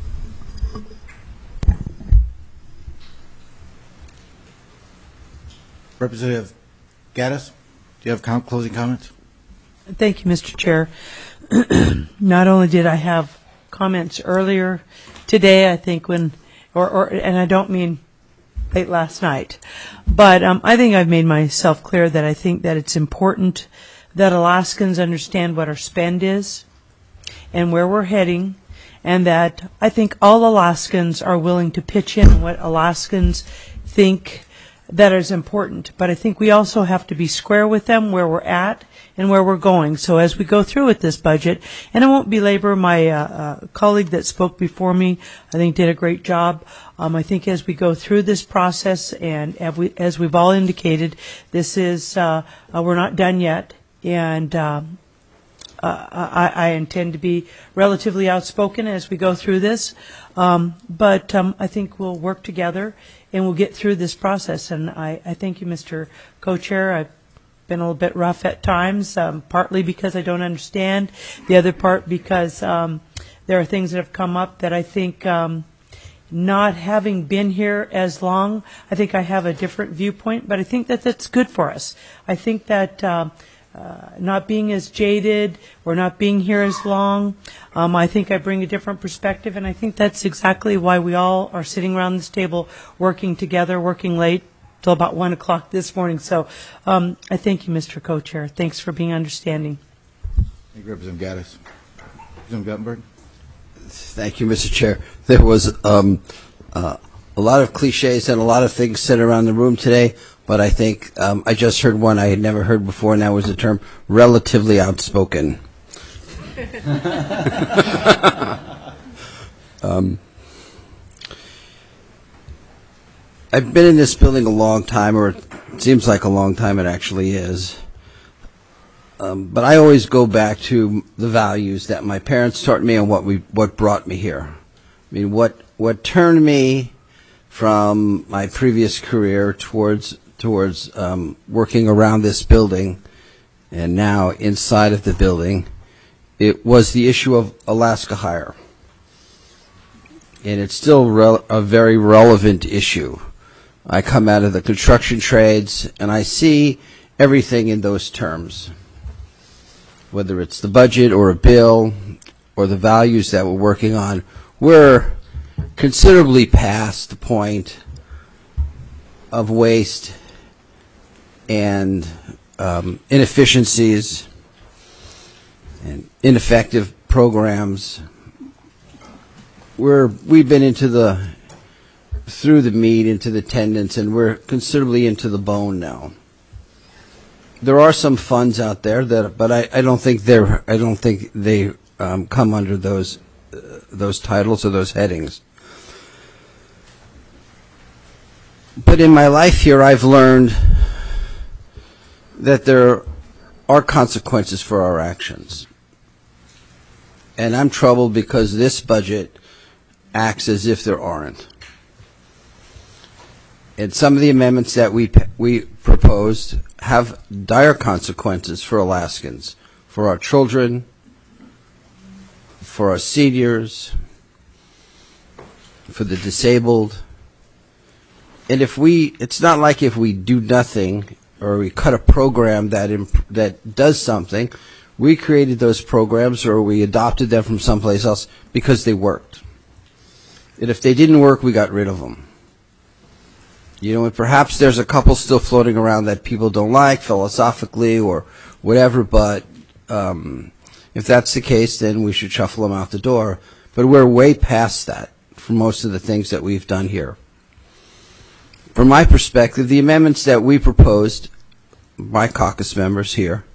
Representative Gaddis, do you have com- closing comments? Thank you, Mister Chair. Not only did I have comments earlier today, I think when, or, or and I don't mean late last night, but um, I think I've made myself clear that I think that it's important that Alaskans understand what our spend is and where we're heading, and that I think all Alaskans are willing to pitch in what Alaskans think that is important. But I think we also have to be square with them where we're at and where we're going. So as we go through with this budget, and I won't belabor my uh, uh, colleague that spoke before me, I think did a great job. Um, I think as we go through this process, and as, we, as we've all indicated, this is, uh, uh, we're not done yet. And um, uh, I, I intend to be relatively outspoken as we go through this. Um, but um, I think we'll work together and we'll get through this process. And I, I thank you, Mister Co-Chair. I've been a little bit rough at times, um, partly because I don't understand, the other part because um, there are things that have come up that I think, um, not having been here as long, I think I have a different viewpoint, but I think that that's good for us. I think that uh, uh, not being as jaded or not being here as long, um, I think I bring a different perspective, and I think that's exactly why we all are sitting around this table working together, working late till about one o'clock this morning. So um, I thank you, Mister Co-Chair. Thanks for being understanding. Thank you, Representative Gaddis. Representative Guttenberg. Thank you, Mister Chair. There was um, uh, a lot of cliches and a lot of things said around the room today, but I think um, I just heard one I had never heard before, and that was the term relatively outspoken. um, I've been in this building a long time, or it seems like a long time it actually is. Um, but I always go back to the values that my parents taught me and what we what brought me here. I mean, what what turned me from my previous career towards towards um, working around this building and now inside of the building, it was the issue of Alaska Hire. And it's still re- a very relevant issue. I come out of the construction trades and I see everything in those terms. Whether it's the budget or a bill or the values that we're working on, we're considerably past the point of waste and um, inefficiencies and ineffective programs. We're, we've been into the, through the meat, into the tendons, and we're considerably into the bone now. There are some funds out there that, but I, I don't think they're. I don't think they um, come under those uh, those titles or those headings. But in my life here, I've learned that there are consequences for our actions, and I'm troubled because this budget acts as if there aren't. And some of the amendments that we we proposed have dire consequences for Alaskans, for our children, for our seniors, for the disabled. And if we, it's not like if we do nothing or we cut a program that imp- that does something, we created those programs or we adopted them from someplace else because they worked. And if they didn't work, we got rid of them. You know, and perhaps there's a couple still floating around that people don't like philosophically or whatever, but um, if that's the case, then we should shuffle them out the door. But we're way past that for most of the things that we've done here. From my perspective, the amendments that we proposed, my caucus members here,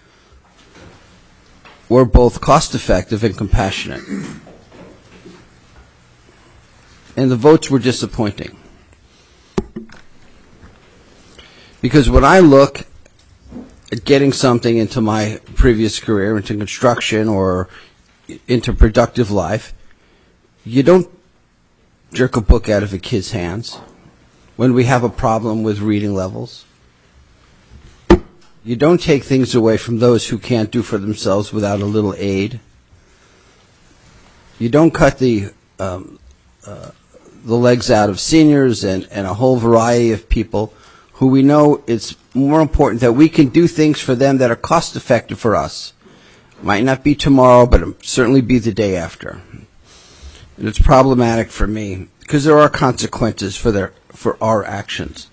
were both cost-effective and compassionate. And the votes were disappointing. Because when I look at getting something into my previous career, into construction or into productive life, you don't jerk a book out of a kid's hands. When we have a problem with reading levels, you don't take things away from those who can't do for themselves without a little aid. You don't cut the um, uh, the legs out of seniors and, and a whole variety of people who we know it's more important that we can do things for them that are cost effective for us. Might not be tomorrow, but it'll certainly be the day after. And it's problematic for me because there are consequences for their for our actions.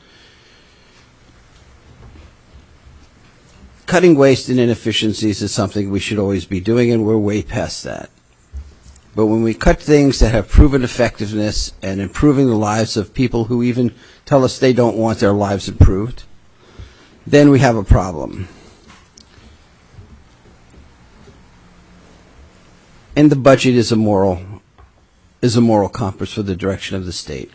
Cutting waste and inefficiencies is something we should always be doing, and we're way past that. But when we cut things that have proven effectiveness and improving the lives of people who even tell us they don't want their lives improved, then we have a problem. And the budget is a moral is a moral compass for the direction of the state.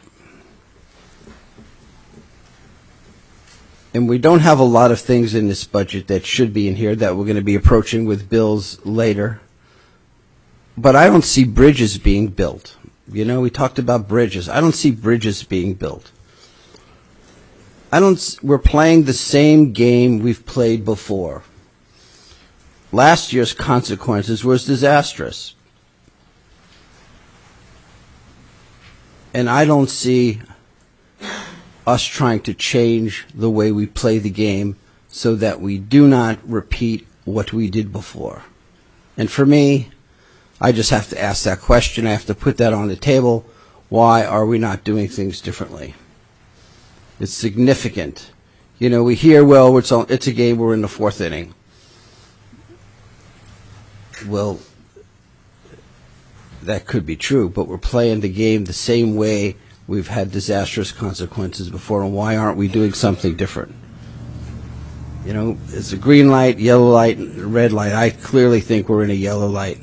And we don't have a lot of things in this budget that should be in here that we're going to be approaching with bills later. But I don't see bridges being built. You know, we talked about bridges. I don't see bridges being built. I don't. We're playing the same game we've played before. Last year's consequences was disastrous. And I don't see us trying to change the way we play the game so that we do not repeat what we did before. And for me, I just have to ask that question. I have to put that on the table. Why are we not doing things differently? It's significant. You know, we hear, well, it's, all, it's a game, we're in the fourth inning. Well, that could be true, but we're playing the game the same way we've had disastrous consequences before, and why aren't we doing something different? You know, it's a green light, yellow light, red light. I clearly think we're in a yellow light.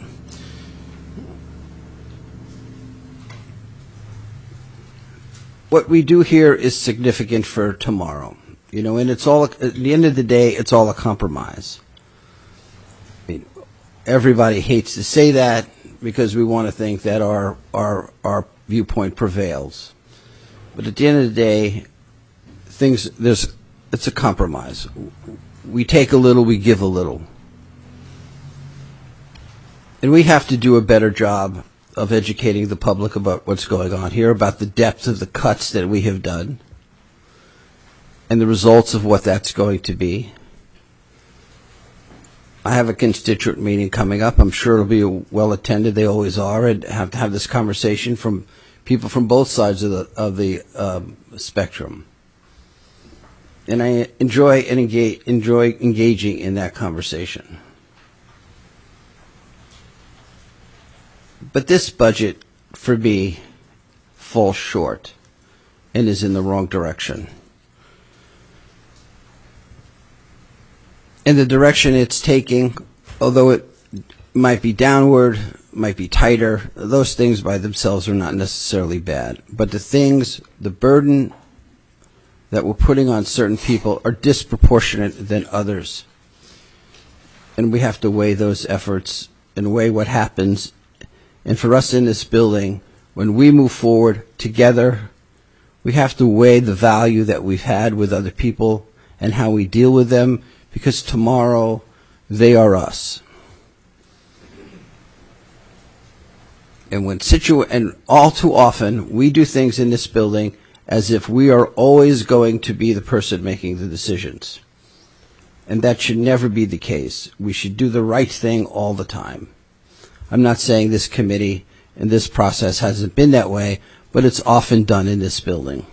What we do here is significant for tomorrow. You know, and it's all, at the end of the day, it's all a compromise. I mean, everybody hates to say that because we want to think that our our our viewpoint prevails. But at the end of the day, things there's it's a compromise. We take a little, we give a little. And we have to do a better job of educating the public about what's going on here, about the depth of the cuts that we have done, and the results of what that's going to be. I have a constituent meeting coming up. I'm sure it'll be well attended. They always are, and have to have this conversation from people from both sides of the of the um, spectrum. And I enjoy and engage, enjoy engaging in that conversation. But this budget, for me, falls short and is in the wrong direction. And the direction it's taking, although it might be downward, might be tighter, those things by themselves are not necessarily bad. But the things, the burden that we're putting on certain people are disproportionate than others. And we have to weigh those efforts and weigh what happens. And for us in this building, when we move forward together, we have to weigh the value that we've had with other people and how we deal with them, because tomorrow they are us. And when situ and all too often we do things in this building as if we are always going to be the person making the decisions. And that should never be the case. We should do the right thing all the time. I'm not saying this committee and this process hasn't been that way, but it's often done in this building.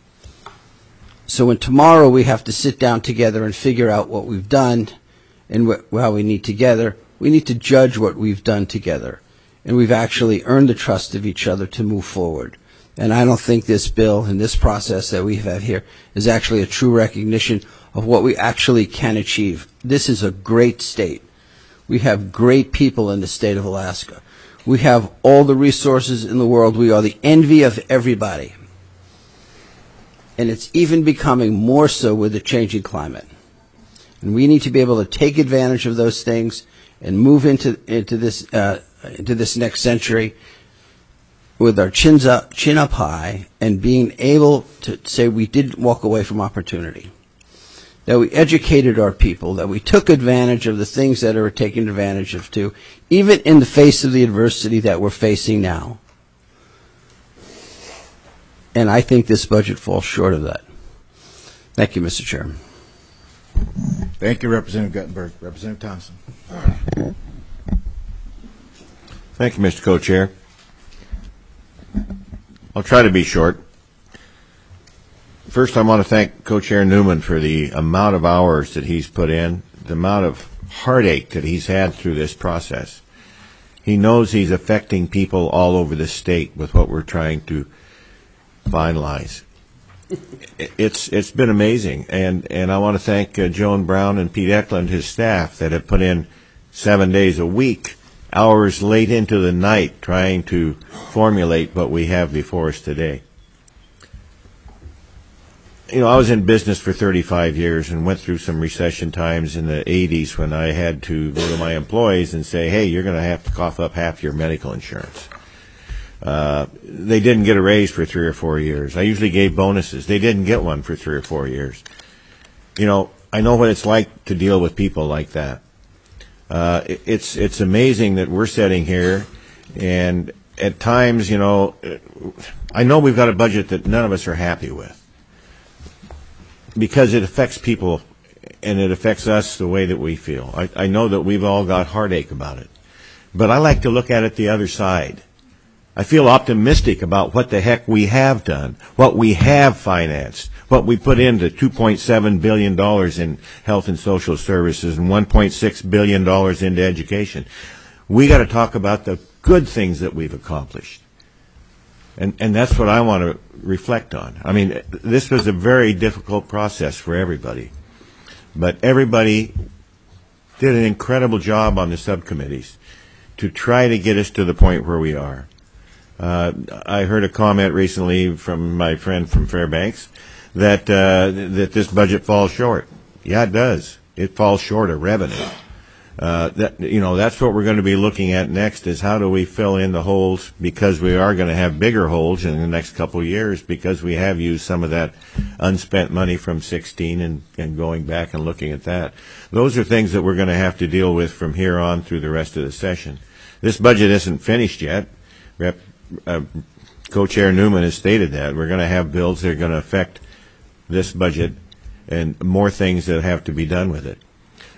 So when tomorrow we have to sit down together and figure out what we've done and wh- how we need together, we need to judge what we've done together. And we've actually earned the trust of each other to move forward. And I don't think this bill and this process that we have here is actually a true recognition of what we actually can achieve. This is a great state. We have great people in the state of Alaska. We have all the resources in the world. We are the envy of everybody. And it's even becoming more so with the changing climate. And we need to be able to take advantage of those things and move into into this uh, into this next century with our chins up, chin up high, and being able to say we didn't walk away from opportunity. That we educated our people, that we took advantage of the things that are taken advantage of too, even in the face of the adversity that we're facing now. And I think this budget falls short of that. Thank you, Mister Chairman. Thank you, Representative Guttenberg. Representative Thompson. Thank you, Mister Co-Chair. I'll try to be short. First, I want to thank Co-Chair Newman for the amount of hours that he's put in, the amount of heartache that he's had through this process. He knows he's affecting people all over the state with what we're trying to finalize. It's it's been amazing, and, and I want to thank uh, Joan Brown and Pete Eklund, his staff, that have put in seven days a week, hours late into the night, trying to formulate what we have before us today. You know, I was in business for thirty-five years and went through some recession times in the eighties when I had to go to my employees and say, hey, you're going to have to cough up half your medical insurance. Uh, they didn't get a raise for three or four years. I usually gave bonuses. They didn't get one for three or four years. You know, I know what it's like to deal with people like that. Uh, it's it's amazing that we're sitting here, and at times, you know, I know we've got a budget that none of us are happy with, because it affects people, and it affects us the way that we feel. I, I know that we've all got heartache about it, but I like to look at it the other side. I feel optimistic about what the heck we have done, what we have financed, what we put into two point seven billion dollars in health and social services and one point six billion dollars into education. We got to talk about the good things that we've accomplished. And, and that's what I want to reflect on. I mean, this was a very difficult process for everybody. But everybody did an incredible job on the subcommittees to try to get us to the point where we are. Uh, I heard a comment recently from my friend from Fairbanks that uh, that this budget falls short. Yeah, it does. It falls short of revenue. Uh, that you know, that's what we're going to be looking at next, is how do we fill in the holes, because we are going to have bigger holes in the next couple of years, because we have used some of that unspent money from sixteen and, and going back and looking at that. Those are things that we're going to have to deal with from here on through the rest of the session. This budget isn't finished yet. Rep, uh, Co-Chair Newman has stated that. We're going to have bills that are going to affect this budget and more things that have to be done with it.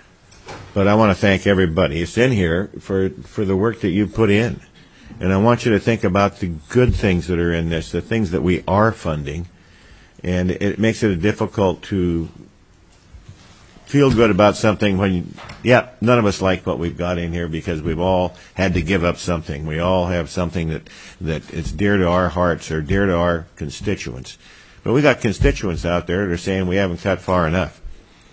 But I want to thank everybody that's in here for, for the work that you put in. And I want you to think about the good things that are in this, the things that we are funding. And it makes it difficult to feel good about something when, you, yeah, none of us like what we've got in here, because we've all had to give up something. We all have something that, that is dear to our hearts or dear to our constituents. But we got constituents out there that are saying we haven't cut far enough.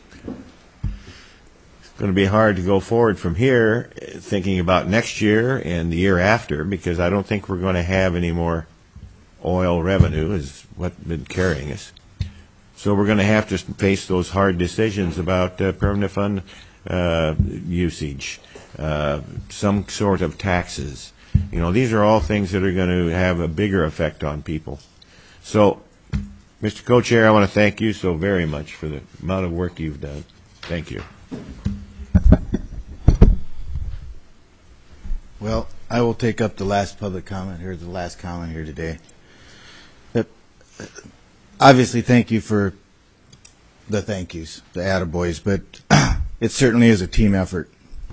It's going to be hard to go forward from here, thinking about next year and the year after, because I don't think we're going to have any more oil revenue, is what's been carrying us. So we're going to have to face those hard decisions about uh, permanent fund uh, usage, uh, some sort of taxes. You know, these are all things that are going to have a bigger effect on people. So, Mister Co-Chair, I want to thank you so very much for the amount of work you've done. Thank you. Well, I will take up the last public comment here, the last comment here today. But uh, obviously, thank you for the thank yous, the attaboys, but it certainly is a team effort.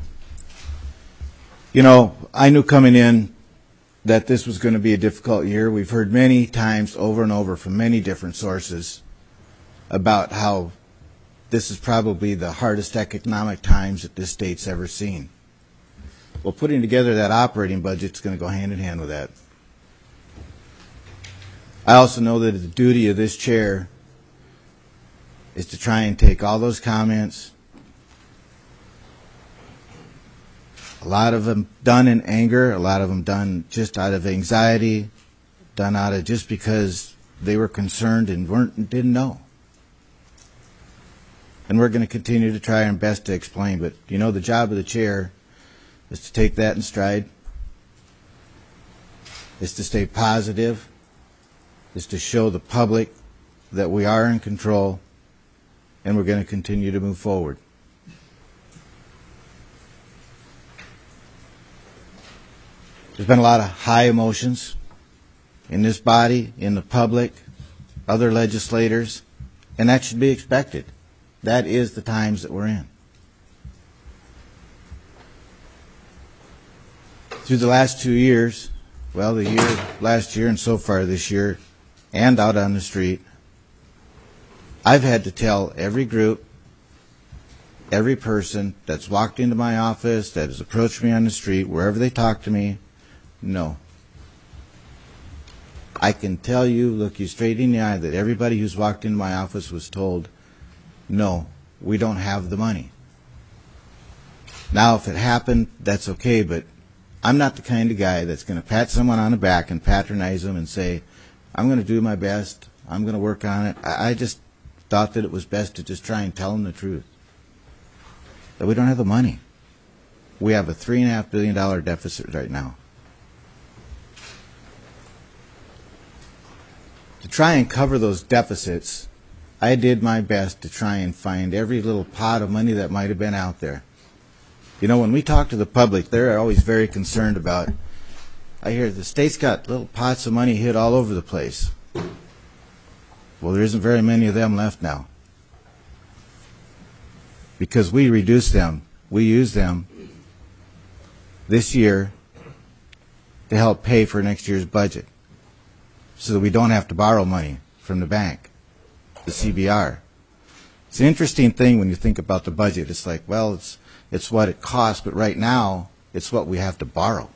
You know, I knew coming in that this was going to be a difficult year. We've heard many times over and over from many different sources about how this is probably the hardest economic times that this state's ever seen. Well, putting together that operating budget is going to go hand in hand with that. I also know that the duty of this chair is to try and take all those comments, a lot of them done in anger, a lot of them done just out of anxiety, done out of just because they were concerned and weren't didn't know. And we're going to continue to try our best to explain, but you know the job of the chair is to take that in stride, is to stay positive, is to show the public that we are in control, and we're going to continue to move forward. There's been a lot of high emotions in this body, in the public, other legislators, and that should be expected. That is the times that we're in. Through the last two years, well, the year last year and so far this year, and out on the street, I've had to tell every group, every person that's walked into my office, that has approached me on the street, wherever they talk to me, no. I can tell you, look you straight in the eye, that everybody who's walked into my office was told, no, we don't have the money. Now, if it happened, that's okay, but I'm not the kind of guy that's going to pat someone on the back and patronize them and say, I'm going to do my best, I'm going to work on it. I, I just thought that it was best to just try and tell them the truth, that we don't have the money. We have a three and a half billion dollar deficit right now. To try and cover those deficits, I did my best to try and find every little pot of money that might have been out there. You know, when we talk to the public, they're always very concerned about, I hear the state's got little pots of money hid all over the place. Well, there isn't very many of them left now. Because we reduced them, we used them this year to help pay for next year's budget, so that we don't have to borrow money from the bank, the C B R. It's an interesting thing when you think about the budget. It's like, well, it's it's what it costs, but right now, it's what we have to borrow.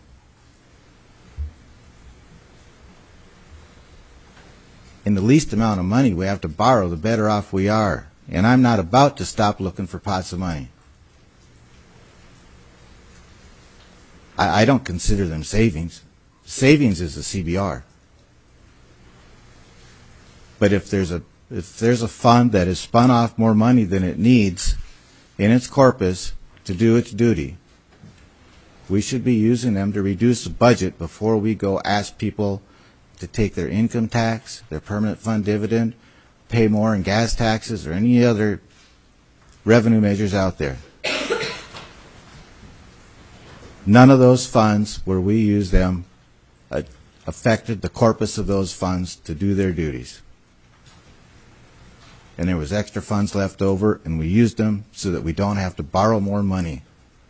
And the least amount of money we have to borrow, the better off we are. And I'm not about to stop looking for pots of money. I, I don't consider them savings. Savings is the C B R. But if there's a if there's a fund that has spun off more money than it needs in its corpus to do its duty, we should be using them to reduce the budget before we go ask people to take their income tax, their permanent fund dividend, pay more in gas taxes, or any other revenue measures out there. None of those funds, where we use them, uh, affected the corpus of those funds to do their duties. And there was extra funds left over, and we used them so that we don't have to borrow more money.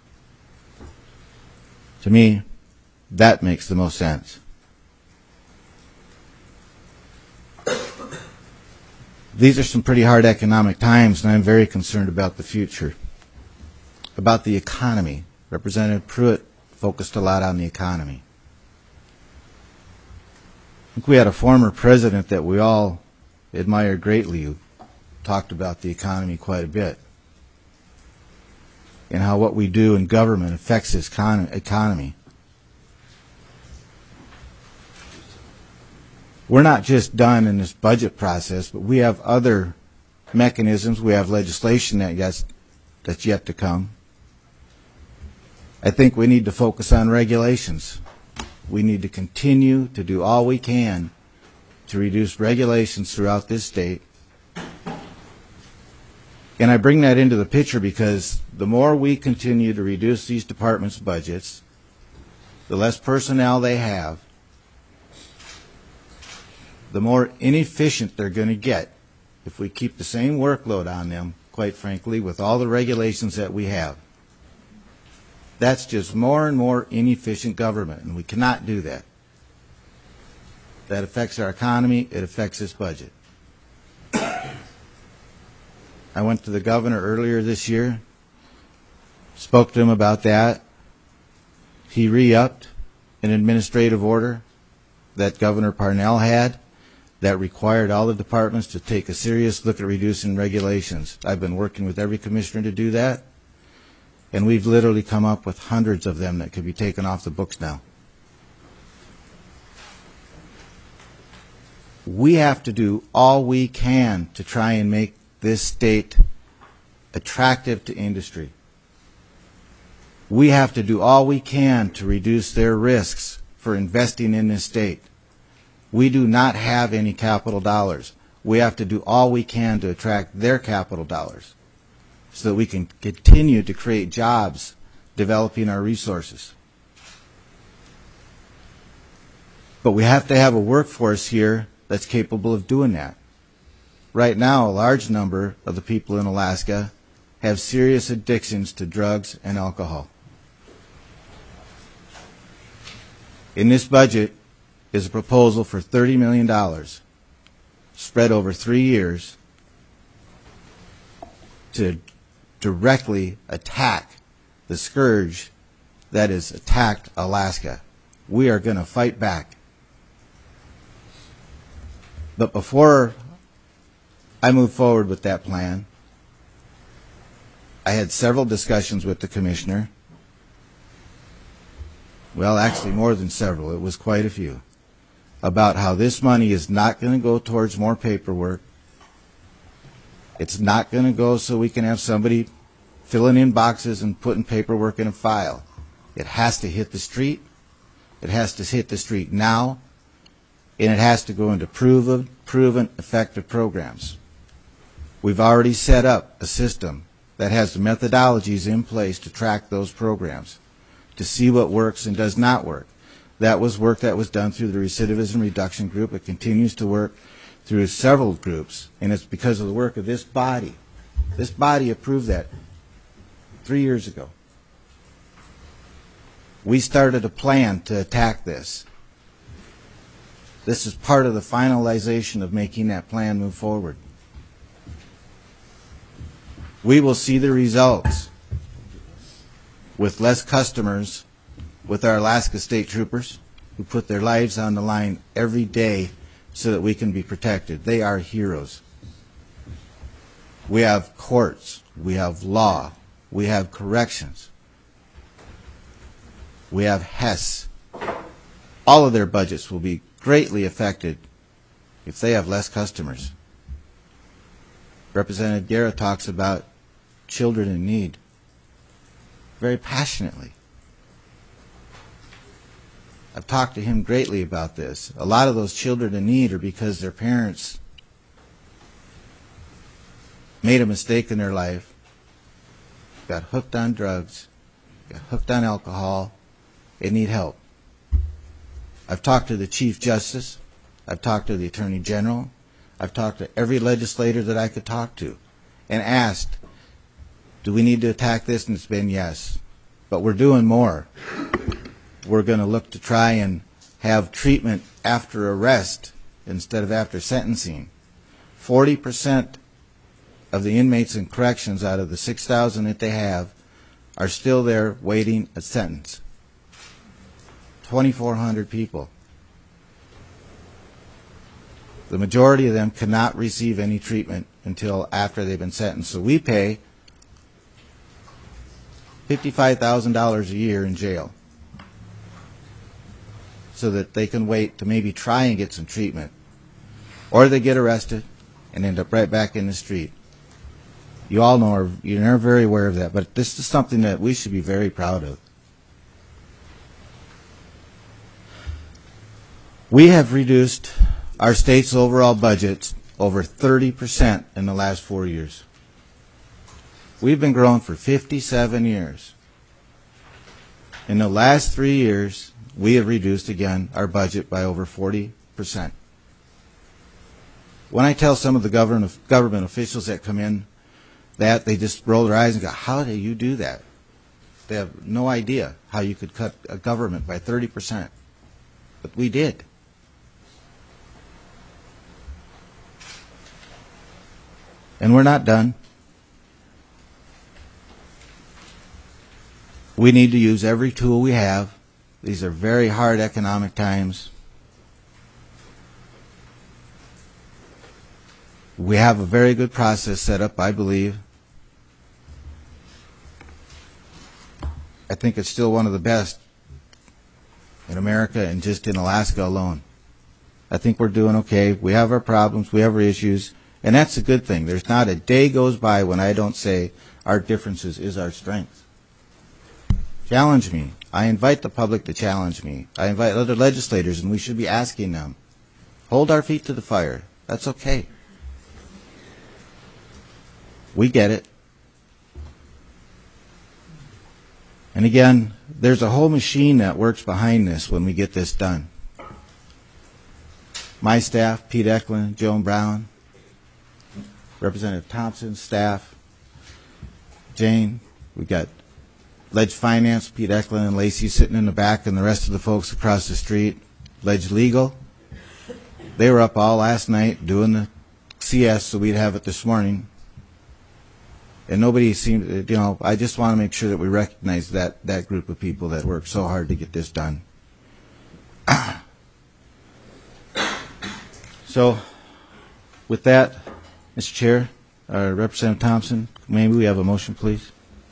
To me, that makes the most sense. These are some pretty hard economic times, and I'm very concerned about the future. About the economy. Representative Pruitt focused a lot on the economy. I think we had a former president that we all admired greatly who talked about the economy quite a bit, and how what we do in government affects this con- economy. We're not just done in this budget process, but we have other mechanisms. We have legislation that yes, that's yet to come. I think we need to focus on regulations. We need to continue to do all we can to reduce regulations throughout this state. And I bring that into the picture because the more we continue to reduce these departments' budgets, the less personnel they have, the more inefficient they're going to get if we keep the same workload on them, quite frankly, with all the regulations that we have. That's just more and more inefficient government, and we cannot do that. That affects our economy. It affects this budget. I went to the governor earlier this year, spoke to him about that. He re-upped an administrative order that Governor Parnell had that required all the departments to take a serious look at reducing regulations. I've been working with every commissioner to do that, and we've literally come up with hundreds of them that could be taken off the books now. We have to do all we can to try and make this state attractive to industry. We have to do all we can to reduce their risks for investing in this state. We do not have any capital dollars. We have to do all we can to attract their capital dollars so that we can continue to create jobs, developing our resources. But we have to have a workforce here that's capable of doing that. Right now, a large number of the people in Alaska have serious addictions to drugs and alcohol. In this budget is a proposal for thirty million dollars spread over three years to directly attack the scourge that has attacked Alaska. We are going to fight back. But before I move forward with that plan, I had several discussions with the commissioner. Well, actually more than several. It was quite a few. About how this money is not going to go towards more paperwork. It's not going to go so we can have somebody filling in boxes and putting paperwork in a file. It has to hit the street. It has to hit the street now. And it has to go into proven, proven, effective programs. We've already set up a system that has the methodologies in place to track those programs, to see what works and does not work. That was work that was done through the Recidivism Reduction Group. It continues to work through several groups, and it's because of the work of this body. This body approved that three years ago. We started a plan to attack this. This is part of the finalization of making that plan move forward. We will see the results with less customers with our Alaska State Troopers who put their lives on the line every day so that we can be protected. They are heroes. We have courts. We have law. We have corrections. We have Hess. All of their budgets will be greatly affected if they have less customers. Representative Guerra talks about children in need very passionately. I've talked to him greatly about this. A lot of those children in need are because their parents made a mistake in their life, got hooked on drugs, got hooked on alcohol, and need help. I've talked to the Chief Justice. I've talked to the Attorney General. I've talked to every legislator that I could talk to and asked, do we need to attack this? And it's been yes. But we're doing more. We're going to look to try and have treatment after arrest instead of after sentencing. forty percent of the inmates in corrections out of the six thousand that they have are still there waiting a sentence. twenty-four hundred people. The majority of them cannot receive any treatment until after they've been sentenced. So we pay fifty-five thousand dollars a year in jail so that they can wait to maybe try and get some treatment. Or they get arrested and end up right back in the street. You all know, you're very aware of that, but this is something that we should be very proud of. We have reduced our state's overall budget over thirty percent in the last four years. We've been growing for fifty-seven years. In the last three years, we have reduced, again, our budget by over forty percent. When I tell some of the government, government officials that come in that, they just roll their eyes and go, how do you do that? They have no idea how you could cut a government by thirty percent. But we did. And we're not done. We need to use every tool we have. These are very hard economic times. We have a very good process set up, I believe. I think it's still one of the best in America and just in Alaska alone. I think we're doing okay. We have our problems, we have our issues, and that's a good thing. There's not a day goes by when I don't say our differences is our strength. Challenge me. I invite the public to challenge me. I invite other legislators, and we should be asking them. Hold our feet to the fire. That's okay. We get it. And again, there's a whole machine that works behind this when we get this done. My staff, Pete Eklund, Joan Brown, Representative Thompson's staff, Jane, we got Ledge Finance, Pete Eklund and Lacey sitting in the back, and the rest of the folks across the street. Ledge Legal, they were up all last night doing the C S so we'd have it this morning. And nobody seemed, you know, I just want to make sure that we recognize that, that group of people that worked so hard to get this done. So, with that, Mister Chair, uh, Representative Thompson, maybe we have a motion, please.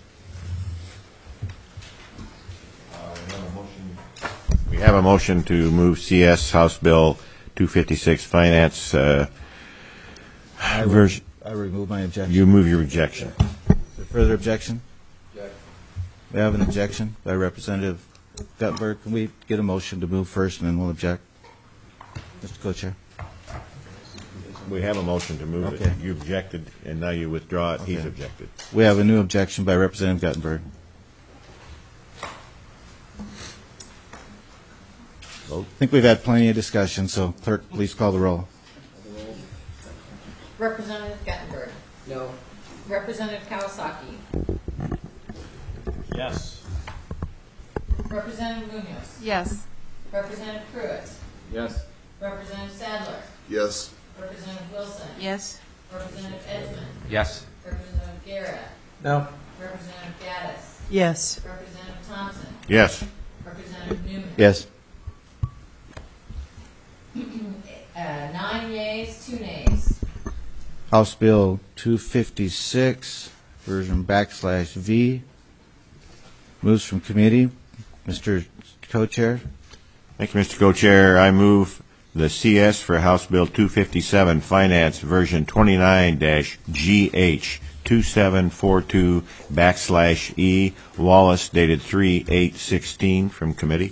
We have a motion to move C S House Bill two fifty-six Finance uh, I version. I remove my objection. You move your objection. Is there further objection? We have an objection by Representative Guttenberg. Can we get a motion to move first and then we'll object? Mister Co-Chair. We have a motion to move Okay. it. You objected, and now you withdraw it. He's Okay. objected. We have a new objection by Representative Guttenberg. I think we've had plenty of discussion, so clerk, please call the roll. Representative Guttenberg. No. Representative Kawasaki. Yes. Representative Munoz. Yes. Representative Pruitt. Yes. Representative Sadler. Yes. Representative Wilson. Yes. Representative Edmund. Yes. Representative Guerra. No. Representative Gaddis. Yes. Representative Thompson. Yes. Representative Newman. Yes. Uh, nine yeas, two nays. House Bill two fifty-six, version backslash V, moves from committee. Mister Co-Chair. Thank you, Mister Co-Chair. I move the C S for House Bill two fifty-seven Finance version twenty-nine G H two seven four two backslash E Wallace dated three eight sixteen from committee.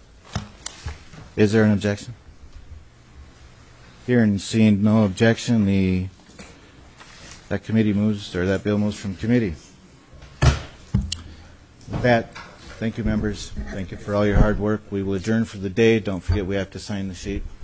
Is there an objection? Hearing and seeing no objection, the that committee moves, or that bill moves from committee. With that, thank you, members. Thank you for all your hard work. We will adjourn for the day. Don't forget we have to sign the sheet.